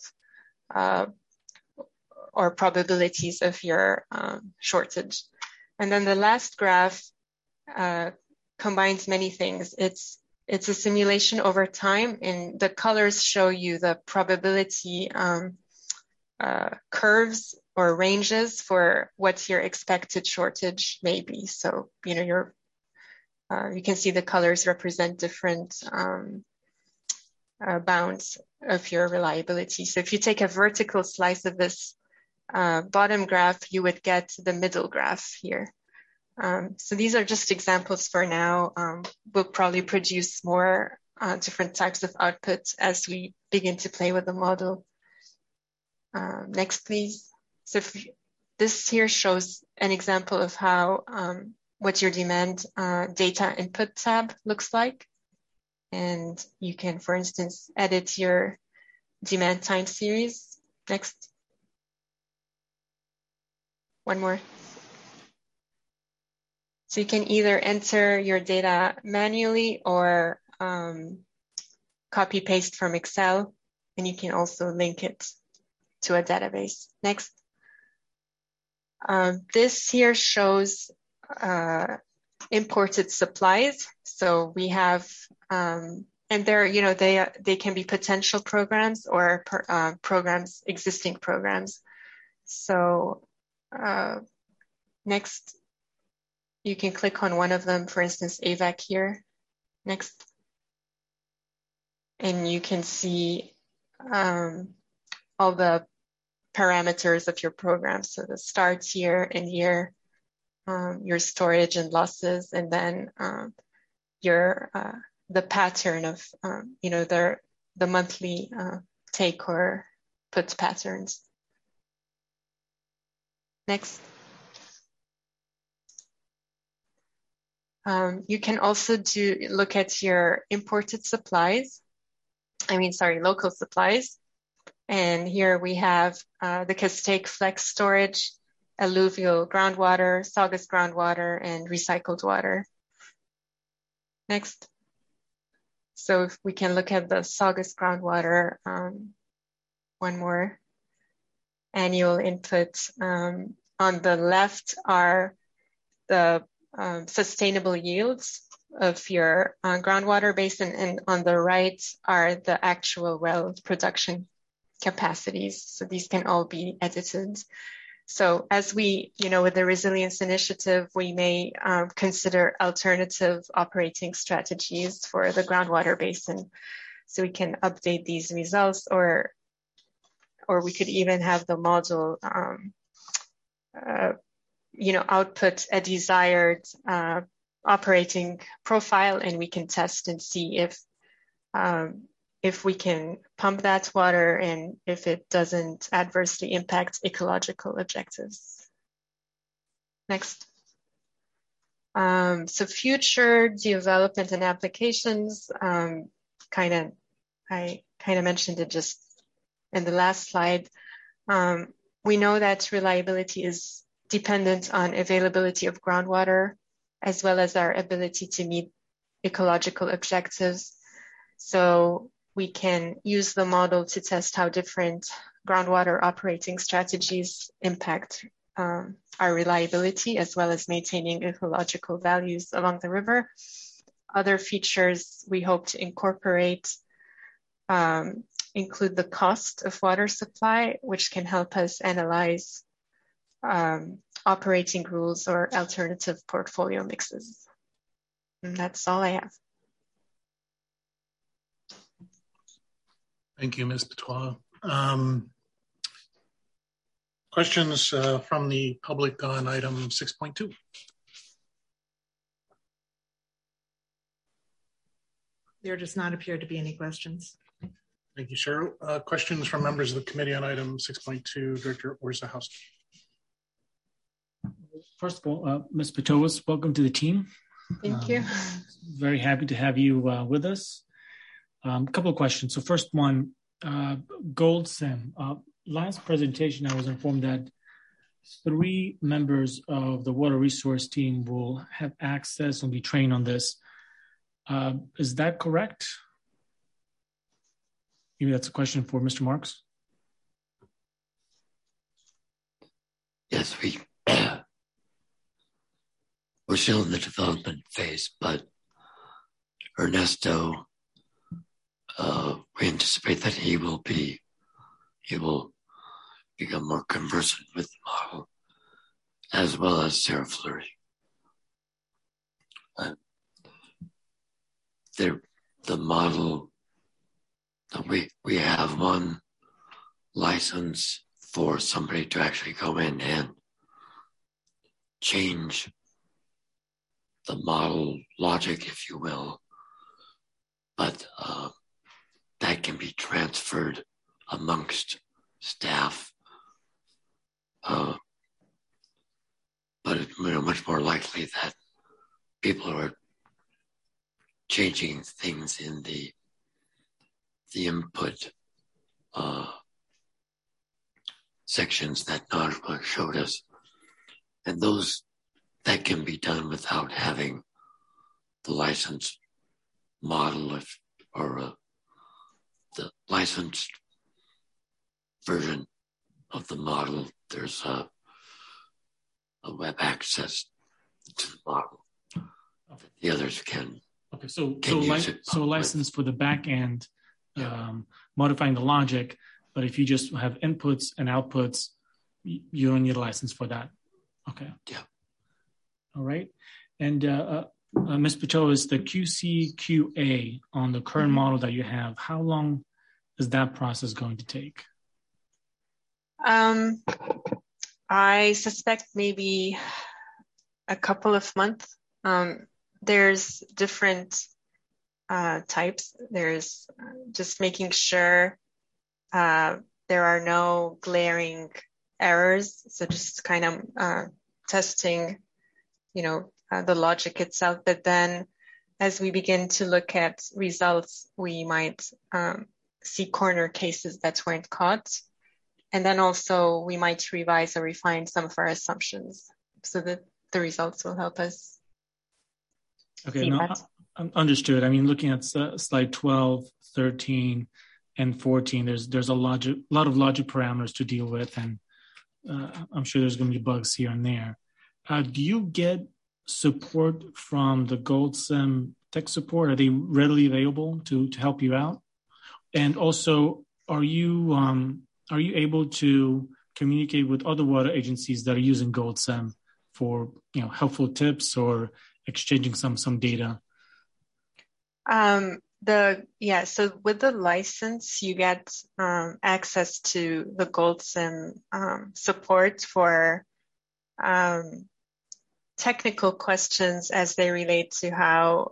or probabilities of your shortage. And then the last graph combines many things. It's a simulation over time, and the colors show you the probability curves or ranges for what your expected shortage may be. So, you can see the colors represent different bounds of your reliability. So if you take a vertical slice of this bottom graph, you would get the middle graph here. So these are just examples for now. We'll probably produce more different types of output as we begin to play with the model. Next, please. So this here shows an example of how what your demand data input tab looks like. And you can, for instance, edit your demand time series. Next. One more. So you can either enter your data manually or copy paste from Excel, and you can also link it to a database. Next. This here shows imported supplies. So we have, and they're, they can be potential programs or existing programs. So next, you can click on one of them, for instance, AVAC here. Next. And you can see all the parameters of your program. So the start year and year, your storage and losses, and then the pattern of, the monthly take or put patterns. Next. You can also look at your imported supplies. Local supplies. And here we have the Castaic Flex storage, alluvial groundwater, Saugus groundwater, and recycled water. Next. So if we can look at the Saugus groundwater, one more. Annual input. On the left are the sustainable yields of your groundwater basin, and on the right are the actual well production capacities. So these can all be edited. So as we, with the Resilience Initiative, we may consider alternative operating strategies for the groundwater basin. So we can update these results, or we could even have the model output a desired operating profile, and we can test and see if we can pump that water and if it doesn't adversely impact ecological objectives. Next. So future development and applications, I kind of mentioned it just in the last slide. We know that reliability is dependent on availability of groundwater, as well as our ability to meet ecological objectives. So we can use the model to test how different groundwater operating strategies impact our reliability, as well as maintaining ecological values along the river. Other features we hope to incorporate include the cost of water supply, which can help us analyze operating rules or alternative portfolio mixes. And that's all I have. Thank you, Ms. Patois. Questions from the public on item 6.2? There does not appear to be any questions. Thank you, Cheryl. Questions from members of the committee on item 6.2, Director Orzechowski. First of all, Ms. Patois, welcome to the team. Thank you. Very happy to have you with us. A couple of questions. So first one, GoldSim. Last presentation, I was informed that 3 members of the water resource team will have access and be trained on this. Is that correct? Maybe that's a question for Mr. Marks. Yes, we're still in the development phase, but Ernesto, we anticipate that he will become more conversant with the model, as well as Sarah Fleury. The model, we have one license for somebody to actually go in and change the model logic, if you will, but that can be transferred amongst staff. But it's much more likely that people are changing things in the input sections that Najma showed us, and that can be done without having the licensed model or the licensed version of the model. There's a web access to the model. Okay. The others can. Okay, so use it. So a license for the back end, modifying the logic, but if you just have inputs and outputs, you don't need a license for that. Okay. Yeah. All right. And Ms. Patois, the QC/QA on the current model that you have, how long is that process going to take? I suspect maybe a couple of months. There's different types. There's just making sure there are no glaring errors. So just kind of testing, the logic itself. But then as we begin to look at results, we might see corner cases that weren't caught. And then also we might revise or refine some of our assumptions so that the results will help us. Okay, no, understood. I mean, looking at slide 12, 13, and 14, there's a lot of logic parameters to deal with, and I'm sure there's going to be bugs here and there. Do you get support from the GoldSim tech support? Are they readily available to help you out? And also, are you able to communicate with other water agencies that are using GoldSim for helpful tips or exchanging some data? So with the license, you get access to the GoldSim support for technical questions as they relate to how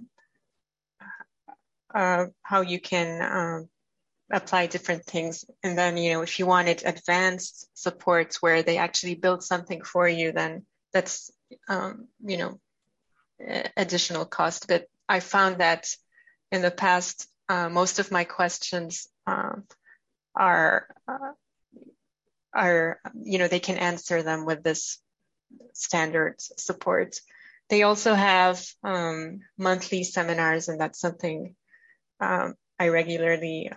you can apply different things. And then, if you wanted advanced support where they actually build something for you, then that's, additional cost. But I found that in the past, most of my questions are they can answer them with this standard support. They also have monthly seminars, and that's something I regularly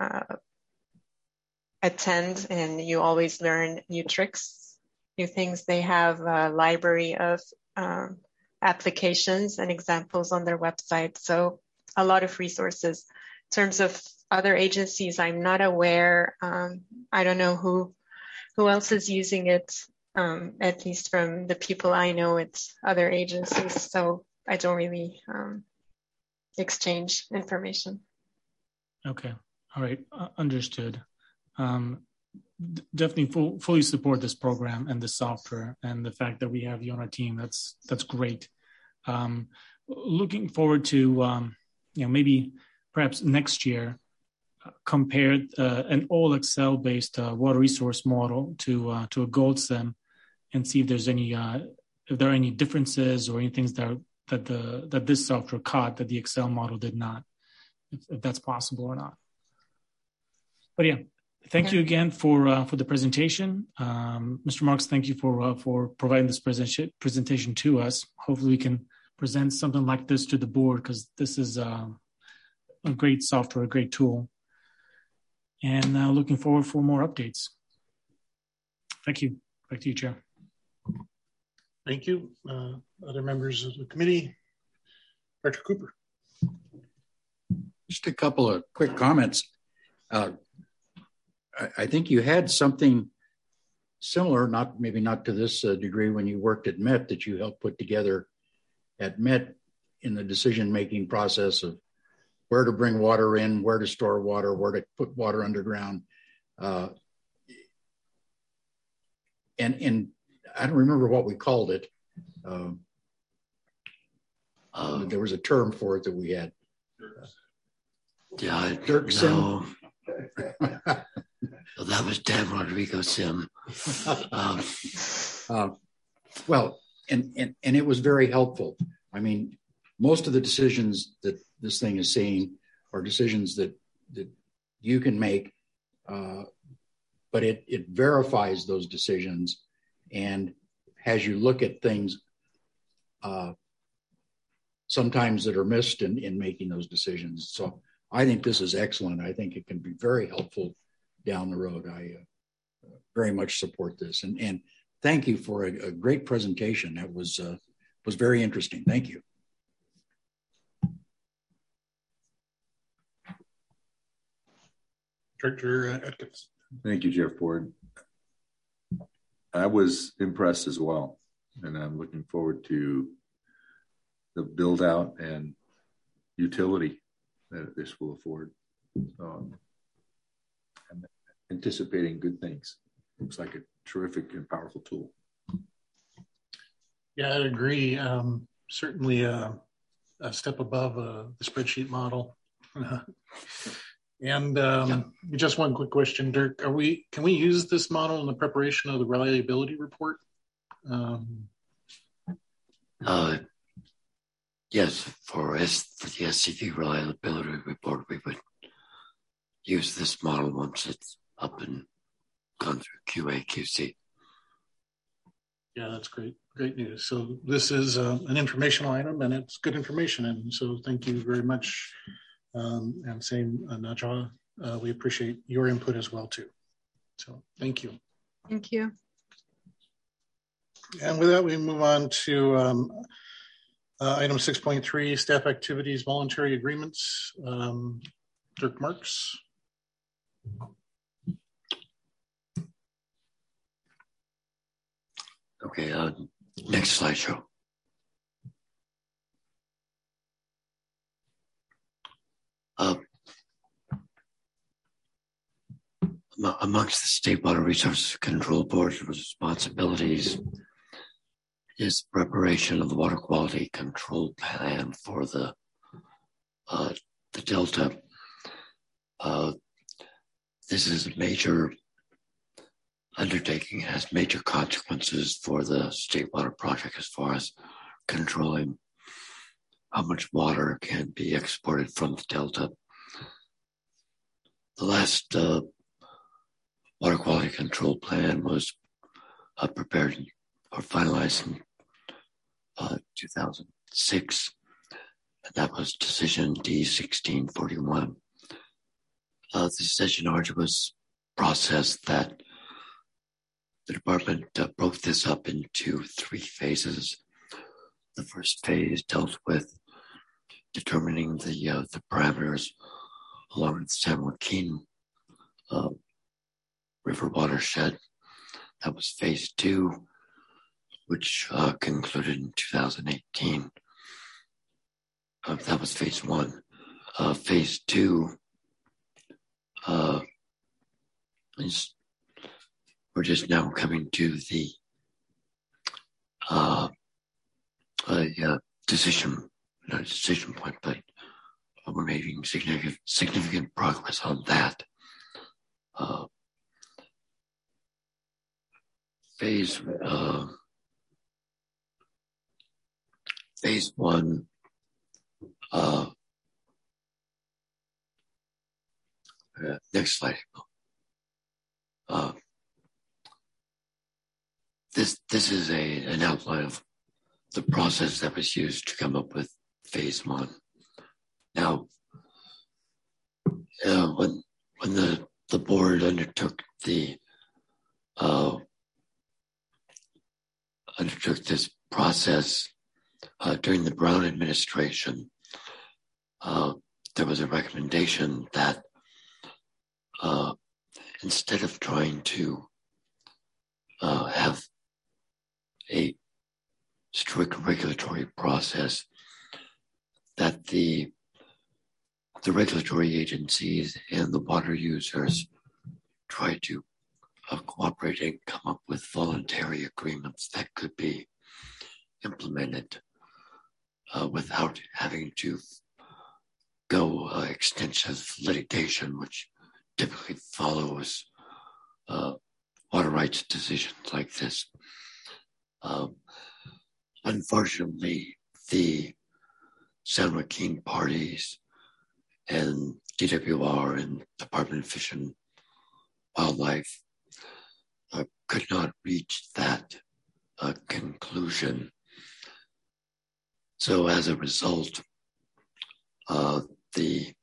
attend, and you always learn new tricks, new things. They have a library of applications and examples on their website. So a lot of resources. In terms of other agencies, I'm not aware. I don't know who else is using it. At least from the people I know, it's other agencies. So I don't really exchange information. Okay. All right. Understood. Definitely fully support this program and the software, and the fact that we have you on our team. That's great. Looking forward to maybe perhaps next year compare an all Excel based water resource model to a GoldSim, and see if there's any if there are any differences or any things that this software caught that the Excel model did not, if that's possible or not. But yeah, thank you again for the presentation. Mr. Marks, thank you for providing this presentation to us. Hopefully we can present something like this to the board, because this is a great software, a great tool. And looking forward for more updates. Thank you. Back to you, Chair. Thank you. Other members of the committee? Director Cooper. Just a couple of quick comments. I think you had something similar, maybe not to this degree, when you worked at Met, that you helped put together at Met in the decision-making process of where to bring water in, where to store water, where to put water underground. And I don't remember what we called it. There was a term for it that we had. Yeah, Dirk Sim. No. Well, that was Dan Rodrigo Sim. Well, and it was very helpful. I mean, most of the decisions that this thing is seeing are decisions that you can make, but it verifies those decisions and has you look at things sometimes that are missed in making those decisions. So I think this is excellent. I think it can be very helpful down the road. I very much support this, and thank you for a great presentation. That was very interesting. Thank you. Director Atkins. Thank you, Jeff Ford. I was impressed as well, and I'm looking forward to the build out and utility that this will afford. I'm anticipating good things. Looks like a terrific and powerful tool. Yeah, I agree. Certainly a step above the spreadsheet model. And just one quick question, Dirk. Can we use this model in the preparation of the reliability report? Yes, for the SCV reliability report, we would use this model once it's up and gone through QA, QC. Yeah, that's great. Great news. So this is an informational item, and it's good information. And so thank you very much. And same, Najwa, we appreciate your input as well, too. So thank you. Thank you. And with that, we move on to item 6.3, staff activities, voluntary agreements. Dirk Marks. Okay, next slideshow. Amongst the State Water Resources Control Board's responsibilities is preparation of the water quality control plan for the Delta. This is a major undertaking. It has major consequences for the State Water Project as far as controlling how much water can be exported from the Delta. The last water quality control plan was prepared or finalized in 2000. 6, and that was decision D-1641. This is such an arduous process that the department broke this up into 3 phases. The first phase dealt with determining the parameters along the San Joaquin River watershed. That was phase 2, which concluded in 2018. That was phase 1. Phase 2 we're just now coming to the decision point, but we're making significant progress on that. Phase 1 next slide. This is an outline of the process that was used to come up with phase 1. Now, when the board undertook this process during the Brown administration, there was a recommendation that instead of trying to have a strict regulatory process, that the regulatory agencies and the water users try to cooperate and come up with voluntary agreements that could be implemented without having to go extensive litigation, which typically follows water rights decisions like this. Unfortunately, the San Joaquin parties and DWR and Department of Fish and Wildlife could not reach that conclusion. So as a result, the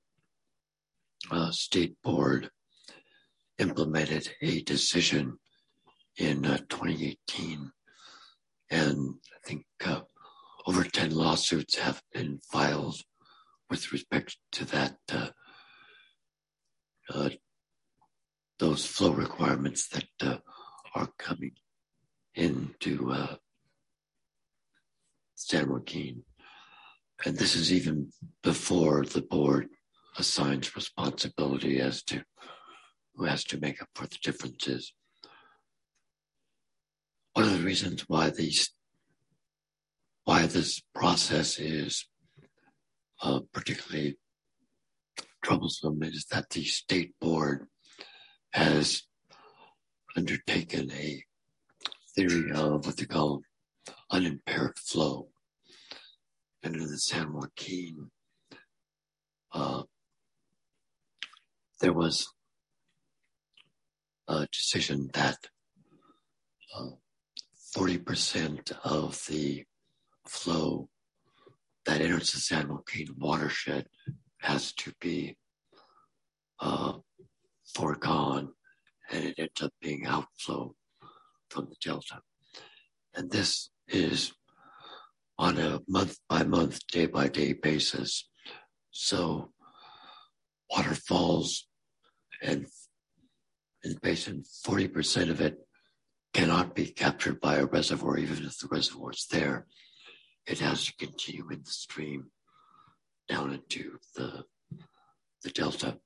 state board implemented a decision in 2018, and I think over 10 lawsuits have been filed with respect to that, those flow requirements that are coming into San Joaquin. And this is even before the board assigns responsibility as to who has to make up for the differences. One of the reasons why this process is particularly troublesome is that the state board has undertaken a theory of what they call unimpaired flow. And in the San Joaquin, there was a decision that 40% of the flow that enters the San Joaquin watershed has to be foregone, and it ends up being outflow from the delta. And this is on a month-by-month, day-by-day basis. So waterfalls and in the basin, 40% of it cannot be captured by a reservoir, even if the reservoir is there. It has to continue in the stream down into the delta.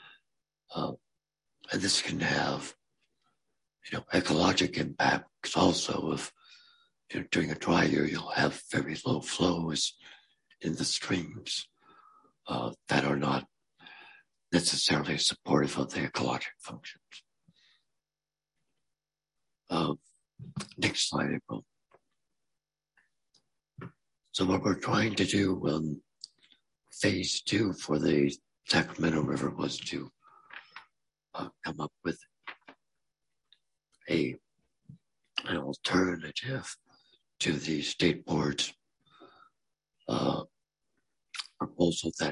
And this can have, ecologic impacts also. If during a dry year, you'll have very low flows in the streams that are not necessarily supportive of the ecologic functions. Next slide, April. So what we're trying to do in phase 2 for the Sacramento River was to come up with an alternative to the state board's proposal that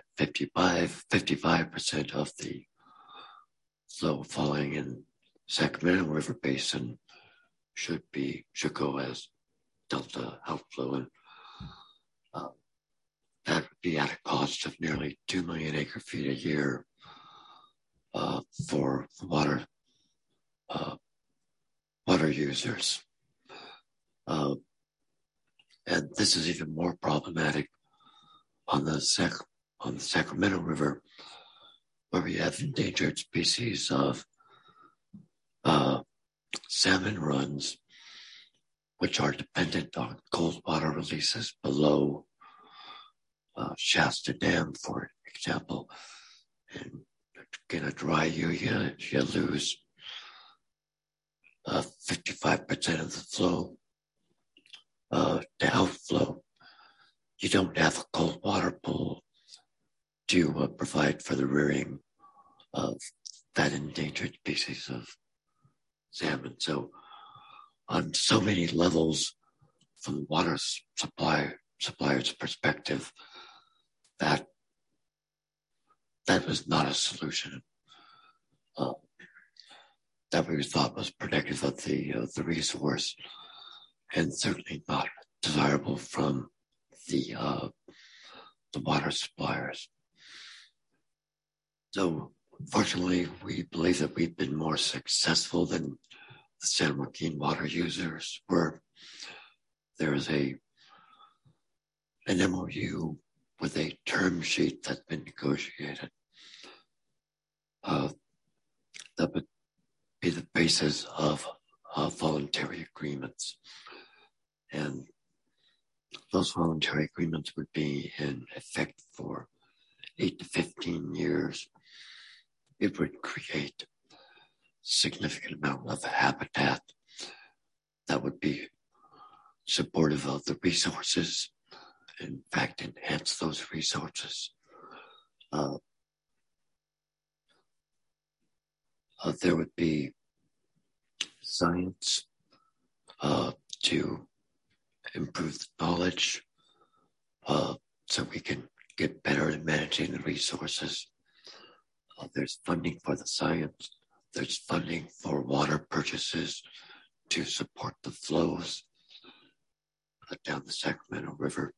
55% of the flow falling in Sacramento River Basin should go as delta outflow, and that would be at a cost of nearly 2 million acre feet a year for water users. And this is even more problematic on the Sacramento River, where we have endangered species of salmon runs, which are dependent on cold water releases below Shasta Dam, for example. And in a dry year, you lose 55% of the flow to outflow. You don't have a cold water pool to provide for the rearing of that endangered species of salmon. So on so many levels, from the water supplier's perspective, that was not a solution that we thought was protective of the resource, and certainly not desirable from the water suppliers. So fortunately, we believe that we've been more successful than the San Joaquin water users were. There is an MOU with a term sheet that's been negotiated that would be the basis of voluntary agreements. And those voluntary agreements would be in effect for 8 to 15 years. It would create a significant amount of habitat that would be supportive of the resources, in fact, enhance those resources. There would be science to improve the knowledge so we can get better at managing the resources. There's funding for the science. There's funding for water purchases to support the flows down the Sacramento River.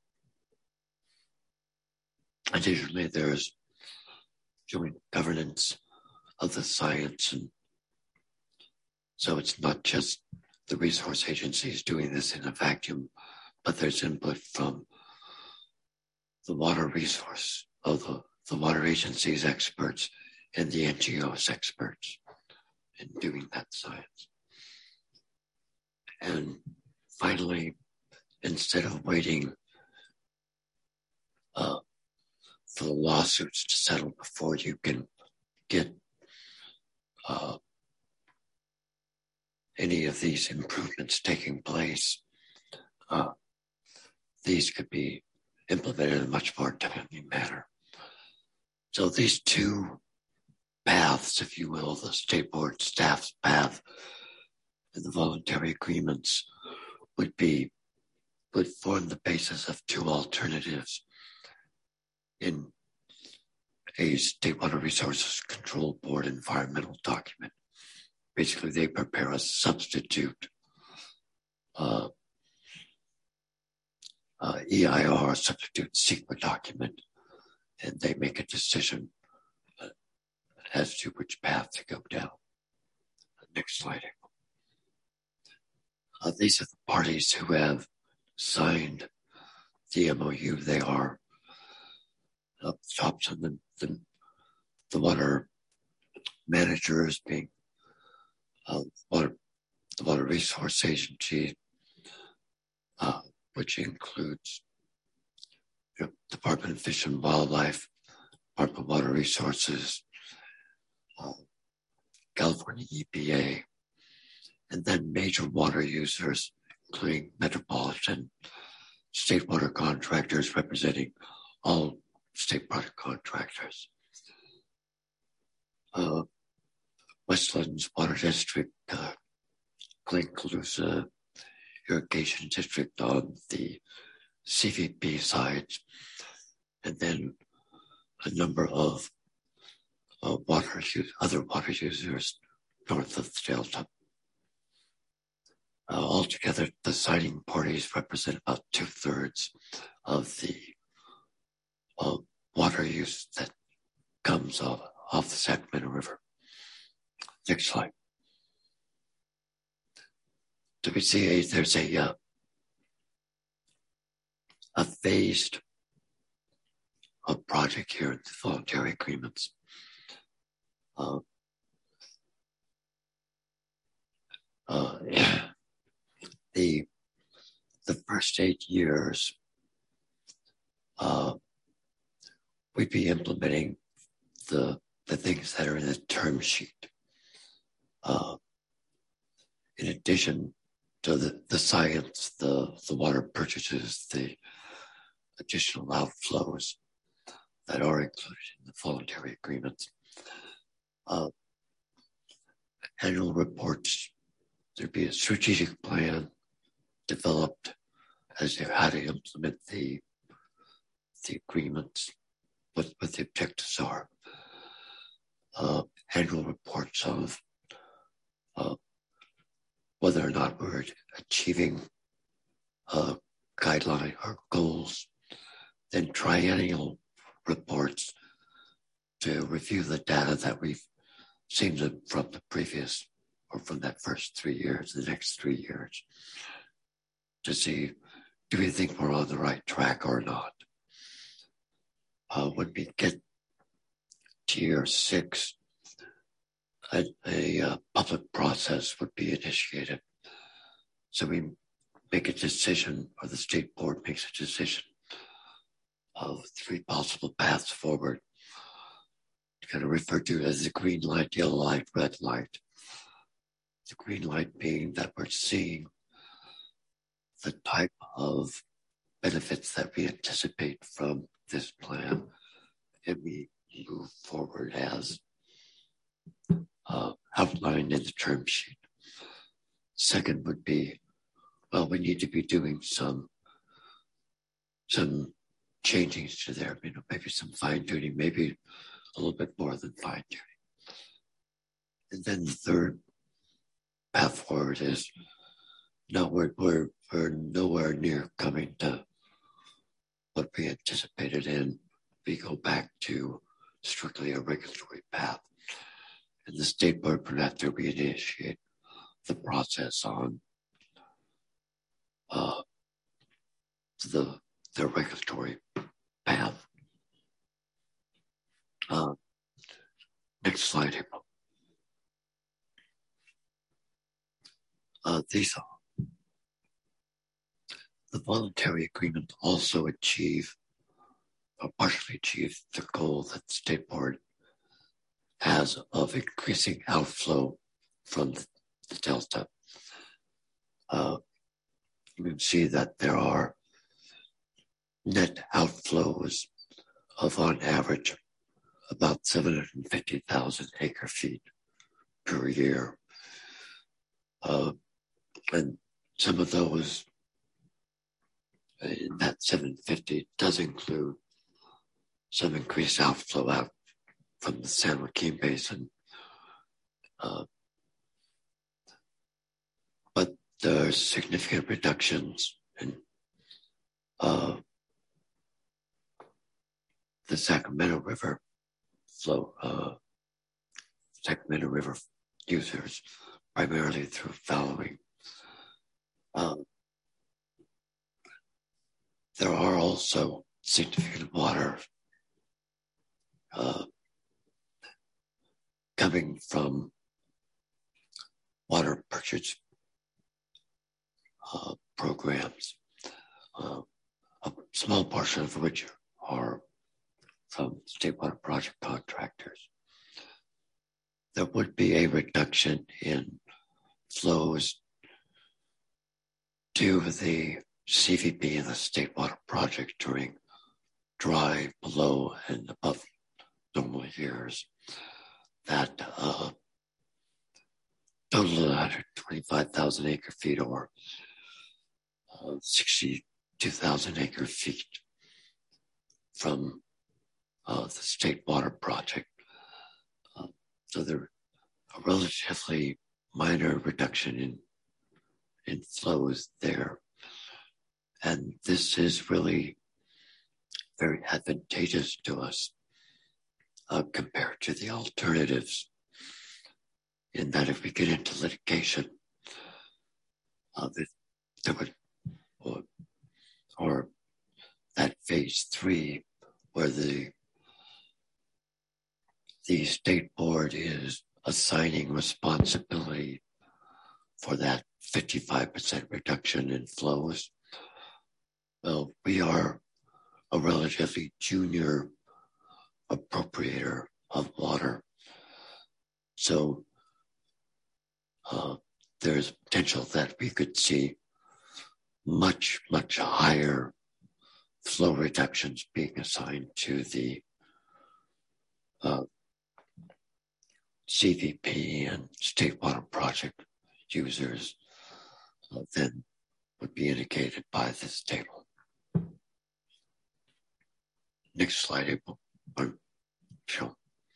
Additionally, there's joint governance of the science. And so it's not just the resource agencies doing this in a vacuum, but there's input from the water resource of the water agencies experts and the NGOs experts in doing that science. And finally, instead of waiting for the lawsuits to settle before you can get any of these improvements taking place, these could be implemented in a much more timely manner. So these two paths, if you will, the state board staff's path and the voluntary agreements would form the basis of two alternatives in a State Water Resources Control Board environmental document. Basically, they prepare a substitute EIR, substitute CEQA document, and they make a decision as to which path to go down. Next slide. These are the parties who have signed the MOU. They are up the top, so the water managers being the Water Resource Agency, which includes Department of Fish and Wildlife, Department of Water Resources, California EPA, and then major water users, including metropolitan state water contractors representing all state water contractors. Westlands Water District, Glenn-Colusa Irrigation District on the CVP side, and then a number of other water users north of the Delta. Altogether, the siting parties represent about 2/3 of the water use that comes off the Sacramento River. Next slide. Do we see there's a phased project here in the voluntary agreements. The first 8 years, we'd be implementing the things that are in the term sheet. In addition to the science, the water purchases, the additional outflows that are included in the voluntary agreements. Annual reports, there'd be a strategic plan developed as to how to implement the agreements, what the objectives are. Annual reports of whether or not we're achieving guideline or goals, then triennial reports to review the data that we've seen from the previous or from that first 3 years, the next 3 years, to see, do we think we're on the right track or not? When we get to year 6, a public process would be initiated. So we make a decision, or the state board makes a decision of 3 possible paths forward. Kind of referred to as the green light, yellow light, red light. The green light being that we're seeing the type of benefits that we anticipate from this plan, and we move forward as outlined in the term sheet. Second would be, well, we need to be doing some changing to there, maybe some fine tuning, maybe a little bit more than fine tuning. And then the third path forward is, no, we're nowhere near coming to what we anticipated, and we go back to strictly a regulatory path. And the state board would have to reinitiate the process on the regulatory path. Next slide, April. The voluntary agreement also partially achieve the goal that the state board has of increasing outflow from the Delta. You can see that there are net outflows of, on average, about 750,000 acre feet per year. And some of those in that 750 does include some increased outflow out from the San Joaquin Basin. But there's significant reductions in the Sacramento River flow, Sacramento River users, primarily through fallowing. There are also significant water coming from water purchase programs, a small portion of which are from state water project contractors. There would be a reduction in flows to the CVP and the state water project during dry, below, and above normal years. That total 125,000 acre feet, or 62,000 acre feet from the State Water Project. So there a relatively minor reduction in flows there. And this is really very advantageous to us compared to the alternatives, in that if we get into litigation, there would, or that phase 3, where the state board is assigning responsibility for that 55% reduction in flows. Well, we are a relatively junior appropriator of water. So there's potential that we could see much, much higher flow reductions being assigned to the CVP and State Water Project users than would be indicated by this table. Next slide, April. Sure.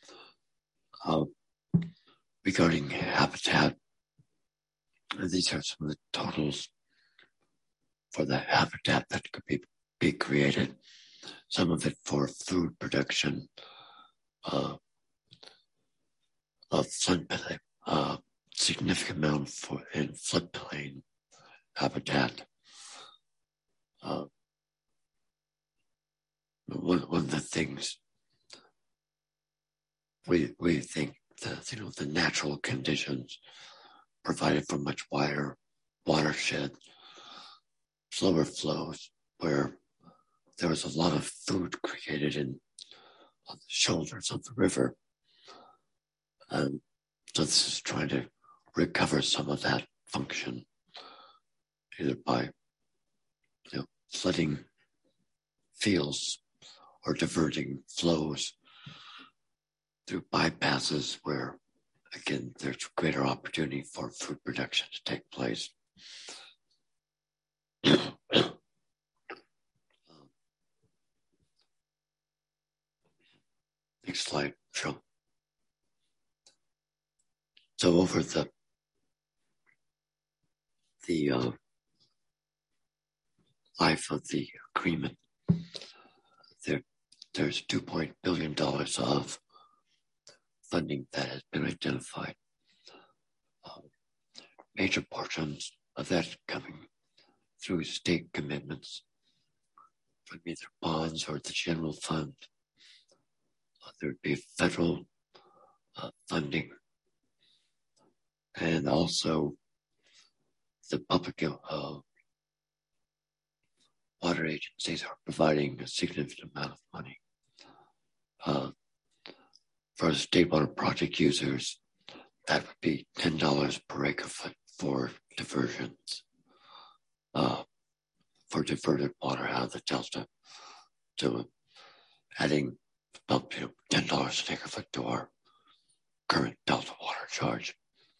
Regarding habitat, these are some of the totals for the habitat that could be created. Some of it for food production, of floodplain, significant amount in floodplain habitat. One of the things we think the natural conditions provided for much wider watershed, slower flows, where there was a lot of food created on the shoulders of the river. So this is trying to recover some of that function, either by flooding fields or diverting flows through bypasses where, again, there's greater opportunity for food production to take place. Next slide, Phil. So over the life of the agreement, there's $2 billion of funding that has been identified. Major portions of that coming through state commitments from either bonds or the general fund. There would be federal funding, and also the public water agencies are providing a significant amount of money. For State Water Project users, that would be $10 per acre foot for diversions, for diverted water out of the Delta. So adding about $10 an acre foot to our current Delta water charge.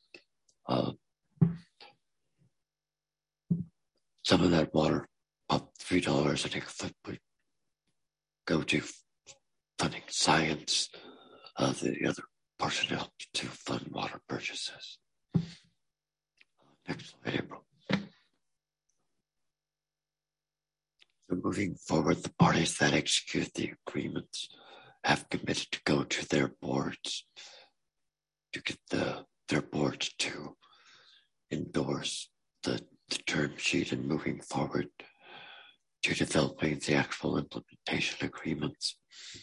Some of that water, about $3 an acre foot, would go to funding science, the other portion helps to fund water purchases. Next slide, April. So moving forward, the parties that execute the agreements have committed to go to their boards to get their boards to endorse the term sheet and moving forward to developing the actual implementation agreements.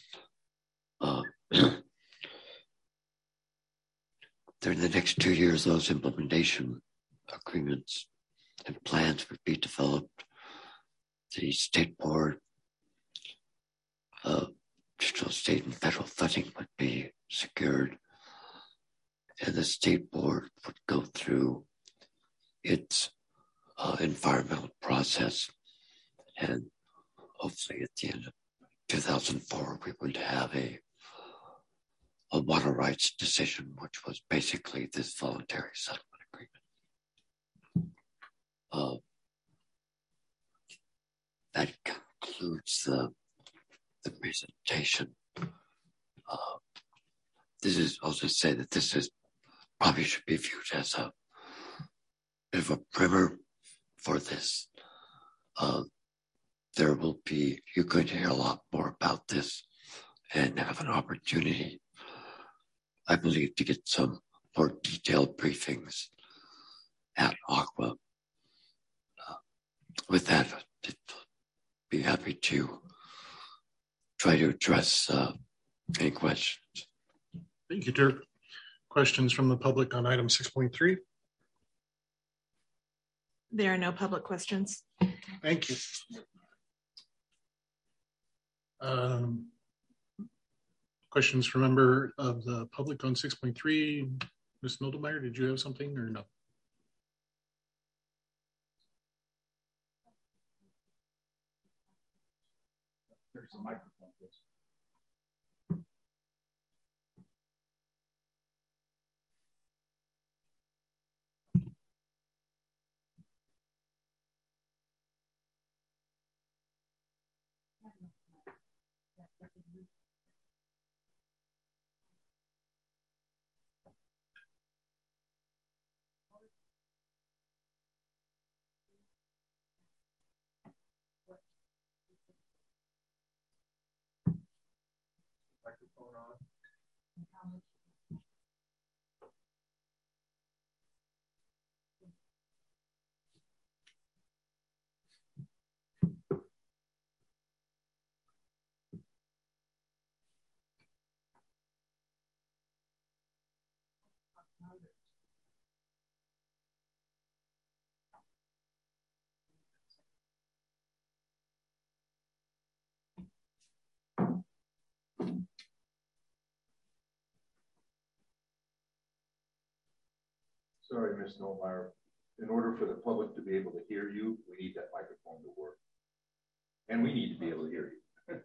During the next 2 years, those implementation agreements and plans would be developed. The state board, additional state and federal funding would be secured, and the state board would go through its environmental process, and hopefully at the end of 2004, we would have a water rights decision, which was basically this voluntary settlement agreement. That concludes the presentation. I'll just say that this is probably should be viewed as a bit of a primer for this. You're going to hear a lot more about this and have an opportunity, I believe, to get some more detailed briefings at Aqua. With that, I'd be happy to try to address any questions. Thank you, Dirk. Questions from the public on item 6.3? There are no public questions. Thank you. Questions from member of the public on 6.3? Ms. Mildemeyer, did you have something or no? There's a microphone, please. Sorry, Ms. Mildemeyer. In order for the public to be able to hear you, we need that microphone to work. And we need to be able to hear you.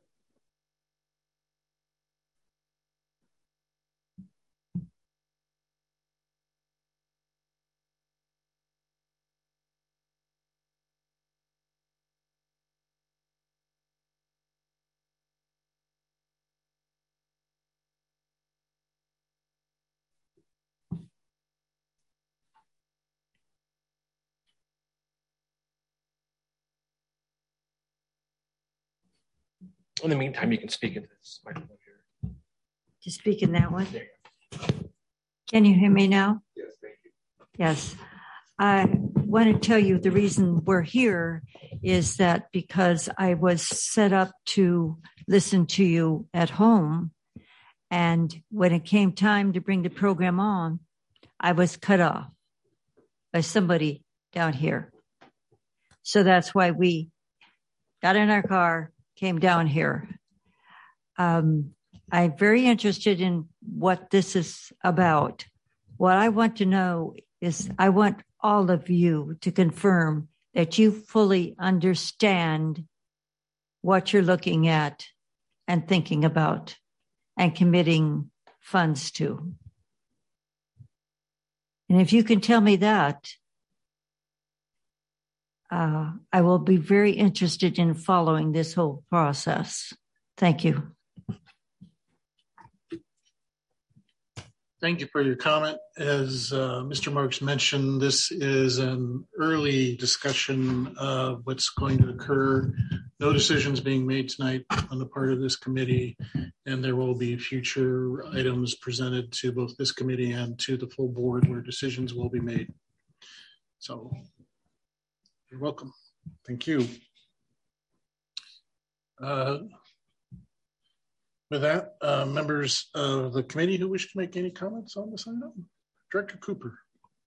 In the meantime, you can speak into this microphone here. To speak in that one? Can you hear me now? Yes, thank you. Yes. I want to tell you the reason we're here is that because I was set up to listen to you at home, and when it came time to bring the program on, I was cut off by somebody down here. So that's why we got in our car, came down here. I'm very interested in what this is about. What I want to know is I want all of you to confirm that you fully understand what you're looking at and thinking about and committing funds to. And if you can tell me that, I will be very interested in following this whole process. Thank you. Thank you for your comment. As Mr. Marks mentioned, this is an early discussion of what's going to occur. No decisions being made tonight on the part of this committee, and there will be future items presented to both this committee and to the full board where decisions will be made. So you're welcome. Thank you. With that, members of the committee who wish to make any comments on this item? Director Cooper.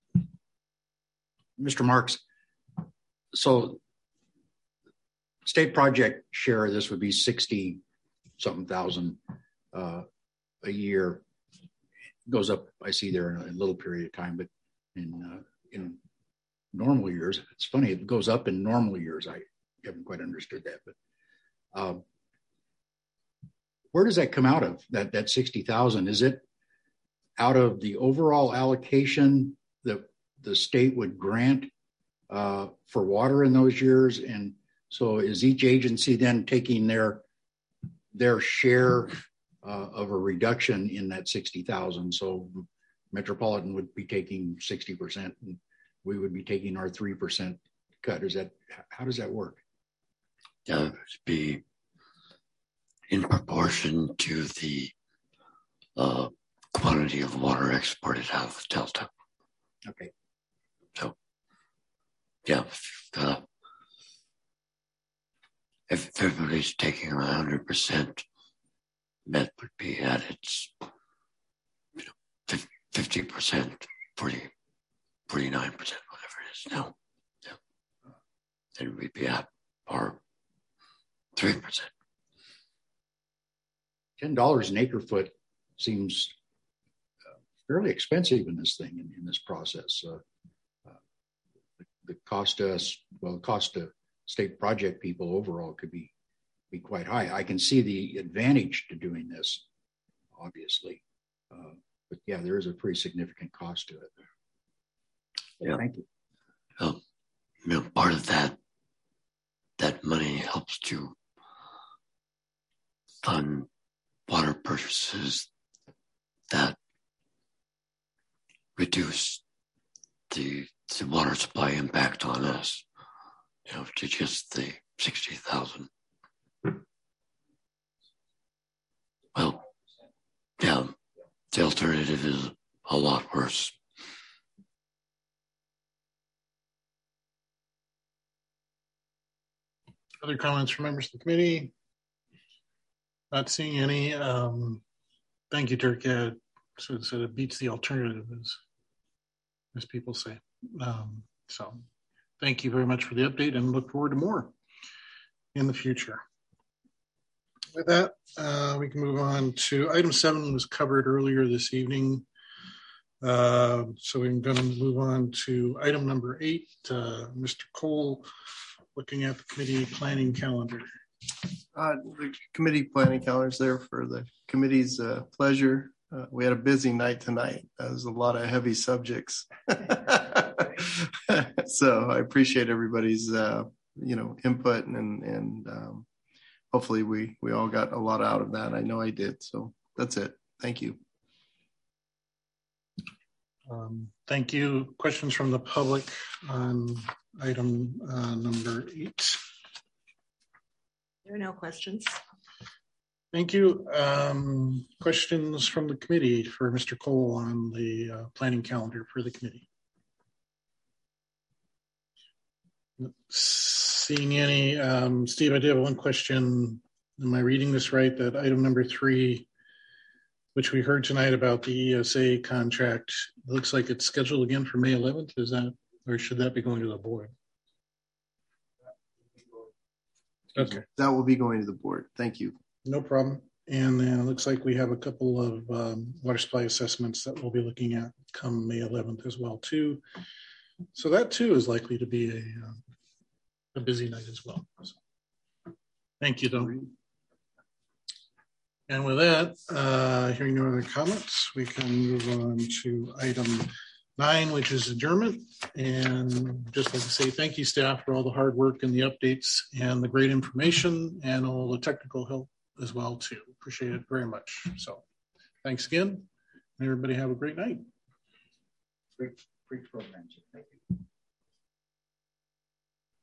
Mr. Marks, so state project share of this would be 60-something thousand a year. It goes up, I see there, in a little period of time, but in normal years, it's funny, it goes up in normal years. I haven't quite understood that, but where does that come out of, that 60,000? Is it out of the overall allocation that the state would grant for water in those years? And so is each agency then taking their share of a reduction in that 60,000. So Metropolitan would be taking 60% and we would be taking our 3% cut. How does that work? Yeah, it would be in proportion to the quantity of water exported out of the Delta. Okay. So, yeah, if everybody's taking 100%, Met would be at its 50%, 49%, whatever it is now. Yeah. Then we'd be at our 3%. $10 an acre foot seems fairly expensive in this thing, in this process. The cost to us, well, the cost to state project people overall could be quite high. I can see the advantage to doing this, obviously. But yeah, there is a pretty significant cost to it. Yeah. Thank you. Part of that money helps to fund water purchases that reduce the water supply impact on us, to just the 60,000. Well, yeah, the alternative is a lot worse. Other comments from members of the committee? Not seeing any. Thank you, Dirk. So it beats the alternative, as people say. So thank you very much for the update and look forward to more in the future. With that, we can move on to item 7 was covered earlier this evening. So we're going to move on to item number 8. Mr. Cole, looking at the committee planning calendar. The committee planning calendar is there for the committee's pleasure. We had a busy night tonight. There's a lot of heavy subjects. So I appreciate everybody's input and hopefully we all got a lot out of that. I know I did. So that's it. Thank you. Thank you. Questions from the public on item number 8? There are no questions. Thank you. Questions from the committee for Mr. Cole on the planning calendar for the committee? Seeing any. Steve, I did have one question. Am I reading this right? That item number 3, which we heard tonight about the ESA contract, it looks like it's scheduled again for May 11th. Is that, or should that be going to the board? Okay. That will be going to the board. Thank you. No problem. And then it looks like we have a couple of water supply assessments that we'll be looking at come May 11th as well too. So that too is likely to be a busy night as well. So, thank you, Don. And with that, hearing no other comments, we can move on to item 9, which is adjournment. And just like to say thank you, staff, for all the hard work and the updates and the great information and all the technical help as well too. Appreciate it very much. So thanks again. Everybody have a great night. Great program. Thank you.